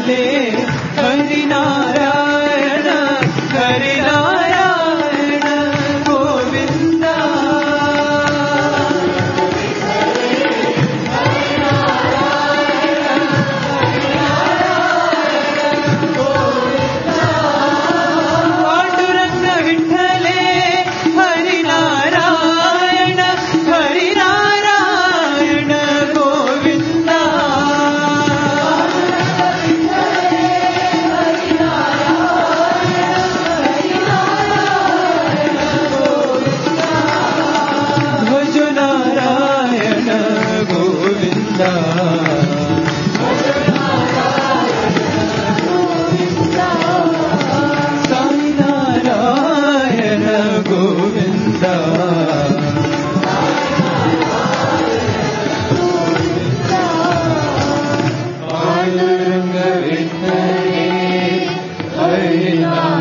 विठ्ठले हरि नारायण हरि नारायण गोविंद पांडुरंग विठ्ठले हरि नारायण हरि नारायण गोविंद भज नारायण गोविंद साई नारायण गोविंद पांडुरंग विठ्ठले हरि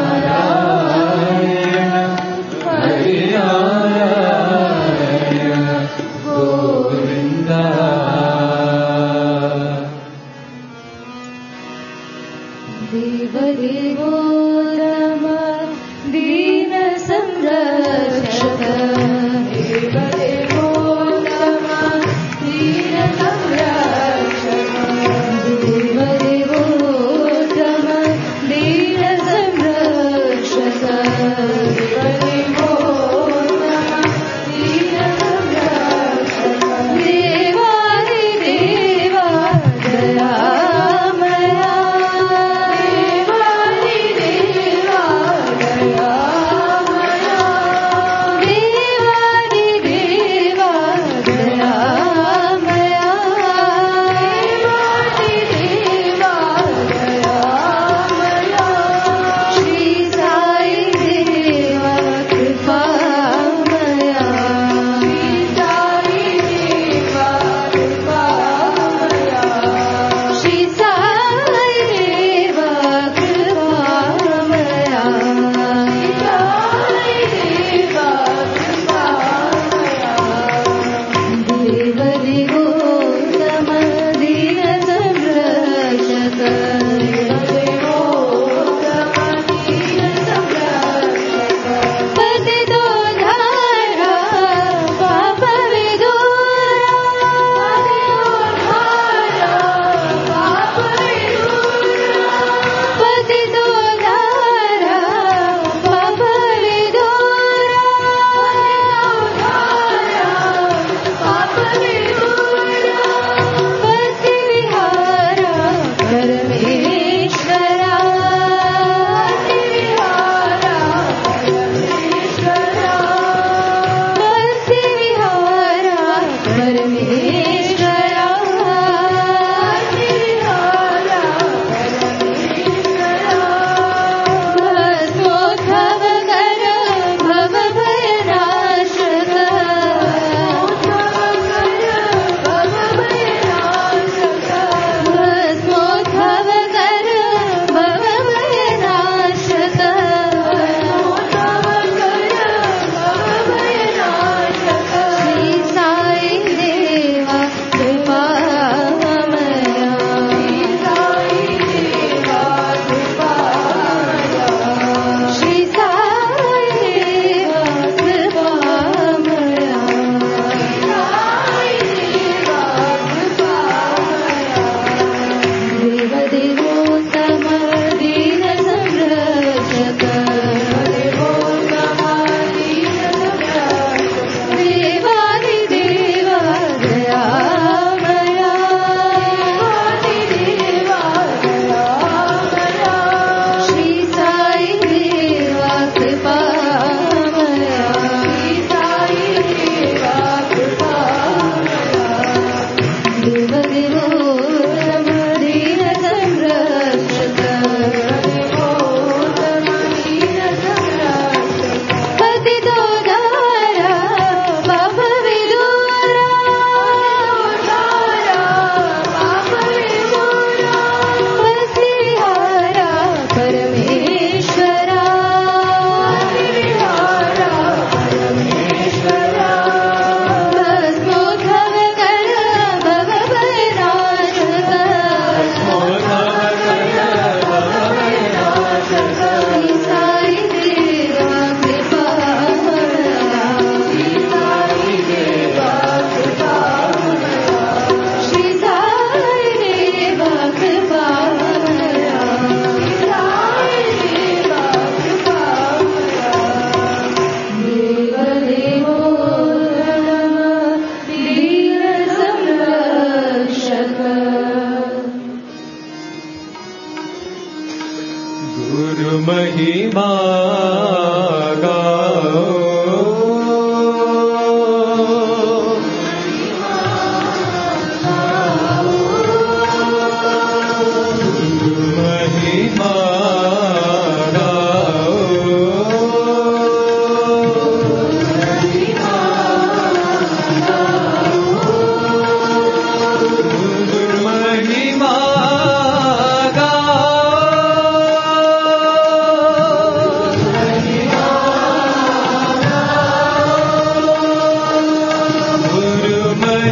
नारायण हरि नारायण गोविंद देवदेवो नमः दीन संरक्षक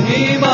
महिमा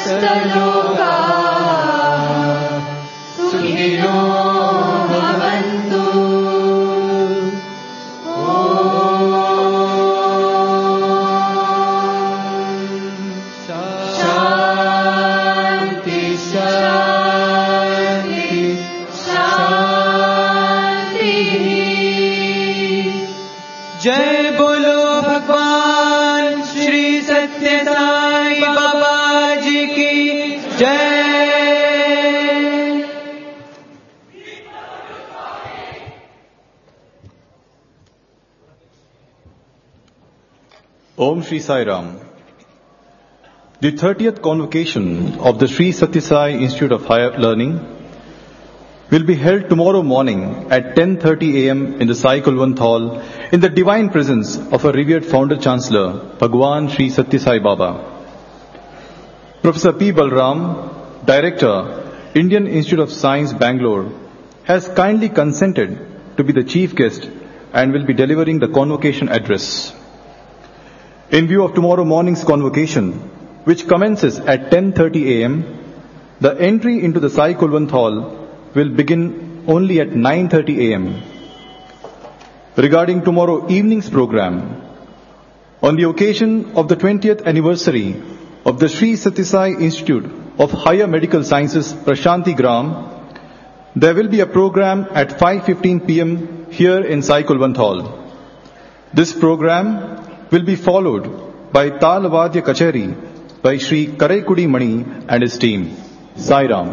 समस्तलोका सुखिनो भवन्तु। शांति शांति शांति। जय बोलो भगवान श्री सत्य साई बाबा जी की जय। Om Shri Sai Ram. The thirtieth convocation of the Sri Satya Sai Institute of Higher Learning will be held tomorrow morning at ten thirty a m in the Sai Kulwant Hall in the divine presence of our revered founder chancellor, Bhagwan Sri Satya Sai Baba. Professor P. Balram, Director, Indian Institute of Science, Bangalore, has kindly consented to be the chief guest and will be delivering the convocation address. In view of tomorrow morning's convocation, which commences at ten thirty a m, the entry into the Sai Kulwant Hall will begin only at nine thirty a m Regarding tomorrow evening's program, on the occasion of the twentieth anniversary of the Sri Satya Sai Institute of Higher Medical Sciences, Prashanti Gram, there will be a program at five fifteen p m here in Sai Kulwant Hall. This program will be followed by Talavadya Kachari by Shri Karaikudi Mani and his team. Sai Ram.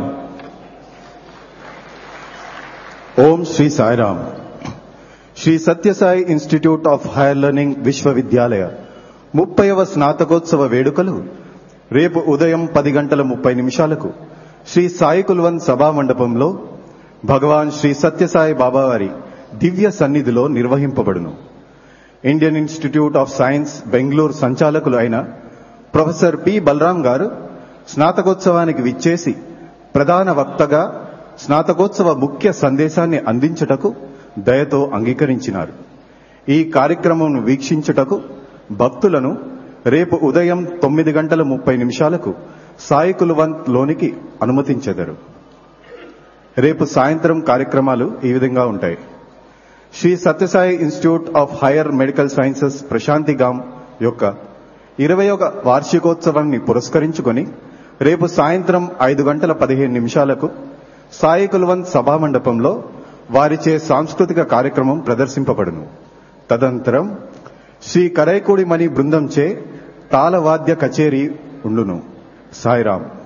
Om Shri Sai Ram. Shri Satya Sai Institute of Higher Learning Vishwavidyalaya ముప్పైవ స్నాతకోత్సవ వేడుకలు రేపు ఉదయం పది గంటల ముప్పై నిమిషాలకు శ్రీ సాయి కుల్వంత్ సభా మండపంలో భగవాన్ శ్రీ సత్యసాయి బాబావారి దివ్య సన్నిధిలో నిర్వహింపబడును. Indian institute of science Bengaluru సంచాలకులు అయిన ప్రొఫెసర్ పి బలరాం గారు స్నాతకోత్సవానికి విచ్చేసి ప్రధాన వక్తగా స్నాతకోత్సవ ముఖ్య సందేశాన్ని అందించుటకు దయతో అంగీకరించినారు. ఈ కార్యక్రమంను వీక్షించుటకు భక్తులను రేపు ఉదయం తొమ్మిది గంటల ముప్పై నిమిషాలకు సాయి కుల్వంత్ లోనికి అనుమతించెదరు. రేపు సాయంత్రం కార్యక్రమాలు ఈ విధంగా ఉంటాయి. Shri Sathya Sai institute of higher medical sciences Prasanthi Gram యొక్క ఇరవై ఒక వార్షికోత్సవాన్ని పురస్కరించుకొని రేపు సాయంత్రం ఐదు గంటల పదిహేను నిమిషాలకు సాయి కుల్వంత్ సభామండపంలో వారిచే సాంస్కృతిక కార్యక్రమం ప్రదర్శింపబడును. తదనంతరం శ్రీ కరైకుడి మణి బృందంచే తాళవాద్య కచేరీ ఉండును. సాయిరాం.